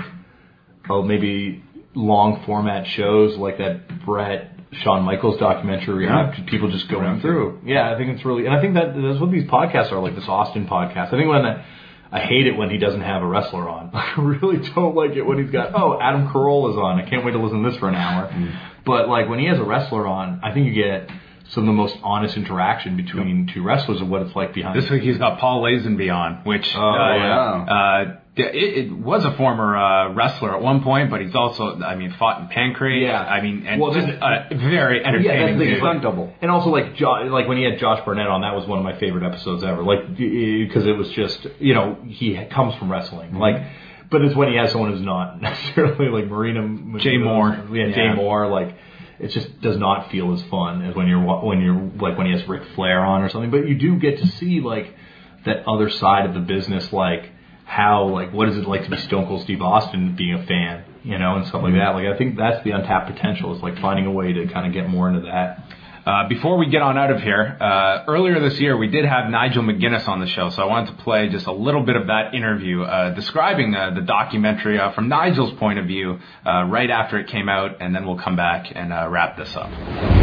oh, maybe long format shows like that Bret Shawn Michaels documentary. Yeah. People just going through. Yeah, I think it's really, and I think that that's what these podcasts are, like this Austin podcast. I think when that, I hate it when he doesn't have a wrestler on. I really don't like it when he's got, oh, Adam Carolla's on. I can't wait to listen to this for an hour. Mm. But like when he has a wrestler on, I think you get some of the most honest interaction between two wrestlers of what it's like behind. This week he's got Paul Lazenby on, which oh, uh, wow. uh, it, it was a former uh, wrestler at one point, but he's also, I mean, fought in Pancrase. Yeah. I mean, and well, just a very entertaining yeah, dude. Stunt double. And also like jo- like when he had Josh Barnett on, that was one of my favorite episodes ever. Like because it was just, you know, he comes from wrestling. Mm-hmm. Like, but it's when he has someone who's not necessarily like Marina Jay Moore. Yeah, yeah, Jay Moore. Like it just does not feel as fun as when you're when you're like when he has Ric Flair on or something. But you do get to see like that other side of the business, like. How, like, what is it like to be Stone Cold Steve Austin being a fan, you know, and stuff like that. Like, I think that's the untapped potential. It's like finding a way to kind of get more into that. Uh, before we get on out of here, uh, earlier this year we did have Nigel McGuinness on the show, so I wanted to play just a little bit of that interview uh, describing uh, the documentary uh, from Nigel's point of view uh, right after it came out, and then we'll come back and uh, wrap this up.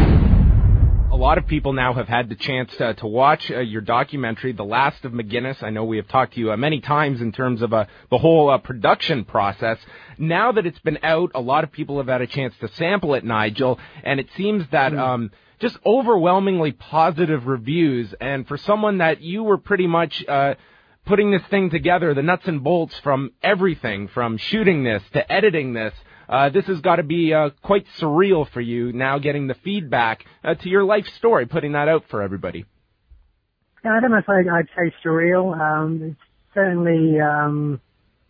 A lot of people now have had the chance uh, to watch uh, your documentary, The Last of McGuinness. I know we have talked to you uh, many times in terms of uh, the whole uh, production process. Now that it's been out, a lot of people have had a chance to sample it, Nigel, and it seems that um, just overwhelmingly positive reviews. And for someone that you were pretty much uh, putting this thing together, the nuts and bolts from everything, from shooting this to editing this, Uh, this has got to be uh, quite surreal for you now getting the feedback uh, to your life story, putting that out for everybody. Yeah, I don't know if I'd, I'd say surreal. Um, it's certainly um,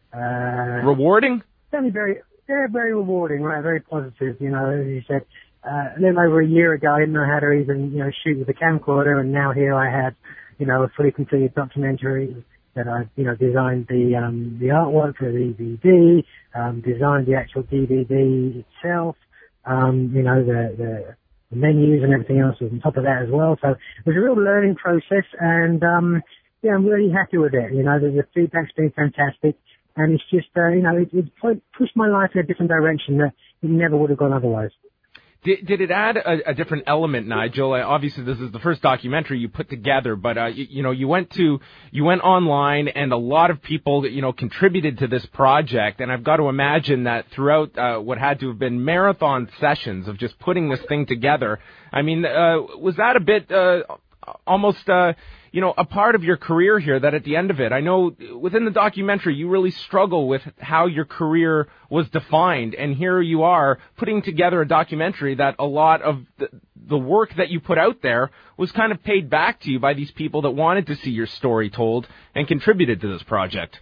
uh, rewarding. Certainly very, very, very rewarding. Right, very positive. You know, as you said, uh, a little over a year ago, I didn't know how to even you know shoot with a camcorder, and now here I had you know a fully completed documentary. That I, you know, designed the um, the artwork for the D V D, um, designed the actual D V D itself, um, you know, the, the the menus and everything else was on top of that as well. So it was a real learning process, and um, yeah, I'm really happy with it. You know, the, the feedback's been fantastic, and it's just, uh, you know, it, it pushed my life in a different direction that it never would have gone otherwise. Did, did it add a, a different element, Nigel? Uh, obviously, this is the first documentary you put together, but uh, you, you know, you went to, you went online, and a lot of people, you know, contributed to this project. And I've got to imagine that throughout uh, what had to have been marathon sessions of just putting this thing together. I mean, uh, was that a bit uh, almost, uh, you know, a part of your career here? That at the end of it, I know within the documentary you really struggle with how your career was defined, and here you are putting together a documentary that a lot of the, the work that you put out there was kind of paid back to you by these people that wanted to see your story told and contributed to this project.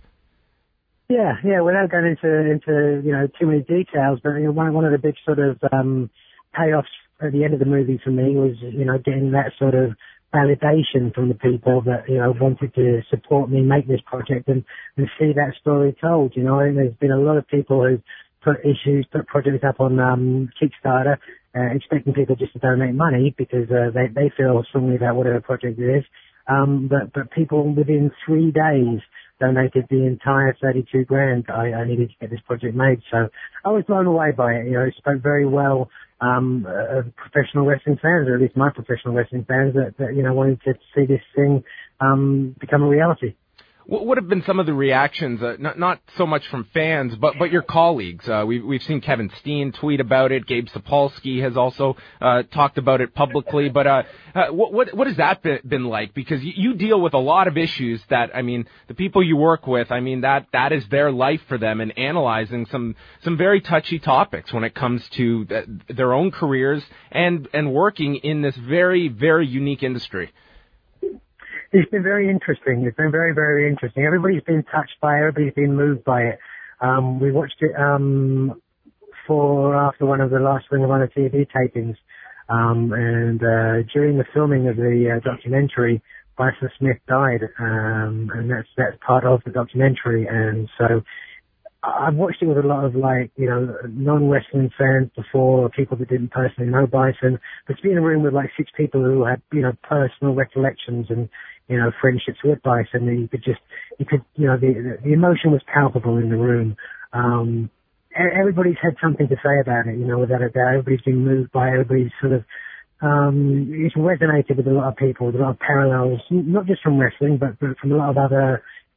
Yeah, yeah. Without going into into you know too many details, but you know, one one of the big sort of um, payoffs at the end of the movie for me was you know getting that sort of validation from the people that, you know, wanted to support me make this project and, and see that story told. You know, and there's been a lot of people who put issues, put projects up on um, Kickstarter, uh, expecting people just to donate money because uh, they, they feel strongly about whatever project it is. Um, but, but people within three days donated the entire thirty-two grand I, I needed to get this project made. So I was blown away by it. You know, it spoke very well um, of professional wrestling fans, or at least my professional wrestling fans that, that you know, wanted to see this thing um, become a reality. What would have been some of the reactions, uh, not not so much from fans, but but your colleagues? Uh, we've we've seen Kevin Steen tweet about it. Gabe Sapolsky has also uh, talked about it publicly. But uh, uh, what what what has that been, been like? Because you, you deal with a lot of issues that, I mean, the people you work with, I mean, that that is their life for them, and analyzing some some very touchy topics when it comes to their own careers and and working in this very very unique industry. It's been very interesting. It's been very, very interesting. Everybody's been touched by it. Everybody's been moved by it. Um, we watched it um, for after one of the last Ring of Honor T V tapings. Um, and uh, during the filming of the uh, documentary, Bison Smith died. Um, and that's that's part of the documentary. And so I've watched it with a lot of, like, you know, non-wrestling fans before, people that didn't personally know Bison. But to be in a room with like six people who had, you know, personal recollections and, you know, friendships with Bison, you could just, you could, you know, the, the emotion was palpable in the room. Um, everybody's had something to say about it, you know, without a doubt. Everybody's been moved by it. Everybody's sort of, um, it's resonated with a lot of people, with a lot of parallels, not just from wrestling, but, but from a lot of other,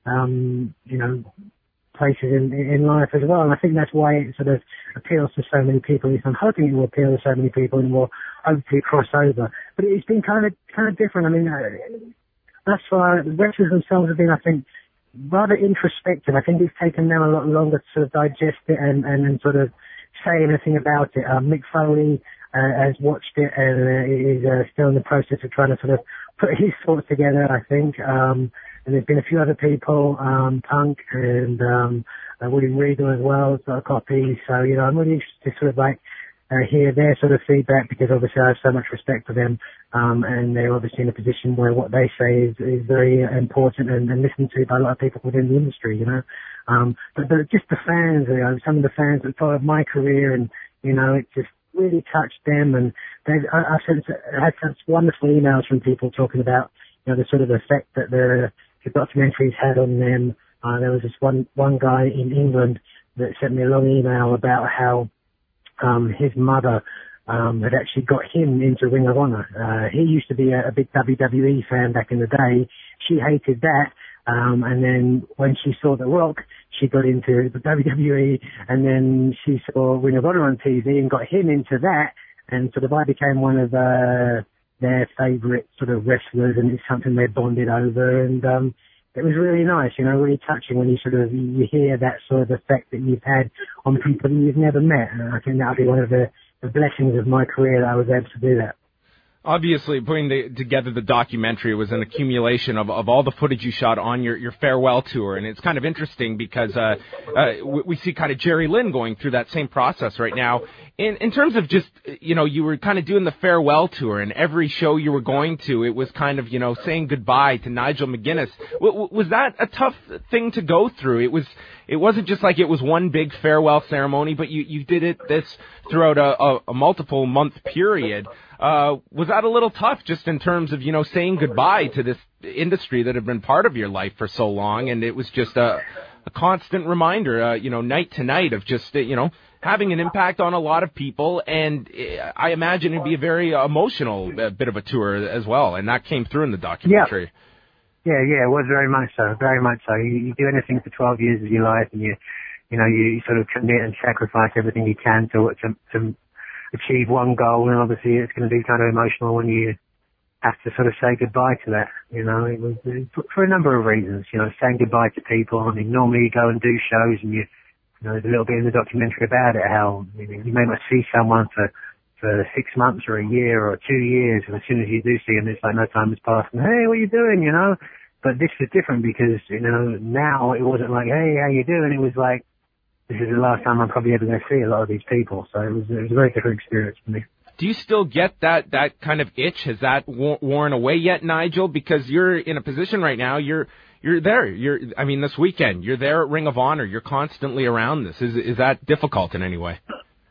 um, you know, places in, in life as well. And I think that's why it sort of appeals to so many people. I'm hoping it will appeal to so many people and will hopefully cross over. But it's been kind of, kind of different. I mean, uh, thus far, the wrestlers themselves have been, I think, rather introspective. I think it's taken them a lot longer to sort of digest it and, and, and sort of say anything about it. Um, Mick Foley uh, has watched it and uh, is uh, still in the process of trying to sort of put his thoughts together, I think. Um, and there's been a few other people, um, Punk and um, uh, William Regal as well, has got a copy. So, you know, I'm really interested to sort of like uh, hear their sort of feedback because obviously I have so much respect for them. Um, and they're obviously in a position where what they say is, is very important and, and listened to by a lot of people within the industry, you know. Um, but, but just the fans, you know, some of the fans that followed my career and, you know, it just really touched them. And they've, I, I've since had such wonderful emails from people talking about, you know, the sort of effect that the, the documentaries had on them. Uh, there was this one, one guy in England that sent me a long email about how, um, his mother, Um, had actually got him into Ring of Honor. Uh, he used to be a, a big W W E fan back in the day. She hated that. Um, and then when she saw The Rock, she got into the W W E, and then she saw Ring of Honor on T V and got him into that. And sort of I became one of, uh, their favourite sort of wrestlers, and it's something they bonded over. And, um, it was really nice, you know, really touching when you sort of, you hear that sort of effect that you've had on people that you've never met. And I think that'll be one of the, the blessings of my career that I was able to do that. Obviously, putting the, together the documentary was an accumulation of, of all the footage you shot on your, your farewell tour, and it's kind of interesting because uh, uh, we, we see kind of Jerry Lynn going through that same process right now. In, in terms of just, you know, you were kind of doing the farewell tour, and every show you were going to, it was kind of, you know, saying goodbye to Nigel McGuinness. W- was that a tough thing to go through? It was. It wasn't just like it was one big farewell ceremony, but you, you did it this throughout a, a, a multiple month period. Uh, was that a little tough just in terms of, you know, saying goodbye to this industry that had been part of your life for so long? And it was just a, a constant reminder, uh, you know, night to night of just, uh, you know, having an impact on a lot of people. And I imagine it'd be a very emotional uh, bit of a tour as well. And that came through in the documentary. Yeah. Yeah, yeah, it was very much so, very much so. You, you do anything for twelve years of your life, and you, you know, you, you sort of commit and sacrifice everything you can to, to to achieve one goal, and obviously it's going to be kind of emotional when you have to sort of say goodbye to that. You know, it was for, for a number of reasons. You know, saying goodbye to people. I mean, normally you go and do shows, and you, you know, there's a little bit in the documentary about it how you know, you may not see someone for. for six months or a year or two years, and as soon as you do see them, it's like no time has passed, and hey, what are you doing, you know? But this is different because, you know, now it wasn't like, hey, how you doing? It was like, this is the last time I'm probably ever going to see a lot of these people, so it was, it was a very different experience for me. Do you still get that, that kind of itch? Has that worn away yet, Nigel? Because you're in a position right now, you're you're there. You're, I mean, this weekend, you're there at Ring of Honor. You're constantly around this. Is is that difficult in any way?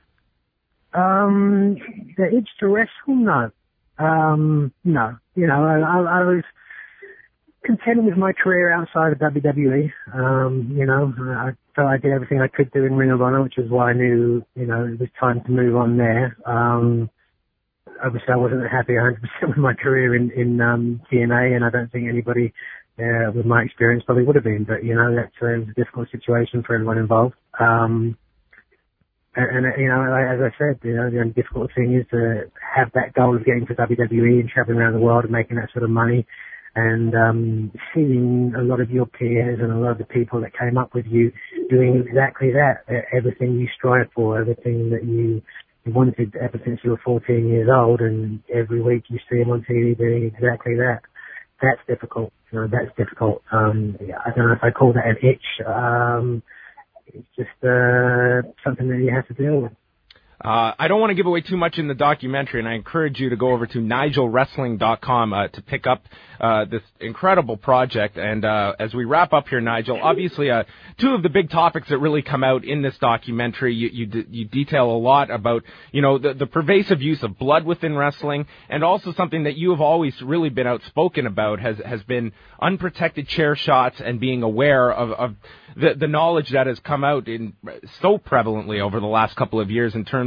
Um, the itch to wrestle, no. Um, no. You know, I, I, I was content with my career outside of W W E. Um, you know, I felt I did everything I could do in Ring of Honor, which is why I knew, you know, it was time to move on there. Um, obviously I wasn't happy one hundred percent with my career in, in, um, T N A, and I don't think anybody, uh, with my experience probably would have been, but, you know, that's uh, it was a difficult situation for everyone involved. Um, And, and, you know, as I said, you know, the only difficult thing is to have that goal of getting to W W E and traveling around the world and making that sort of money, and um, seeing a lot of your peers and a lot of the people that came up with you doing exactly that, everything you strive for, everything that you wanted ever since you were fourteen years old, and every week you see them on T V doing exactly that. That's difficult. You know, that's difficult. Um, I don't know if I call that an itch. Um, It's just uh, something that you have to deal with. Uh, I don't want to give away too much in the documentary, and I encourage you to go over to nigel wrestling dot com uh, to pick up uh, this incredible project. And uh, as we wrap up here, Nigel, obviously uh, two of the big topics that really come out in this documentary, you, you, d- you detail a lot about, you know, the, the pervasive use of blood within wrestling, and also something that you have always really been outspoken about has, has been unprotected chair shots and being aware of, of the, the knowledge that has come out in so prevalently over the last couple of years in terms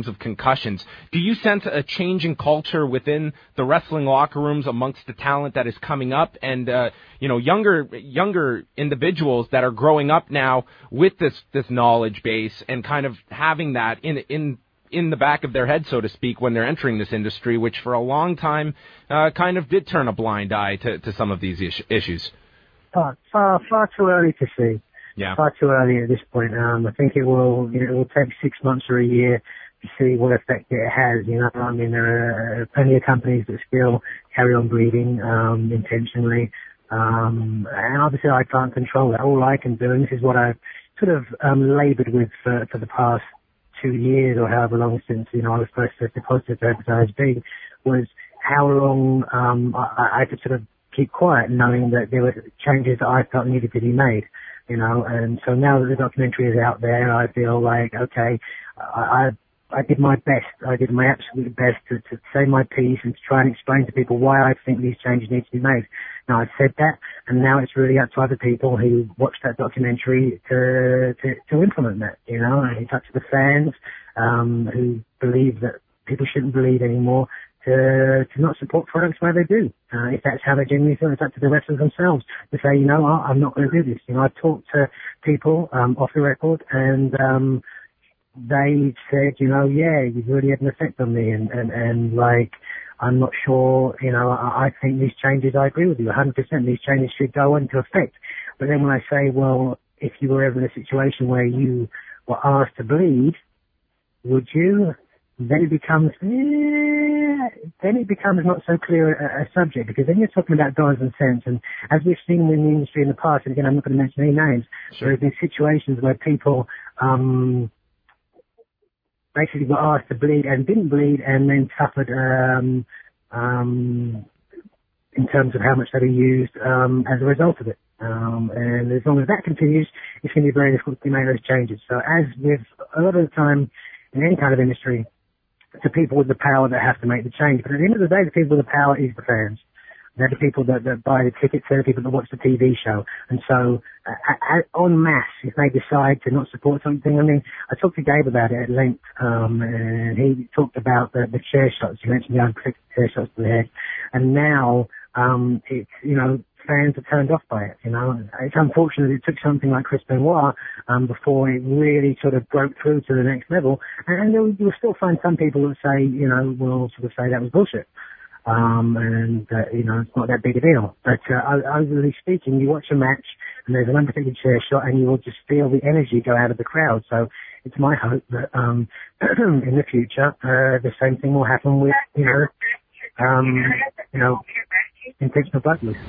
terms of concussions. Do you sense a change in culture within the wrestling locker rooms amongst the talent that is coming up, and uh, you know, younger younger individuals that are growing up now with this this knowledge base and kind of having that in in in the back of their head, so to speak, when they're entering this industry, which for a long time uh, kind of did turn a blind eye to, to some of these is- issues? Far, far, far too early to see. Yeah. Far too early at this point. Um, I think it will, you know, it will take six months or a year to see what effect it has. You know, I mean, there are plenty of companies that still carry on breeding um, intentionally, um, and obviously I can't control that. All I can do, and this is what I've sort of um, laboured with for, for the past two years or however long since, you know, I was first deposited to Hepatitis B, was how long um, I, I could sort of keep quiet, knowing that there were changes that I felt needed to be made, you know. And so now that the documentary is out there, I feel like, okay, I I, I did my best. I did my absolute best to, to say my piece and to try and explain to people why I think these changes need to be made. Now, I've said that, and now it's really up to other people who watch that documentary to to, to implement that, you know. And it's up to the fans um, who believe that people shouldn't believe anymore to to not support products where they do. Uh, if that's how they genuinely feel, it's up to the wrestlers themselves to say, you know, I'm not going to do this. You know, I've talked to people um, off the record, and um, they said, you know, yeah, you've really had an effect on me, and, and, and like, I'm not sure, you know, I, I think these changes, I agree with you, one hundred percent, these changes should go into effect. But then when I say, well, if you were ever in a situation where you were asked to bleed, would you? Then it becomes, eh, then it becomes not so clear a, a subject, because then you're talking about dollars and cents. And as we've seen in the industry in the past, and again, I'm not going to mention any names, sure, there have been situations where people, um, basically were asked to bleed and didn't bleed, and then suffered um, um, in terms of how much they were used um, as a result of it. Um, and as long as that continues, it's going to be very difficult to make those changes. So as with a lot of the time in any kind of industry, it's the people with the power that have to make the change. But at the end of the day, the people with the power is the fans. They're the people that, that buy the tickets. They're the people that watch the T V show. And so, uh, en masse, if they decide to not support something, I mean, I talked to Gabe about it at length, um, and he talked about the, the chair shots. He mentioned the unprotected chair shots to the head. And now, um, it's, you know, fans are turned off by it, you know. It's unfortunate it took something like Chris Benoit, um, before it really sort of broke through to the next level. And you'll, you'll still find some people that say, you know, will sort of say that was bullshit. Um, and, uh, you know, it's not that big a deal. But, uh, overly speaking, you watch a match and there's an unprotected chair shot and you will just feel the energy go out of the crowd. So it's my hope that, um, in the future, uh, the same thing will happen with, you know, um, you know, intentional blood use.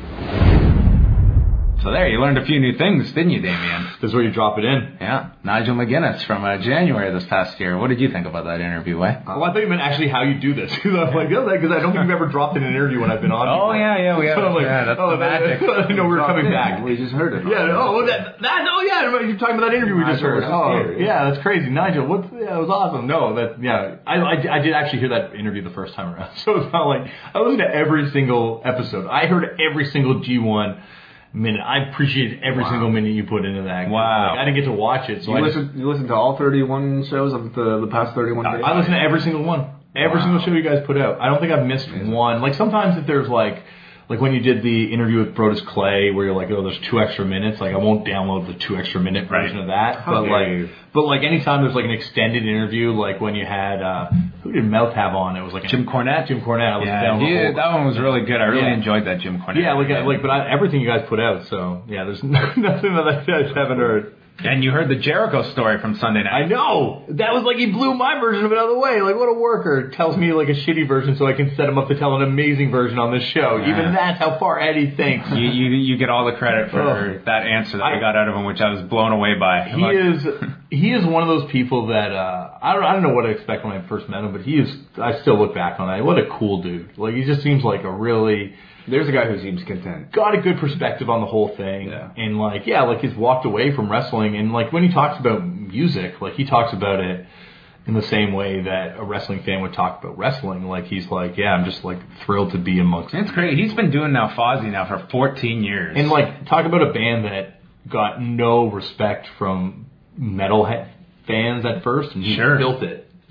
So there, you learned a few new things, didn't you, Damien? This is where you drop it in. Yeah. Nigel McGuinness from uh, January this past year. What did you think about that interview, eh? Well, I thought you meant actually how you do this. Because I'm like, because I don't think you've ever dropped in an interview when I've been on. Oh, yeah, yeah, we have. So I'm like, yeah, that's oh, the magic. I know we were coming back. We just heard it. Yeah, oh, well, that, that, oh, yeah, you're talking about that interview we just heard. Oh, yeah, that's crazy. Nigel, what's, yeah, it was awesome. No, that, yeah, I, I, I did actually hear that interview the first time around. So it's not like, I listened to every single episode. I heard every single G one minute. I appreciate every wow. single minute you put into that. Wow. Like, I didn't get to watch it. So you I listen, just, you listen to all thirty-one shows of the, the past thirty-one days? I, I listen to every single one. Every wow. single show you guys put out. I don't think I've missed Amazing. one. Like sometimes if there's like, like when you did the interview with Brodus Clay where you're like, oh, there's two extra minutes. Like I won't download the two extra minute version right. of that. How but like, you? but like anytime there's like an extended interview, like when you had, uh, who did Mouth have on? It was like Jim Cornette. Jim Cornette. I was yeah, down he, whole, that one was really good. I really yeah. enjoyed that Jim Cornette. Yeah, like, yeah. like, but I, everything you guys put out. So yeah, there's nothing that I guys haven't heard. And you heard the Jericho story from Sunday night. I know. That was like he blew my version of it out of the way. Like, what a worker. Tells me like a shitty version so I can set him up to tell an amazing version on this show. Yeah. Even that's how far Eddie thinks. You you, you get all the credit for oh. that answer that I, I got out of him, which I was blown away by. He like, is he is one of those people that, uh, I don't I don't know what to expect when I first met him, but he is, I still look back on it. What a cool dude. Like, he just seems like a really... There's a guy who seems content. Got a good perspective on the whole thing. Yeah. And, like, yeah, like, he's walked away from wrestling. And, like, when he talks about music, like, he talks about it in the same way that a wrestling fan would talk about wrestling. Like, he's like, yeah, I'm just, like, thrilled to be amongst It's great. He's been doing now Fozzy now for fourteen years. And, like, talk about a band that got no respect from metalhead fans at first. And he sure. built it.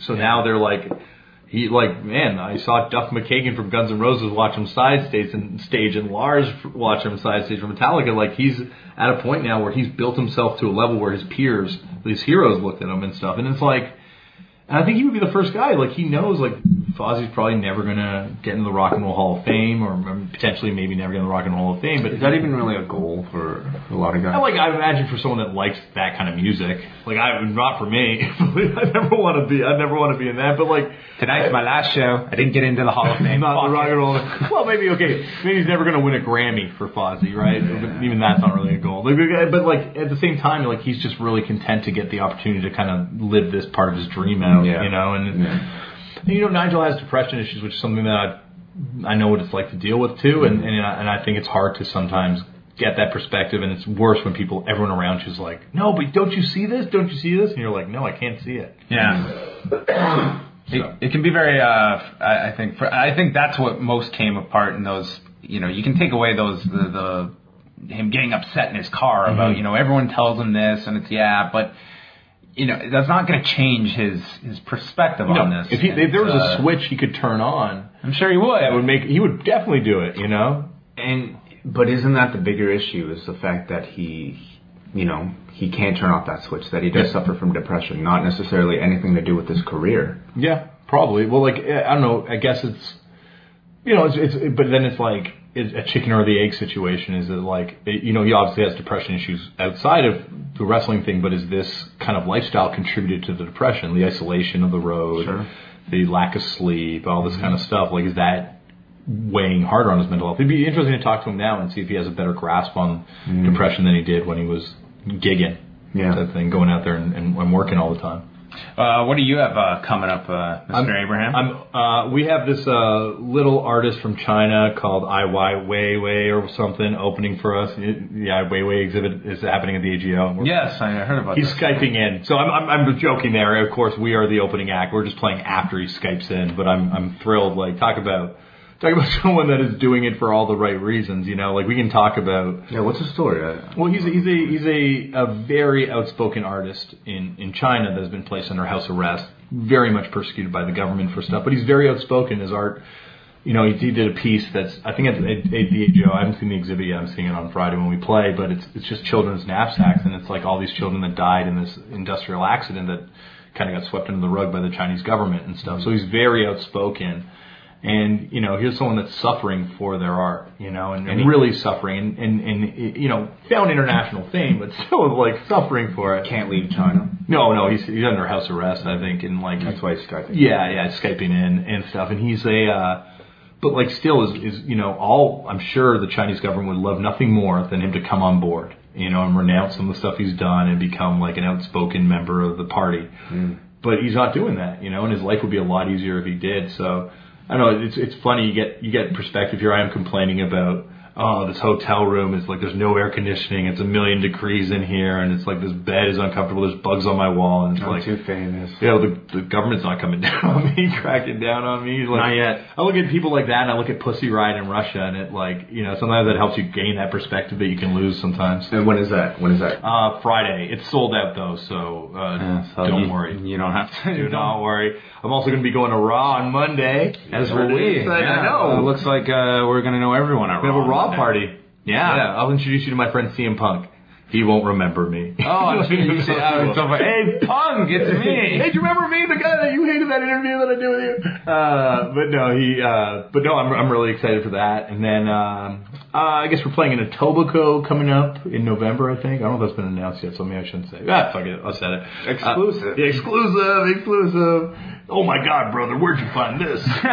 So now they're like, he like, man, I saw Duff McKagan from Guns N' Roses watch him side stage and stage, and Lars watch him side stage from Metallica. Like, he's at a point now where he's built himself to a level where his peers, these heroes, looked at him and stuff. And it's like, and I think he would be the first guy. Like, he knows, like, Fozzie's probably never going to get into the Rock and Roll Hall of Fame, or potentially maybe never get in the Rock and Roll Hall of Fame. But is that even really a goal for a lot of guys? I like, I imagine for someone that likes that kind of music, like, I not for me. I never want to be. I never want to be in that. But like, tonight's my last show. I didn't get into the Hall of Fame. Not the Rock and Roll. Well, maybe okay. Maybe he's never going to win a Grammy for Fozzy, right? Yeah. Even that's not really a goal. But like, at the same time, like, he's just really content to get the opportunity to kind of live this part of his dream out, yeah. you know, and. Yeah. And, you know, Nigel has depression issues, which is something that I, I know what it's like to deal with too, and, and and I think it's hard to sometimes get that perspective, and it's worse when people, everyone around you is like, no, but don't you see this? Don't you see this? And you're like, no, I can't see it. Yeah. so. it, it can be very. Uh, I, I think. For, I think that's what most came apart in those. You know, you can take away those the, the him getting upset in his car about mm-hmm. you know everyone tells him this, and it's yeah, but. You know, that's not going to change his, his perspective no, on this. If, he, if there was uh, a switch he could turn on, I'm sure he would. That would make he would definitely do it. You know, and but isn't that the bigger issue? Is the fact that he, you know, he can't turn off that switch. That he does yeah. suffer from depression, not necessarily anything to do with his career. Yeah, probably. Well, like I don't know. I guess it's, you know, it's, it's but then it's like. Is a chicken or the egg situation. Is it like, you know, he obviously has depression issues outside of the wrestling thing, but is this kind of lifestyle contributed to the depression? The isolation of the road, sure. the lack of sleep, all this mm-hmm. kind of stuff. Like, is that weighing harder on his mental health? It'd be interesting to talk to him now and see if he has a better grasp on mm-hmm. depression than he did when he was gigging. Yeah. That thing, going out there and, and, and working all the time. Uh, what do you have uh, coming up, uh, Mister I'm, Abraham? I'm, uh, we have this uh, little artist from China called Ai Weiwei or something opening for us. The Ai Weiwei exhibit is happening at the A G O. Yes, I heard about He's this. Skyping in. So I'm, I'm, I'm joking there. Of course, we are the opening act. We're just playing after he Skypes in. But I'm I'm thrilled. Like, talk about... Talk about someone that is doing it for all the right reasons, you know. Like, we can talk about. Yeah, what's the story? I, well, he's a, he's a he's a, a very outspoken artist in, in China that has been placed under house arrest, very much persecuted by the government for stuff. But he's very outspoken. His art, you know, he, he did a piece that's I think at, at, at the A G O. I haven't seen the exhibit yet. I'm seeing it on Friday when we play. But it's it's just children's knapsacks, and it's like all these children that died in this industrial accident that kind of got swept under the rug by the Chinese government and stuff. So he's very outspoken. And, you know, here's someone that's suffering for their art, you know, and, and really suffering and, and, and, you know, found international fame, but still, like, suffering for it. Can't leave China. No, no, he's he's under house arrest, I think, and, like... That's why he's Skyping. Yeah, yeah, Skyping in and stuff. And he's a... Uh, but, like, still is, is, you know, all... I'm sure the Chinese government would love nothing more than him to come on board, you know, and renounce some of the stuff he's done and become, like, an outspoken member of the party. Mm. But he's not doing that, you know, and his life would be a lot easier if he did, so... I don't know, it's it's funny, you get you get perspective. Here I am complaining about, oh, this hotel room is like, there's no air conditioning, it's a million degrees in here, and it's like, this bed is uncomfortable, there's bugs on my wall, and it's I'm like... too famous. You know, the, the government's not coming down on me, cracking down on me. Like, not yet. I look at people like that, and I look at Pussy Riot in Russia, and it, like, you know, sometimes that helps you gain that perspective that you can lose sometimes. And when is that? When is that? Uh, Friday. It's sold out, though, so, uh, yeah, so don't you, worry. You don't have to. Do not worry. I'm also going to be going to Raw on Monday. As for we. Yeah, I know. It looks like uh, we're going to know everyone at We have Raw a Raw Monday. party. Yeah. yeah, I'll introduce you to my friend C M Punk. He won't remember me. Oh, I'm sure you say, oh, so hey, Punk, it's me. Hey, do you remember me, the guy that you hated that interview that I did with you? Uh, but no, he, uh, but no, I'm, I'm really excited for that. And then, um, uh, I guess we're playing in Etobicoke coming up in November, I think. I don't know if that's been announced yet, so maybe I shouldn't say it. Ah, fuck it, I said it. Exclusive. Uh, exclusive, exclusive. Oh my God, brother, where'd you find this? uh,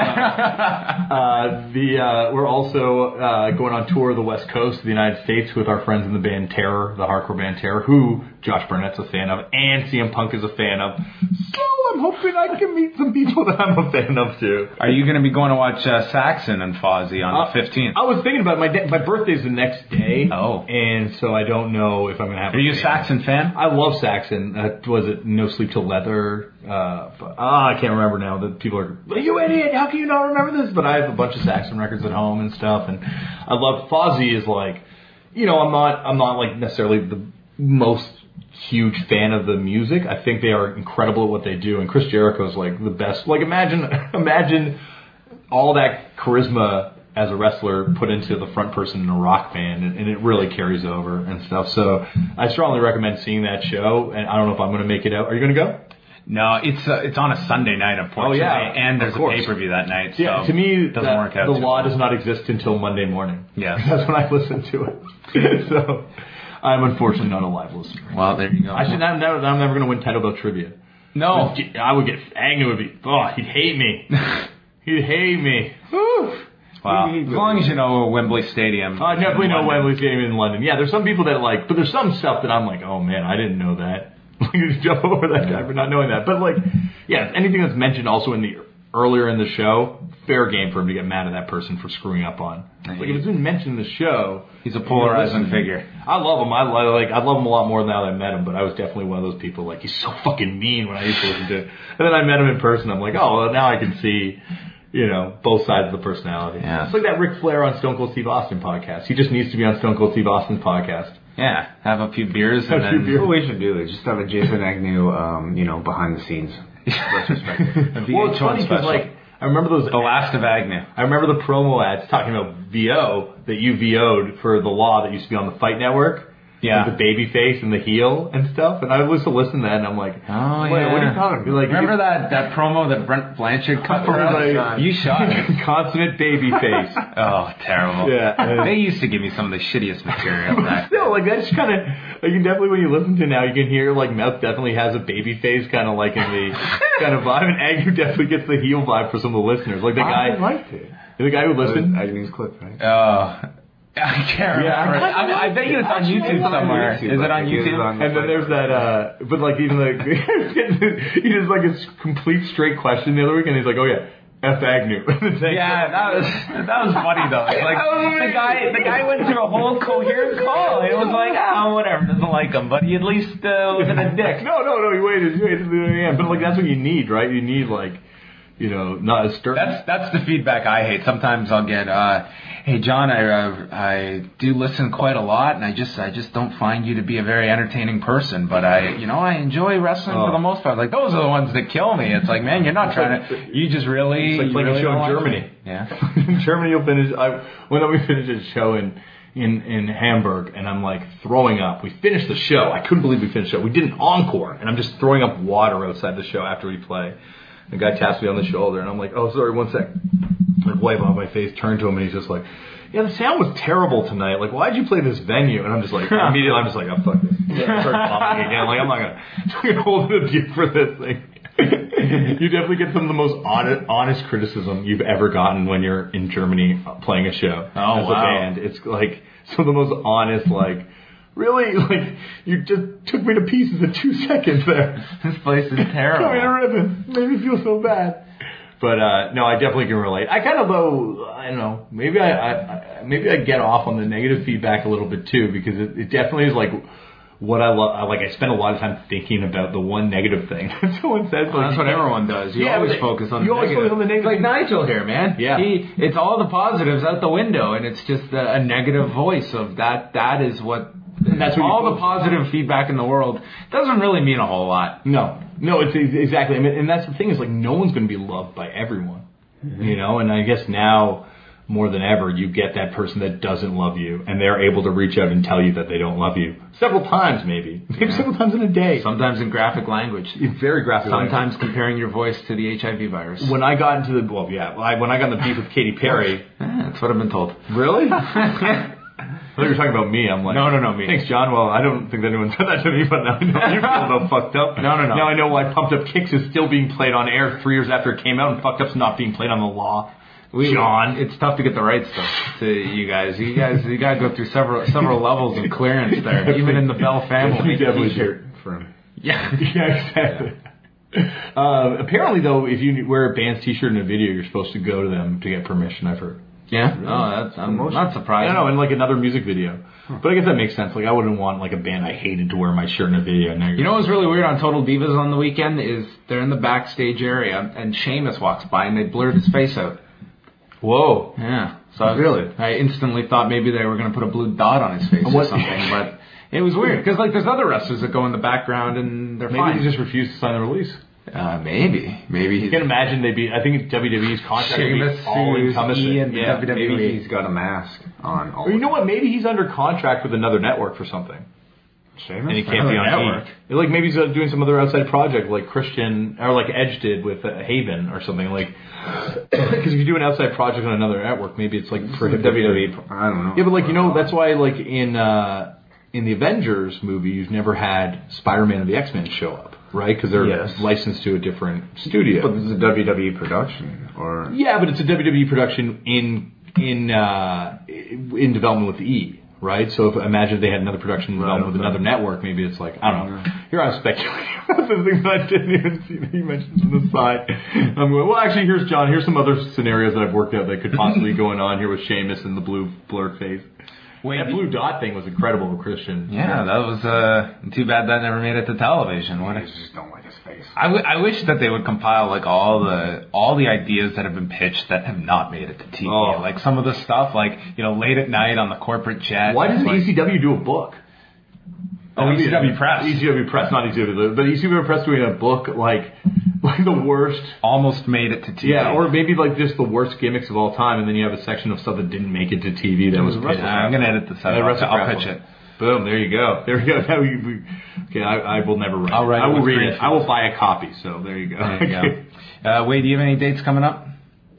uh, the uh, we're also uh, going on tour of the West Coast of the United States with our friends in the band Terror, the hardcore band Terror, who Josh Burnett's a fan of, and C M Punk is a fan of. So I'm hoping I can meet some people that I'm a fan of too. Are you going to be going to watch uh, Saxon and Fozzy on uh, the fifteenth? I was thinking about it. My da- my birthday's the next day. Oh, and so I don't know if I'm going to have. Are you a Saxon fan? I love Saxon. Uh, was it No Sleep Till Leather? Uh, but, ah, I can't remember now. The people are, you idiot! How can you not remember this? But I have a bunch of Saxon records at home and stuff, and I love Fozzy. Is like, you know, I'm not, I'm not like necessarily the most huge fan of the music. I think they are incredible at what they do, and Chris Jericho's like the best. Like imagine, imagine all that charisma as a wrestler put into the front person in a rock band, and, and it really carries over and stuff. So I strongly recommend seeing that show, and I don't know if I'm going to make it out. Are you going to go? No, it's uh, it's on a Sunday night, unfortunately, Oh, yeah, and there's of a course. pay-per-view that night. So Yeah, to me, it doesn't that- work out. the too law well. does not exist until Monday morning. Yes. That's when I listen to it. So I'm unfortunately not a live listener. Well, there you go. I should. I'm never, I'm never going to win title belt trivia. No. I would get Agnew would be. Oh, he'd hate me. He'd hate me. Whew. Wow. As long as you know Wembley Stadium. I definitely in know London. Wembley Stadium in London. Yeah, there's some people that like, but there's some stuff that I'm like, oh man, I didn't know that. You jump over that guy for not knowing that. But like, yeah, anything that's mentioned also in the earlier in the show, fair game for him to get mad at that person for screwing up on. Like if it's been mentioned in the show, He's a polarizing figure. I love him. I li- like. I love him a lot more now that I met him. But I was definitely one of those people. Like he's so fucking mean when I used to listen to it. And then I met him in person. I'm like, oh, well, now I can see, you know, both sides of the personality. Yeah. It's like that Ric Flair on Stone Cold Steve Austin podcast. He just needs to be on Stone Cold Steve Austin's podcast. Yeah, have a few beers Have and a few then beers. What we should do is just have a Jason Agnew, um, you know, behind the scenes retrospective. a V H one Well, it's funny because special. like I remember those. The Last of Agnew. I remember the promo ads talking about V O that you V O'd for the Law that used to be on the Fight Network. Yeah. With the baby face and the heel and stuff. And I used to listen to that and I'm like, Oh, wait, yeah. what are you talking about? Like, Remember that, that promo that Brent Blanchard cut for us? Like, You shot it. Consummate baby face. Oh, terrible. Yeah. They used to give me some of the shittiest material back then. Still, like that's kind of like you definitely when you listen to it now, you can hear like Mouth definitely has a baby face, kind of like in the kind of vibe, and Agnew definitely gets the heel vibe for some of the listeners. Like the guy, I liked it. the guy who listened. Agnew's clip, right? Oh. I can't Yeah, remember. I- I, mean, I bet you it's on YouTube somewhere. Is it on YouTube? And then there's that, uh, but like even like, he just like a complete straight question the other week, and he's like, oh yeah, F Agnew. Yeah, that was that was funny though. It's like the guy the guy went through a whole coherent call. It was like, oh whatever, doesn't like him, but he at least uh, wasn't a dick. No, no, no, he waited, he waited to the end. But like that's what you need, right? You need like, you know, not as stern. That's that's the feedback I hate. Sometimes I'll get, uh, hey John, I uh, I do listen quite a lot, and I just I just don't find you to be a very entertaining person. But I, you know, I enjoy wrestling Oh. for the most part. Like those are the ones that kill me. It's like, man, you're not trying to. You just really. It's like you playing really a show don't in like Germany. me. Yeah. In Germany, you'll finish. I when we finished a show in in in Hamburg, and I'm like throwing up. We finished the show. I couldn't believe we finished the show. We did an encore, and I'm just throwing up water outside the show after we play. The guy taps me on the shoulder, and I'm like, "Oh, sorry, one sec." Like wipe off my face, turn to him, and he's just like, "Yeah, the sound was terrible tonight. Like, why'd you play this venue?" And I'm just like, immediately, I'm just like, "Oh, fuck this." I start coughing again. Like, I'm not gonna, I'm gonna hold it you for this thing. You definitely get some of the most honest, honest criticism you've ever gotten when you're in Germany playing a show Oh, as wow. a band. It's like some of the most honest, like, really, like, you just took me to pieces in two seconds there. This place is Cut me to terrible. ribbons. Made me feel so bad. But uh, no, I definitely can relate. I kind of though, I don't know, maybe I, I, I maybe I get off on the negative feedback a little bit too, because it, it definitely is like what I love. Like I spend a lot of time thinking about the one negative thing that someone says. Well, Like, that's what everyone does. You Yeah, always but focus on you the always negative. focus on the negative. It's like Nigel here, man. Yeah. He, it's all the positives out the window, and it's just a, a negative voice of that. That is what. And that's what you all the focus positive feedback in the world doesn't really mean a whole lot. No, no, it's ex- exactly. I mean, and that's the thing is like no one's going to be loved by everyone, mm-hmm. you know. And I guess now more than ever, you get that person that doesn't love you, and they're able to reach out and tell you that they don't love you several times, maybe, maybe Yeah. several times in a day. Sometimes in graphic language. It's very graphic. Sometimes comparing your voice to the H I V virus. When I got into the well, yeah, I, when I got in the beef with Katy Perry, Eh, that's what I've been told. really? I thought you were talking about me. I'm like, No, no, no, me. Thanks, John. Well, I don't think anyone said that to me, but now I know you feel so fucked up. No, no, no. Now I know why Pumped Up Kicks is still being played on air three years after it came out, and Fucked Up's not being played on the Law. We, John. It's tough to get the right stuff to you guys. You guys, you got to go through several several levels of clearance there, even in the Bell family. You definitely T-shirt for him. Yeah. Yeah, exactly. Uh, apparently, though, if you wear a band's T-shirt in a video, you're supposed to go to them to get permission. I've heard. Yeah. Oh, that's I'm not I surprised. don't know, in like another music video. But I guess that makes sense. Like, I wouldn't want like a band I hated to wear my shirt in a video. Now You know what's really weird on Total Divas on the weekend is they're in the backstage area and Sheamus walks by and they blurred his face out. Whoa. Yeah. So I, Really? I instantly thought maybe they were going to put a blue dot on his face or What- something, but It was weird because like there's other wrestlers that go in the background and they're Maybe fine. he just refused to sign the release. Uh, maybe, maybe he's. You can imagine they'd be. I think W W E's contract would Sheamus be all sues encompassing. Ian, Yeah. W W E. Maybe he's got a mask on. All Or you know what? Maybe he's under contract with another network for something, Sheamus? and he can't be on network. E. Like maybe he's uh, doing some other outside project, like Christian or like Edge did with uh, Haven or something. Like because if you do an outside project on another network, maybe it's like for W W E. I don't know. Yeah, but like you know, that's why like in uh, in the Avengers movie, you've never had Spider-Man and the X-Men show up, right? Because they're Yes. licensed to a different studio. But this is a W W E production, or Yeah, but it's a W W E production in in uh, in development with E, right? So if imagine they had another production in development with okay. another network, maybe it's like I don't know. Here I'm speculating about the things that I didn't even see that he mentions on the side. I'm going, well, actually, here's John. Here's some other scenarios that I've worked out that could possibly going on here with Sheamus and the blue blur face. Wait, That blue dot thing was incredible with Christian. Yeah, that was uh, too bad that never made it to television. What I a, just don't like his face. I, w- I wish that they would compile like all the all the ideas that have been pitched that have not made it to T V. Oh. Like some of the stuff, like you know, late at night on the corporate jet. Why doesn't like, E C W do a book? Oh, E C W Press. E C W Press, not E C W, but E C W Press doing a book like like the worst. almost made it to T V? Yeah, or maybe like just the worst gimmicks of all time, and then you have a section of stuff that didn't make it to T V that was Yeah, pitched. I'm gonna edit this out. Yeah, I'll, Wrestle I'll Crap pitch one. it. Boom! There you go. There you go. Now we, we, okay, I, I will never write. I'll write it. I it will with read green it. I will buy a copy. So there you go. There you Okay. go. Uh, Wade, do you have any dates coming up?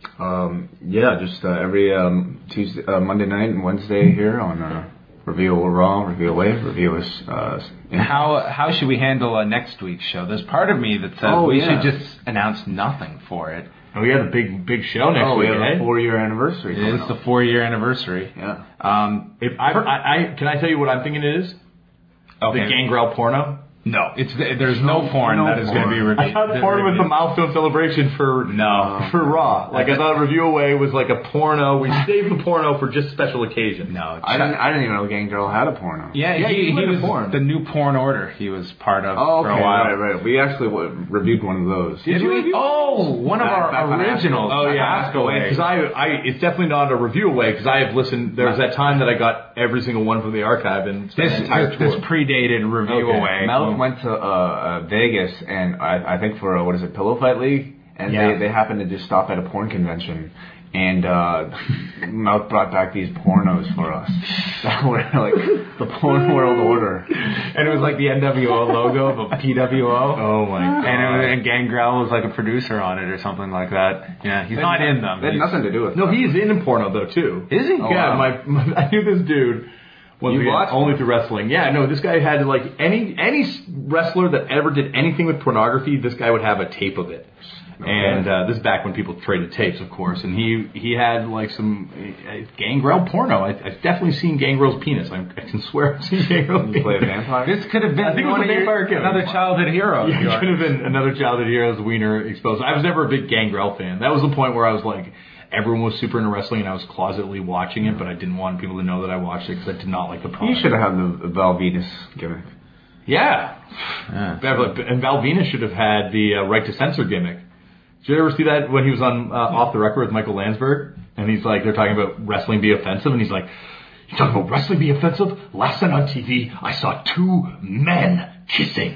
Um, yeah, just uh, every um, Tuesday, uh, Monday night and Wednesday here on uh, Review Raw, Review Wave, Review is. Uh, yeah. How how should we handle uh, next week's show? There's part of me that says Oh, we yeah. should just announce nothing for it. And we have a big big show next Oh, we week. have eh? a four-year anniversary. It coming is the up. four year anniversary. Yeah. Um, If I, I, I can I tell you what I'm thinking it is? okay. The Gangrel porno. No, it's there's no porn no that is going to be porn. reviewed. I thought porn was the milestone celebration for No. for Raw. Like I thought Review Away was like a porno. We saved the porno for just special occasions. No, I didn't. I didn't even know Gangrel had a porno. Yeah, Yeah, he, he he went to was porn. the new porn order. He was part of Oh, for okay, a while. right, right. We actually w- reviewed one of those. Did you review? Oh, one of Back- our back on originals. Ask Away. Oh yeah, Ask Away. because I, I, it's definitely not a review away because I have listened. There was that time that I got every single one from the archive and spent This the entire this, tour. this predated review Okay. away. Mel went to uh, uh, Vegas, and I, I think for uh, what is it, Pillow Fight League, and Yeah. they, they happened to just stop at a porn convention, and uh, Mel brought back these pornos for us that were like the Porn World Order. And it was like the N W O logo of a P W O. Oh my god! And, it was, and Gangrel was like a producer on it or something like that. Yeah, he's not in them. They had He's- nothing to do with No, it. he is in porno though too. Is he? Oh, yeah, wow. my, my I knew this dude. Once You again, watched only him? through wrestling. Yeah, no, this guy had like any any s- wrestler that ever did anything with pornography. This guy would have a tape of it. Okay. And uh, this is back when people traded tapes, of course. And he he had like some uh, Gangrel porno. I, I've definitely seen Gangrel's penis. I, I can swear I've seen Gangrel's You play a penis. vampire? This could have been I think it was one a of your- vampire killer. another childhood hero. of Yeah, it yours. could have been another childhood hero's wiener exposed. I was never a big Gangrel fan. That was the point where I was like, everyone was super into wrestling, and I was closetly watching it, but I didn't want people to know that I watched it because I did not like the You product. should have had the Val Venus gimmick. Yeah. Yeah. And Val Venus should have had the uh, right to censor gimmick. Did you ever see that when he was on uh, Off the Record with Michael Landsberg? And he's like, they're talking about wrestling be offensive, and he's like, you talking about wrestling be offensive? Last night on T V, I saw two men kissing.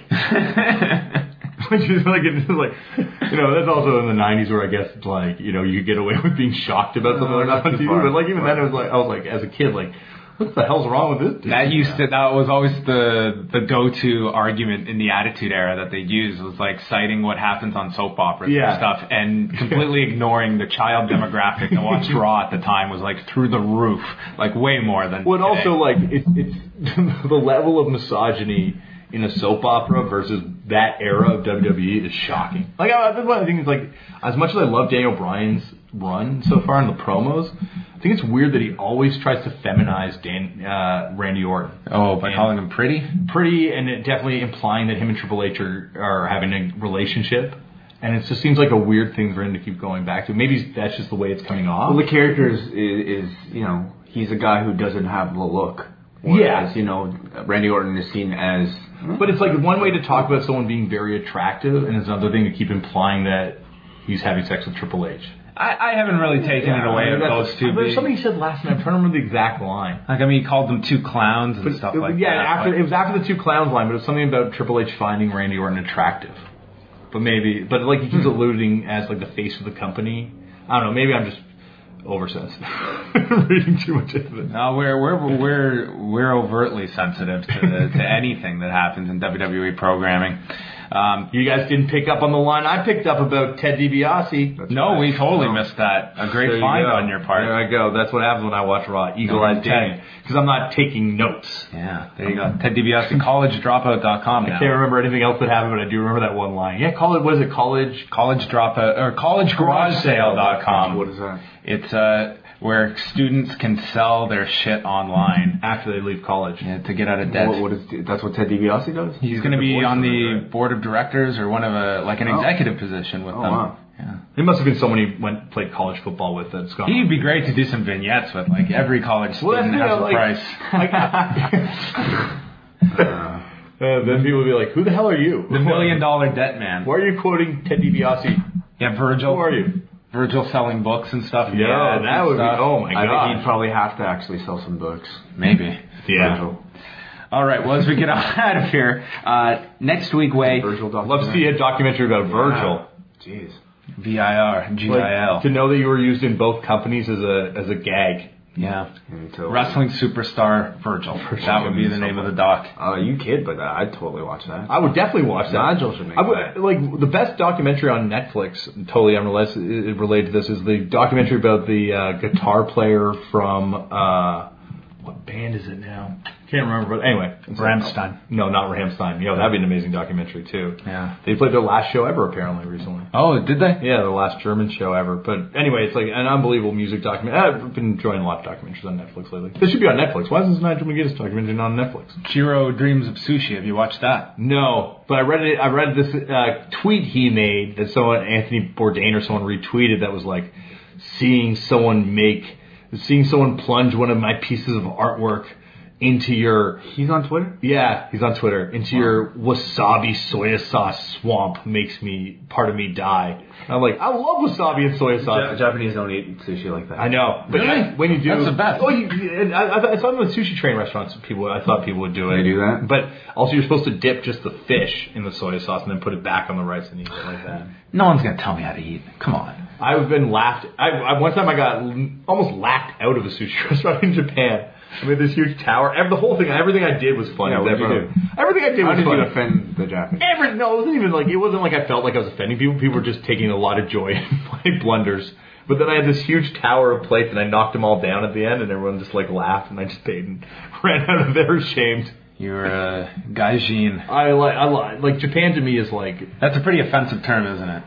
Which is like, it's like, you know, that's also in the nineties where I guess it's like, you know, you could get away with being shocked about something No, like that not on too T V. far. But like even then, it was like, I was like, as a kid, like, what the hell's wrong with this dude? That used to that was always the the go to argument in the Attitude Era that they'd use was like citing what happens on soap operas Yeah. and stuff and completely ignoring the child demographic that watched Raw at the time was like through the roof, like way more than Well, and today. also like it's it's the level of misogyny in a soap opera versus that era of W W E is shocking. Like I, that's one of the things. Like as much as I love Daniel Bryan's run so far in the promos, I think it's weird that he always tries to feminize Dan uh, Randy Orton. Oh, by And calling him pretty? pretty, and it definitely implying that him and Triple H are, are having a relationship. And it just seems like a weird thing for him to keep going back to. Maybe that's just the way it's coming off. Well, the character is, is, is, you know, he's a guy who doesn't have the look. Whereas, Yeah. you know, Randy Orton is seen as... But it's like one way to talk about someone being very attractive, and it's another thing to keep implying that he's having sex with Triple H. I, I haven't really taken it away of those two. There's being- something he said last night. I'm trying to remember the exact line. Like, I mean, he called them two clowns and But stuff it- like yeah, that. after but- it was after the two clowns line, but it was something about Triple H finding Randy Orton attractive. But maybe, but like he keeps alluding as like the face of the company. I don't know. Maybe I'm just oversensitive, reading too much into it. No, we're we're we're we're overtly sensitive to to anything that happens in W W E programming. Um, You guys didn't pick up on the line I picked up about Ted DiBiase. no, we totally missed that. A great There you find go. on your part. There I go. That's what happens when I watch Raw. Eagle No, eyes Ted. Ted. Because I'm not taking notes. Yeah, there you go. Ted DiBiase, college dropout dot com I now. can't remember anything else that happened, but I do remember that one line. Yeah, college. What is it? College. College dropout or college garage sale dot com. What is that? It's uh where students can sell their shit online After they leave college. yeah, to get out of debt. What, what is that's what Ted DiBiase does? He's going to be voice on of it, the right? board of directors or one of a like an Oh. executive position with Oh, them. wow. Yeah. It must have been someone he went played college football with that's gone. He'd be great to do some vignettes with. Like every college Well, that's student the has thing, a like- price. Uh, then people will be like, "Who the hell are you? The million dollar debt man. Why are you quoting Ted DiBiase? Yeah, Virgil. Who are you?" Virgil selling books and stuff. Yeah, ads that and would be. stuff. Oh my I god. think he'd probably have to actually sell some books. Maybe. Yeah. Virgil. All right. Well, as we get out of here, uh, next week, Way Virgil Love to see a documentary about Virgil. Jeez. V I R G I L. Like, to know that you were used in both companies as a as a gag. Yeah. Until, Wrestling superstar Virgil. That would be the name of the doc. Uh, you kid, but uh, I'd totally watch that. I would definitely watch that. Nigel should make I would, that. like the best documentary on Netflix, totally unrelated related to this, is the documentary about the uh, guitar player from uh, what band is it now? Can't remember, but anyway, it's Rammstein. No, not Rammstein. Yo, that'd be an amazing documentary too. Yeah. They played their last show ever apparently recently. Oh, did they? Yeah, the last German show ever. But anyway, it's like an unbelievable music documentary. I've been enjoying a lot of documentaries on Netflix lately. This should be on Netflix. Why isn't this Nigel McGuinness documentary not on Netflix? Jiro Dreams of Sushi. Have you watched that? No, but I read it. I read this uh, tweet he made that someone, Anthony Bourdain or someone retweeted that was like, seeing someone make, seeing someone plunge one of my pieces of artwork into your, He's on Twitter? yeah, he's on Twitter, into your wasabi soya sauce swamp makes me, part of me die. And I'm like, I love wasabi and soya sauce. Ja- Japanese don't eat sushi like that. I know, but Really? when you do, That's the best. Oh, you, and I, I, I saw them in sushi train restaurants. People, I thought people would do it. They do that? But also, you're supposed to dip just the fish in the soy sauce and then put it back on the rice and eat it like that. No one's gonna tell me how to eat. Come on. I've been laughed. I, I one time I got l- almost laughed out of a sushi restaurant in Japan. I made this huge tower. Every, the whole thing, everything I did was funny. Yeah, what'd you Everything- do? Everything I did How was did funny. you offend the Japanese? Every, no, it wasn't even like, it wasn't like I felt like I was offending people. People were just taking a lot of joy in my blunders. But then I had this huge tower of plates and I knocked them all down at the end and everyone just like laughed and I just paid and ran out of there ashamed. You're a gaijin. I like, I like, like Japan to me is like, That's a pretty offensive term, isn't it?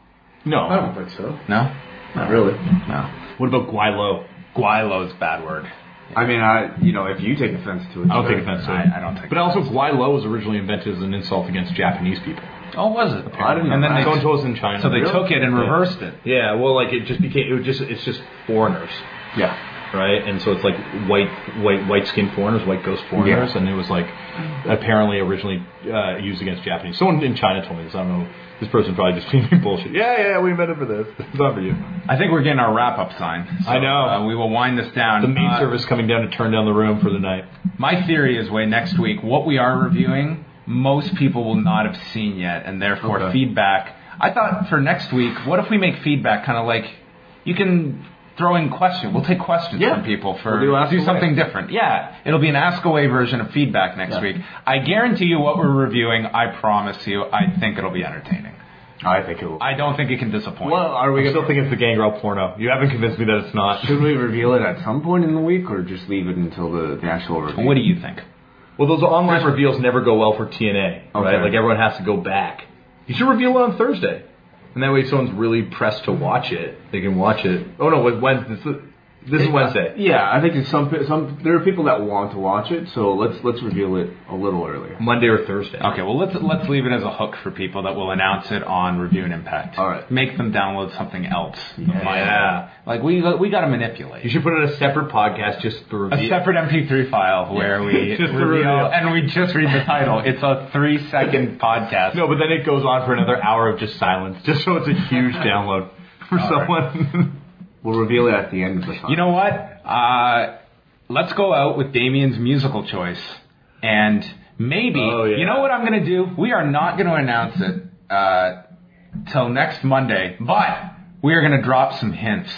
no. I don't think so. No? Not really. No. What about Guaylo? Guaylo's a bad word. I mean, I you know, if you take offense to it, I don't sure. take offense to it. I, I don't take But also, Guaylo was originally invented as an insult against Japanese people. Oh, was it? I didn't know And then that. they, Someone told us in China. so they Really? took it and Yeah. reversed it. Yeah, well, like it just became, it was just, it's just foreigners, Yeah. right? And so it's like white, white, white skinned foreigners, white ghost foreigners, and it was like apparently originally uh, used against Japanese. Someone in China told me this. I don't know. This person probably just feeding me bullshit. Yeah, yeah, we invented for this. It's not for you. I think we're getting our wrap-up sign. So, I know. Uh, we will wind this down. The main Uh, service coming down to turn down the room for the night. My theory is, Way, next week, what we are reviewing, most people will not have seen yet, and therefore Okay. feedback. I thought for next week, what if we make feedback kind of like, you can throw in questions. We'll take questions Yeah. from people for We'll do Ask do Away. something different. Yeah, it'll be an Ask Away version of feedback next Yeah. week. I guarantee you what we're reviewing, I promise you, I think it'll be entertaining. I think it will. I don't think it can disappoint. Well, are we I still gonna, think it's the Gangrel porno. You haven't convinced me that it's not. should we reveal it at some point in the week, or just leave it until the, the actual review? What do you think? Well, those online reveals never go well for T N A, right? Okay. Like everyone has to go back. You should reveal it on Thursday, and that way, if someone's really pressed to watch it, they can watch it. Oh no, it's Wednesday. This is, this is Wednesday. Yeah, I think it's some some there are people that want to watch it, so let's let's reveal it a little earlier. Monday or Thursday. Okay, well let's let's leave it as a hook for people that will announce it on Review and Impact. All right. Make them download something else. Yeah. Like we we got to manipulate. You should put it in a separate podcast just for A review. separate M P three file where we Just the reveal reveal. and we just read the title. It's a three second podcast. No, but then it goes on for another hour of just silence, just so it's a huge download. for All someone? We'll reveal it at the end of the time. You know what? Uh, let's go out with Damien's musical choice. And maybe, Oh, yeah. you know what I'm going to do? We are not going to announce it uh, till next Monday, but we are going to drop some hints.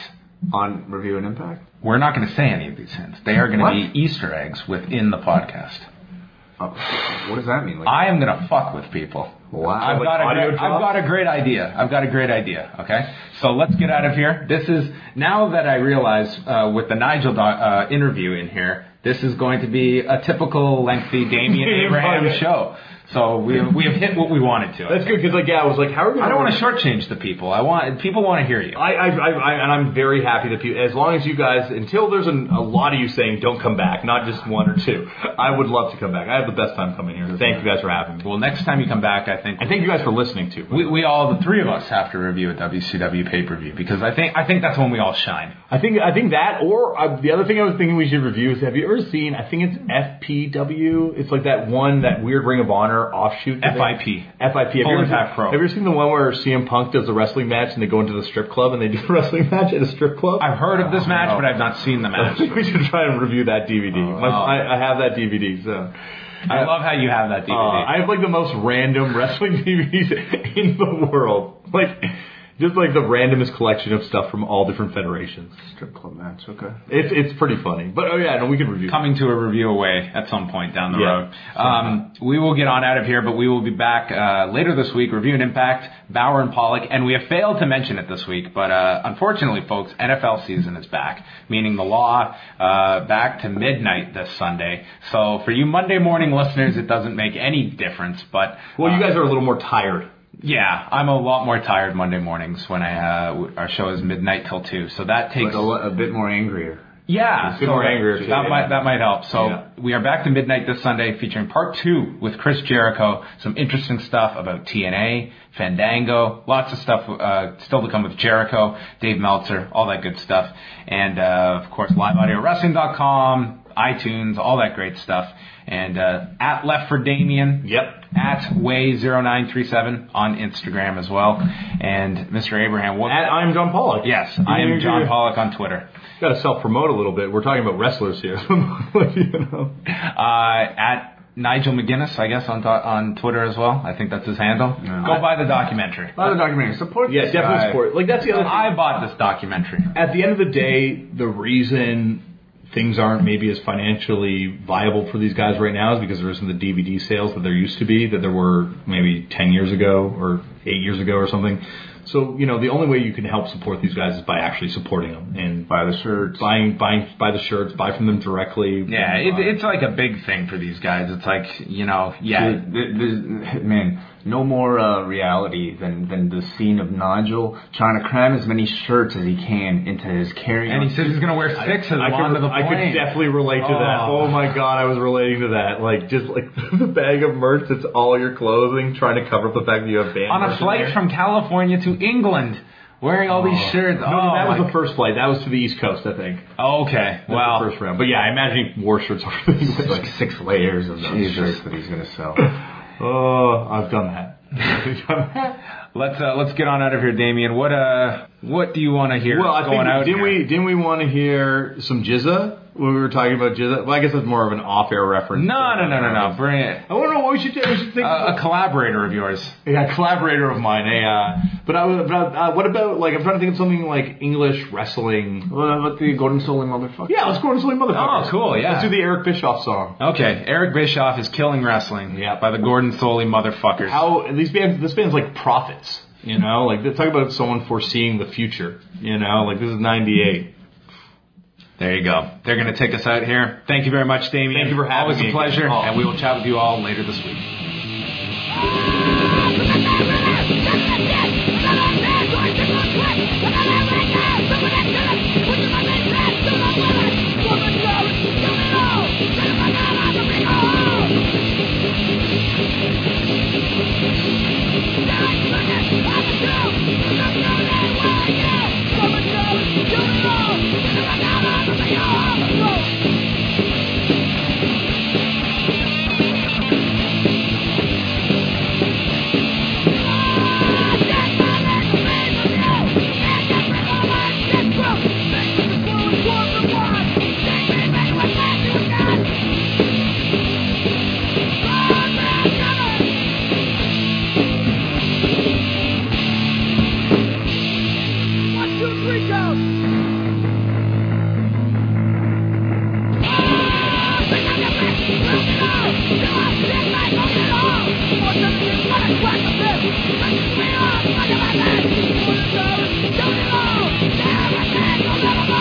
On Review and Impact? We're not going to say any of these hints. They are going What? to be Easter eggs within the podcast. Oh, what does that mean? Like, I am going to fuck with people. wow. I've Like got, a audio great, I've drops? got a great idea. I've got a great idea, okay? So let's get out of here. This is, now that I realize uh, with the Nigel do- uh, interview in here, this is going to be a typical lengthy Damien Abraham show. So we have, we have hit what we wanted to. That's good because, like, yeah, I was like, how are we going I don't want to shortchange the people. I want people want to hear you. I, I, I, I, and I'm very happy that people, as long as you guys, until there's an, a lot of you saying don't come back, not just one or two, I would love to come back. I have the best time coming here. Thank you guys for having me. Well, next time you come back, I think And thank you guys for listening too. we, we all, the three of us, have to review a W C W pay per view because I think I think that's when we all shine. I think I think that, or uh, the other thing I was thinking we should review is, have you ever seen? I think it's F P W. It's like that one, that weird Ring of Honor offshoot. F I P. F I P. Have you, Full ever Impact seen, Pro. have you ever seen the one where C M Punk does a wrestling match and they go into the strip club and they do a wrestling match at a strip club? I've heard of this match, no. but I've not seen the I match. think we should try and review that D V D. My, Oh. I, I have that D V D, so. I love how you have that D V D. Uh, I have like the most random wrestling D V Ds in the world. Like, just like the randomest collection of stuff from all different federations. Strip club match, okay. It's it's pretty funny. But oh yeah, no, we can review. Coming to a review away at some point down the Yeah. road. Um, we will get on out of here, but we will be back uh, later this week, reviewing Impact, Bauer and Pollock, and we have failed to mention it this week, but uh, unfortunately, folks, N F L season is back, meaning the law uh, back to midnight this Sunday. So for you Monday morning listeners, it doesn't make any difference, but... Well, you uh, guys are a little more tired. Yeah, I'm a lot more tired Monday mornings when I uh, w- our show is midnight till two, so that takes... But a, lo- a bit more angrier. Yeah, It's more so angrier, too. that might that might help. So Yeah. we are back to midnight this Sunday, featuring part two with Chris Jericho. Some interesting stuff about T N A, Fandango, lots of stuff uh, still to come with Jericho, Dave Meltzer, all that good stuff, and uh, of course live audio wrestling dot com, iTunes, all that great stuff, and uh, at Left for Damien. Yep. At way zero nine three seven on Instagram as well, and Mister Abraham. What? At I'm John Pollock. Yes, I am John Pollock on Twitter. Got to self promote a little bit. We're talking about wrestlers here. you know. Uh, at Nigel McGuinness, I guess, on on Twitter as well. I think that's his handle. Yeah. Go buy the documentary. Other documentary. Support Yeah, this definitely guy. support. Like that's the other thing. I bought this documentary. At the end of the day, the reason things aren't maybe as financially viable for these guys right now is because there isn't the D V D sales that there used to be, that there were maybe ten years ago or eight years ago or something. So, you know, the only way you can help support these guys is by actually supporting them and Buy the shirts. buying, buying, buy the shirts, buy from them directly. Yeah, it, it's like a big thing for these guys. It's like, you know, yeah. Dude, th- th- man, no more uh, reality than, than the scene of Nigel trying to cram as many shirts as he can into his carry-on. And he said he's going to wear six of them I onto could, the I plane. could definitely relate to that. Oh. Oh my god, I was relating to that. Like, just like the bag of merch that's all your clothing, trying to cover up the fact that you have band On merch a in flight there. from California to England, wearing all these shirts. No, oh, that was my- the first flight. That was to the East Coast, I think. Okay, That's well. the first round. But yeah, I imagine he wore shirts over the It's like six layers of those Jesus. shirts that he's going to sell. Oh, I've done that. I've done that. Let's uh, let's get on out of here, Damien. What uh what do you want to hear Well, I going think out didn't here? we didn't we want to hear some Jizza when we were talking about Jizza? Well, I guess that's more of an off-air reference. No, no, no, no, no. Bring it. I don't know what we should do. We should think. Uh, a collaborator of yours. Yeah, collaborator of mine. A, uh, but I was. But, uh, what about like I'm trying to think of something like English wrestling. What about the Gordon Soley motherfucker? Yeah, let's go into Silly Motherfuckers. Oh, cool, yeah. Let's do the Eric Bischoff song. Okay, Eric Bischoff is killing wrestling. Yeah. By the Gordon Soley motherfuckers. How these bands? This band's like prophets. You know, like they talk about someone foreseeing the future. You know, like this is ninety-eight. There you go. They're going to take us out here. Thank you very much, Damien. Thank you for having Always me a pleasure, again. Oh. and we will chat with you all later this week. Go! Don't